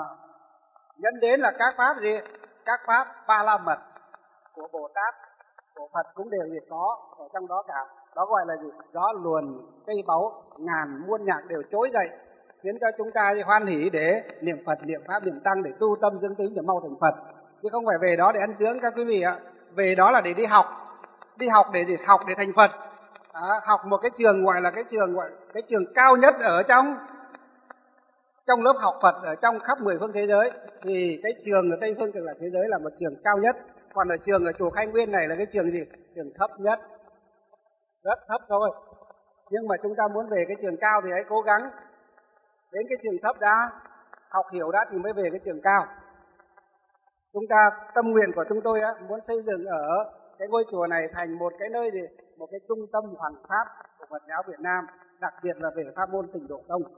Dẫn đến là các pháp gì? Các pháp Ba La Mật của Bồ Tát của Phật cũng đều gì có ở trong đó cả. Đó gọi là gì? Gió luồn cây báu, ngàn muôn nhạc đều trỗi dậy, khiến cho chúng ta hoan hỉ để niệm Phật, niệm Pháp, niệm Tăng, để tu tâm dưỡng tính để mau thành Phật. Chứ không phải về đó để ăn dưỡng các quý vị ạ. Về đó là để đi học để gì? Học để thành Phật. Học một cái trường gọi là cái trường cao nhất ở trong lớp học Phật ở trong khắp 10 phương thế giới. Thì cái trường ở Tây Phương Cực Lạc thế giới là một trường cao nhất. Còn ở trường ở chùa Khai Nguyên này là cái trường gì? Trường thấp nhất, rất thấp thôi. Nhưng mà chúng ta muốn về cái trường cao thì hãy cố gắng đến cái trường thấp đã, học hiểu đã thì mới về cái trường cao. Chúng ta, tâm nguyện của chúng tôi muốn xây dựng ở cái ngôi chùa này thành một cái nơi gì? Một cái trung tâm hoàn pháp của Phật giáo Việt Nam, đặc biệt là về pháp môn Tịnh Độ Tông.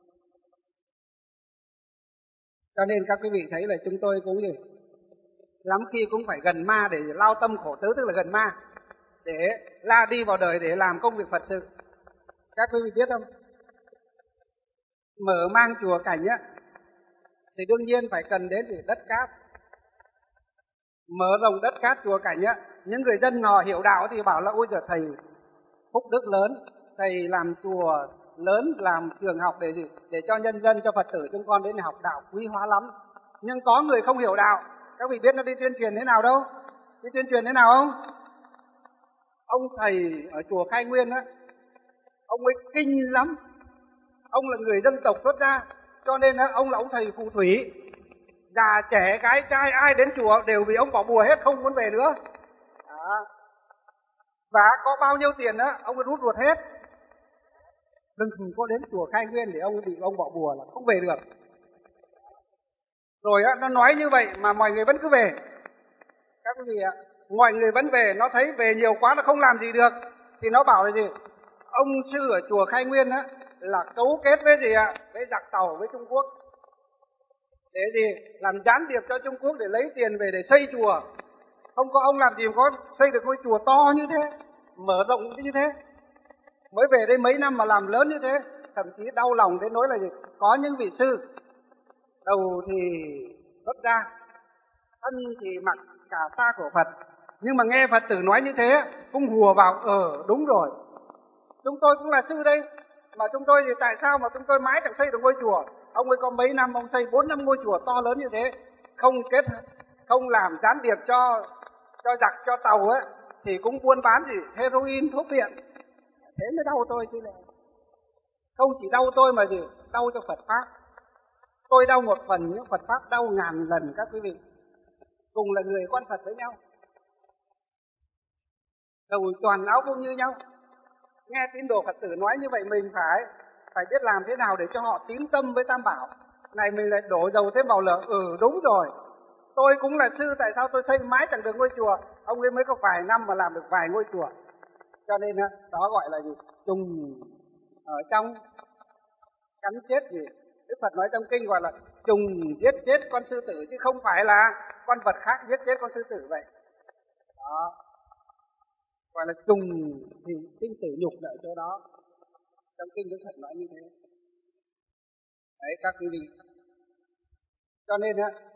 Cho nên các quý vị thấy là chúng tôi cũng gì? Lắm khi cũng phải gần ma để lao tâm khổ tứ, tức là gần ma, để la đi vào đời để làm công việc Phật sự. Các quý vị biết không? Mở mang chùa cảnh thì đương nhiên phải cần đến đất cát. Mở rộng đất cát chùa cảnh những người dân họ hiểu đạo thì bảo là ôi giời, thầy phúc đức lớn, thầy làm chùa lớn, làm trường học để gì? Để cho nhân dân, cho Phật tử chúng con đến học đạo quý hóa lắm. Nhưng có người không hiểu đạo, các vị biết nó đi tuyên truyền thế nào đâu? Đi tuyên truyền thế nào không? Ông thầy ở chùa Khai Nguyên ông ấy kinh lắm. Ông là người dân tộc xuất gia, cho nên ông là ông thầy phù thủy. Già trẻ gái trai ai đến chùa đều vì ông bỏ bùa hết, không muốn về nữa. Và có bao nhiêu tiền ông ấy rút ruột hết. Đừng có đến chùa Khai Nguyên để bị ông bỏ bùa là không về được. Rồi nó nói như vậy mà mọi người vẫn cứ về. Các quý vị mọi người vẫn về, nó thấy về nhiều quá nó không làm gì được thì nó bảo là gì? Ông sư ở chùa Khai Nguyên là cấu kết với gì với giặc Tàu, với Trung Quốc, để gì? Làm gián điệp cho Trung Quốc để lấy tiền về để xây chùa. Không có ông làm gì mà có xây được ngôi chùa to như thế, mở rộng như thế. Mới về đây mấy năm mà làm lớn như thế. Thậm chí đau lòng đến nỗi là gì? Có những vị sư đầu thì xuất gia, thân thì mặc cả sa của Phật, nhưng mà nghe Phật tử nói như thế cũng hùa vào, đúng rồi, chúng tôi cũng là sư đây, mà chúng tôi thì tại sao mà chúng tôi mãi chẳng xây được ngôi chùa? Ông ấy có mấy năm ông xây 4-5 ngôi chùa to lớn như thế, không làm gián điệp cho giặc, cho Tàu thì cũng buôn bán gì heroin, thuốc viện. Thế mới đau tôi chứ này. Không chỉ đau tôi mà gì? Đau cho Phật Pháp. Tôi đau một phần, nhưng Phật Pháp đau ngàn lần các quý vị. Cùng là người con Phật với nhau, đầu toàn áo cũng như nhau. Nghe tín đồ Phật tử nói như vậy mình phải biết làm thế nào để cho họ tín tâm với Tam Bảo. Này mình lại đổ dầu thêm vào lửa, đúng rồi, tôi cũng là sư, tại sao tôi xây mãi chẳng được ngôi chùa? Ông ấy mới có vài năm mà làm được vài ngôi chùa. Cho nên đó gọi là gì? Trùng ở trong cắn chết gì? Đức Phật nói trong kinh gọi là trùng giết chết con sư tử, chứ không phải là con vật khác giết chết con sư tử vậy. Đó gọi là trùng thì sinh tử nhục ở chỗ đó. Trong kinh Đức Phật nói như thế. Đấy các quý vị. Cho nên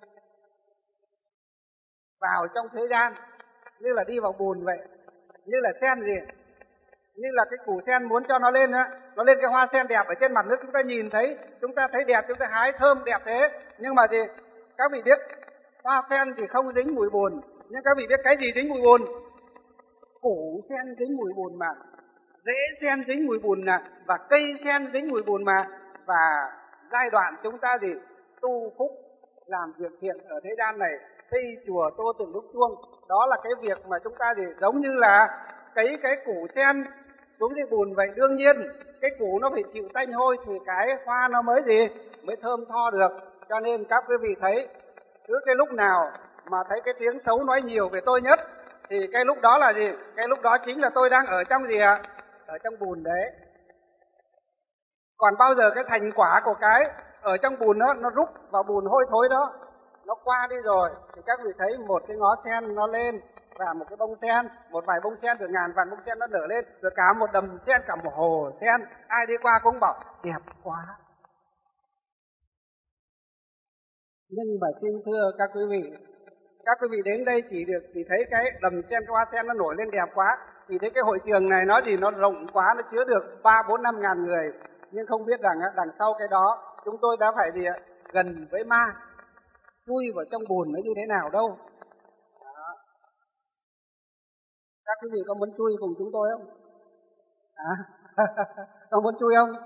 vào trong thế gian như là đi vào bùn vậy, như là sen gì? Như là cái củ sen muốn cho nó lên nó lên cái hoa sen đẹp ở trên mặt nước, chúng ta nhìn thấy, chúng ta thấy đẹp, chúng ta hái thơm đẹp thế, nhưng mà gì? Các vị biết hoa sen thì không dính mùi bùn, nhưng các vị biết cái gì dính mùi bùn? Củ sen dính mùi bùn mà, rễ sen dính mùi bùn và cây sen dính mùi bùn mà. Và giai đoạn chúng ta gì? Tu phúc, làm việc thiện ở thế gian này, xây chùa, tô tượng đúc chuông, đó là cái việc mà chúng ta gì? Giống như là cấy cái củ sen xuống cái bùn vậy. Đương nhiên cái củ nó phải chịu tanh hôi thì cái hoa nó mới gì? Mới thơm tho được. Cho nên các quý vị thấy, cứ cái lúc nào mà thấy cái tiếng xấu nói nhiều về tôi nhất thì cái lúc đó là gì? Cái lúc đó chính là tôi đang ở trong gì ạ? Ở trong bùn đấy. Còn bao giờ cái thành quả của cái ở trong bùn đó, nó rút vào bùn hôi thối đó, nó qua đi rồi thì các vị thấy một cái ngó sen nó lên, và một cái bông sen, một vài bông sen, rồi ngàn vạn bông sen nó nở lên, rồi cả một đầm sen, cả một hồ sen, ai đi qua cũng bảo đẹp quá. Nhưng mà xin thưa các quý vị, Các quý vị đến đây chỉ thấy cái đầm sen, cái hoa sen nó nổi lên đẹp quá, thì thấy cái hội trường này nó rộng quá, nó chứa được 3-4-5 ngàn người, nhưng không biết rằng đằng sau cái đó chúng tôi đã phải gần với ma, chui vào trong bùn nó như thế nào đâu. Đó. Các quý vị có muốn chui cùng chúng tôi không? Có muốn chui không?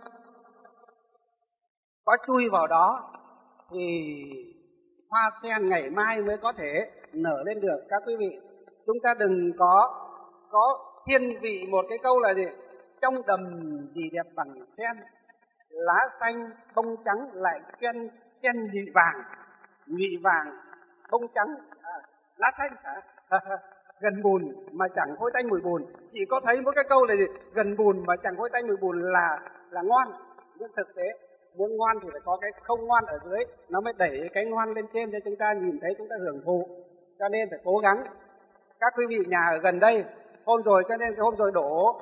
Có chui vào đó thì hoa sen ngày mai mới có thể nở lên được. Các quý vị, chúng ta đừng có thiên vị một cái câu là gì? Trong đầm gì đẹp bằng sen, lá xanh bông trắng lại chen nhụy vàng bông trắng, lá xanh gần bùn mà chẳng hôi tanh mùi bùn. Chỉ có thấy một cái câu là gì? Gần bùn mà chẳng hôi tanh mùi bùn là ngon. Nhưng thực tế muốn ngon thì phải có cái không ngon ở dưới, nó mới đẩy cái ngon lên trên cho chúng ta nhìn thấy, chúng ta hưởng thụ. Cho nên phải cố gắng. Các quý vị nhà ở gần đây, hôm rồi đổ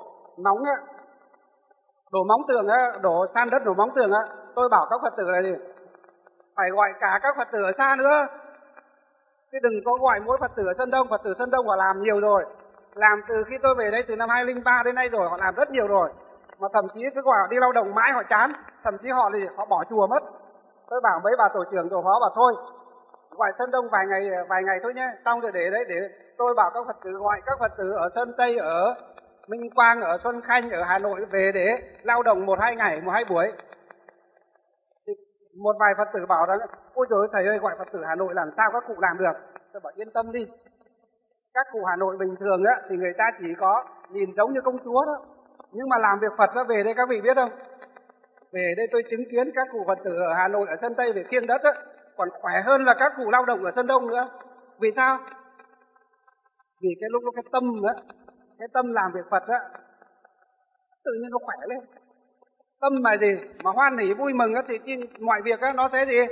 móng tường đổ san đất, đổ móng tường tôi bảo các Phật tử là gì? Phải gọi cả các Phật tử ở xa nữa, chứ đừng có gọi mỗi Phật tử ở Sơn Đông. Phật tử Sơn Đông họ làm nhiều rồi, làm từ khi tôi về đây từ năm 2003 đến nay rồi, họ làm rất nhiều rồi, mà thậm chí cứ gọi đi lao động mãi họ chán, thậm chí họ bỏ chùa mất. Tôi bảo mấy bà tổ trưởng tổ phó bảo thôi gọi Sơn Đông vài ngày thôi nhé, xong rồi để tôi bảo các Phật tử gọi các Phật tử ở Sơn Tây, ở Minh Quang, ở Xuân Khanh, ở Hà Nội về để lao động 1-2 ngày, 1-2 buổi. Thì một vài Phật tử bảo rằng ôi trời ơi, thầy ơi, gọi Phật tử Hà Nội làm sao các cụ làm được? Tôi bảo yên tâm đi, các cụ Hà Nội bình thường thì người ta chỉ có nhìn giống như công chúa đó, nhưng mà làm việc Phật nó về đây các vị biết không? Về đây tôi chứng kiến các cụ Phật tử ở Hà Nội, ở Sơn Tây về khiêng đất còn khỏe hơn là các cụ lao động ở Sơn Đông nữa. Vì sao? Vì cái lúc cái tâm làm việc Phật tự nhiên nó khỏe lên. Tâm mà gì? Mà hoan hỉ vui mừng thì mọi việc nó sẽ gì?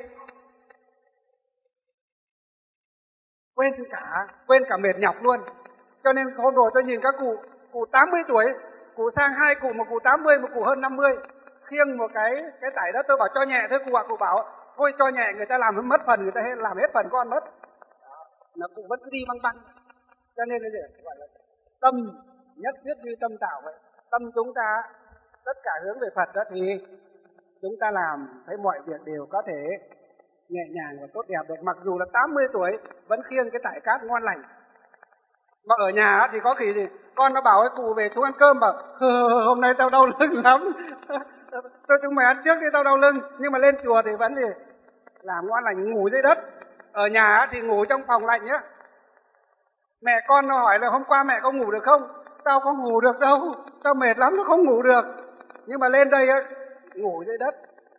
Quên cả mệt nhọc luôn. Cho nên hôm rồi tôi nhìn các cụ 80 tuổi, cụ sang 2 cụ, một cụ 80, một cụ hơn 50, khiêng một cái tải đất. Tôi bảo cho nhẹ thôi cụ ạ. Cụ bảo thôi cho nhẹ, người ta làm mất phần, người ta làm hết phần con mất. Mà cụ vẫn cứ đi băng băng. Cho nên là gọi là tâm, nhất thiết duy tâm tạo vậy. Tâm chúng ta tất cả hướng về Phật thì chúng ta làm thấy mọi việc đều có thể nhẹ nhàng và tốt đẹp được. Mặc dù là 80 tuổi vẫn khiêng cái tải cát ngon lành. Mà ở nhà thì có khi gì con nó bảo cụ về xuống ăn cơm, bảo hôm nay tao đau lưng lắm, tôi chúng mày ăn trước đi, tao đau lưng. Nhưng mà lên chùa thì vẫn gì làm ngon lành, ngủ dưới đất. Ở nhà thì ngủ trong phòng lạnh nhá. Mẹ con nó hỏi là hôm qua mẹ có ngủ được không? Tao không ngủ được đâu, tao mệt lắm, nó không ngủ được. Nhưng mà lên đây ngủ dưới đất,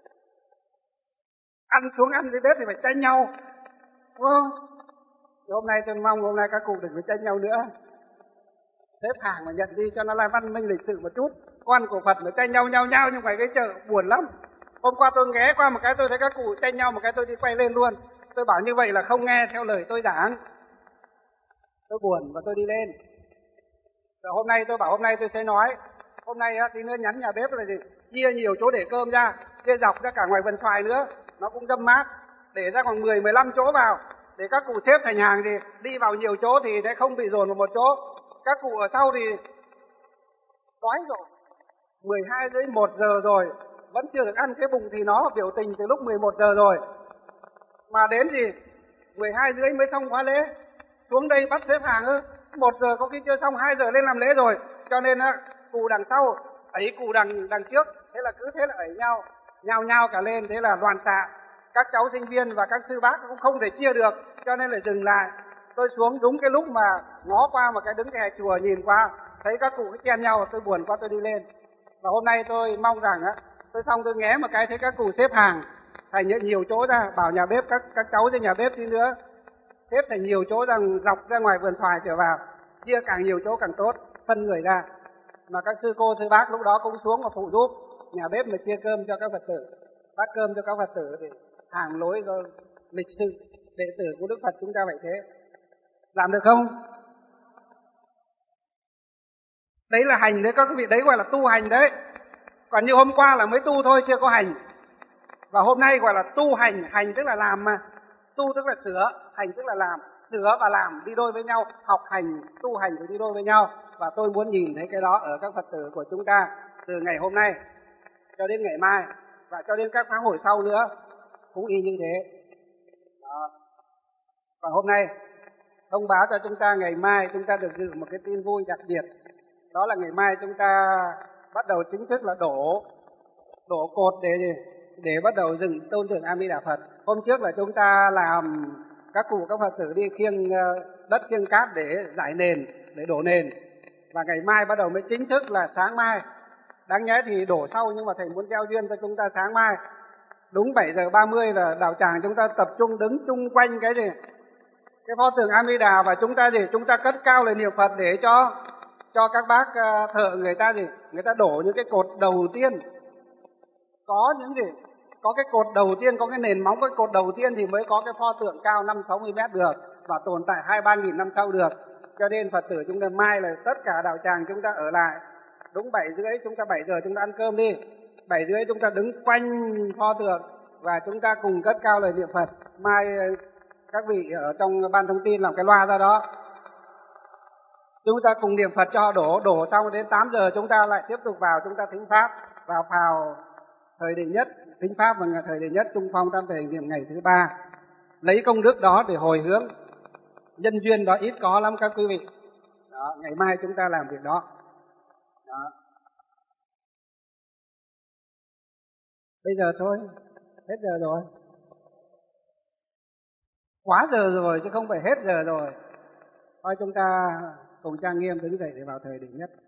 ăn xuống ăn dưới đất thì phải tranh nhau, đúng không? Thì hôm nay tôi mong hôm nay các cụ đừng phải tranh nhau nữa, xếp hàng mà nhận đi cho nó là văn minh lịch sự một chút. Con của Phật mà tranh nhau nhưng ngoài cái chợ buồn lắm. Hôm qua tôi ghé qua một cái, tôi thấy các cụ tranh nhau một cái, tôi đi quay lên luôn. Tôi bảo như vậy là không nghe theo lời tôi giảng. Tôi buồn và tôi đi lên. Rồi hôm nay tôi bảo hôm nay tôi sẽ nói, hôm nay tí nữa nhắn nhà bếp là gì, chia nhiều chỗ để cơm ra, chia dọc ra cả ngoài vườn xoài nữa, nó cũng râm mát, để ra khoảng 10-15 chỗ vào, để các cụ xếp thành hàng thì đi vào nhiều chỗ thì sẽ không bị dồn vào một chỗ. Các cụ ở sau thì đói rồi, 12 rưỡi 1 giờ rồi, vẫn chưa được ăn, cái bụng thì nó biểu tình từ lúc 11 giờ rồi. Mà đến thì 12 rưỡi mới xong khóa lễ, xuống đây bắt xếp hàng 1 giờ có khi chưa xong, 2 giờ lên làm lễ rồi. Cho nên cụ đằng sau ấy cụ đằng trước, thế là cứ thế là ấy nhau cả lên, thế là loạn xạ. Các cháu sinh viên và các sư bác cũng không thể chia được, cho nên là dừng lại. Tôi xuống đúng cái lúc mà ngó qua một cái đứng cái hè chùa nhìn qua, thấy các cụ cứ chen nhau, tôi buồn quá tôi đi lên. Và hôm nay tôi mong rằng tôi xong tôi nghé một cái thấy các cụ xếp hàng thành nhiều chỗ ra, bảo nhà bếp các cháu trên nhà bếp tí nữa xếp thành nhiều chỗ ra, dọc ra ngoài vườn xoài trở vào, chia càng nhiều chỗ càng tốt, phân người ra. Mà các sư cô sư bác lúc đó cũng xuống và phụ giúp nhà bếp mà chia cơm cho các Phật tử, phát cơm cho các Phật tử thì hàng lối rồi lịch sự đệ tử của Đức Phật chúng ta vậy thế. Làm được không? Đấy là hành đấy các quý vị, đấy gọi là tu hành đấy. Còn như hôm qua là mới tu thôi, chưa có hành. Và hôm nay gọi là tu hành, hành tức là làm mà. Tu tức là sửa, hành tức là làm. sửa và làm đi đôi với nhau, học hành, tu hành phải đi đôi với nhau. Và tôi muốn nhìn thấy cái đó ở các Phật tử của chúng ta từ ngày hôm nay cho đến ngày mai và cho đến các tháng hội sau nữa cũng y như thế. Đó. Và hôm nay thông báo cho chúng ta ngày mai chúng ta được dự một cái tin vui đặc biệt. Đó là ngày mai chúng ta bắt đầu chính thức là đổ cột để bắt đầu dựng tôn tượng A Di Đà Phật. Hôm trước là chúng ta làm các cụ các Phật tử đi khiêng đất khiêng cát để giải nền, để đổ nền. Và ngày mai bắt đầu mới chính thức là sáng mai. Đáng nhẽ thì đổ sau nhưng mà thầy muốn gieo duyên cho chúng ta sáng mai. Đúng 7:30 là đạo tràng chúng ta tập trung đứng chung quanh cái pho tượng A Di Đà và chúng ta cất cao lời niệm Phật để cho các bác thợ người ta đổ những cái cột đầu tiên. Có cái cột đầu tiên, có cái nền móng, cái cột đầu tiên thì mới có cái pho tượng cao 5-60 mét được và tồn tại 2-3 nghìn năm sau được. Cho nên Phật tử chúng ta mai là tất cả đạo tràng chúng ta ở lại. Đúng 7:30 7 giờ chúng ta ăn cơm đi. 7:30 chúng ta đứng quanh pho tượng và chúng ta cùng cất cao lời niệm Phật. Mai các vị ở trong ban thông tin làm cái loa ra đó. Chúng ta cùng niệm Phật cho đổ xong đến 8 giờ chúng ta lại tiếp tục vào chúng ta thính pháp, vào thời đệ nhất, thính pháp vào thời đệ nhất trung phong tam thể niệm ngày thứ 3. Lấy công đức đó để hồi hướng. Nhân duyên đó ít có lắm các quý vị. Đó, ngày mai chúng ta làm việc đó. Đó. Bây giờ thôi, hết giờ rồi. Quá giờ rồi chứ không phải hết giờ rồi. Thôi chúng ta cùng trang nghiêm đứng dậy để vào thời đệ nhất.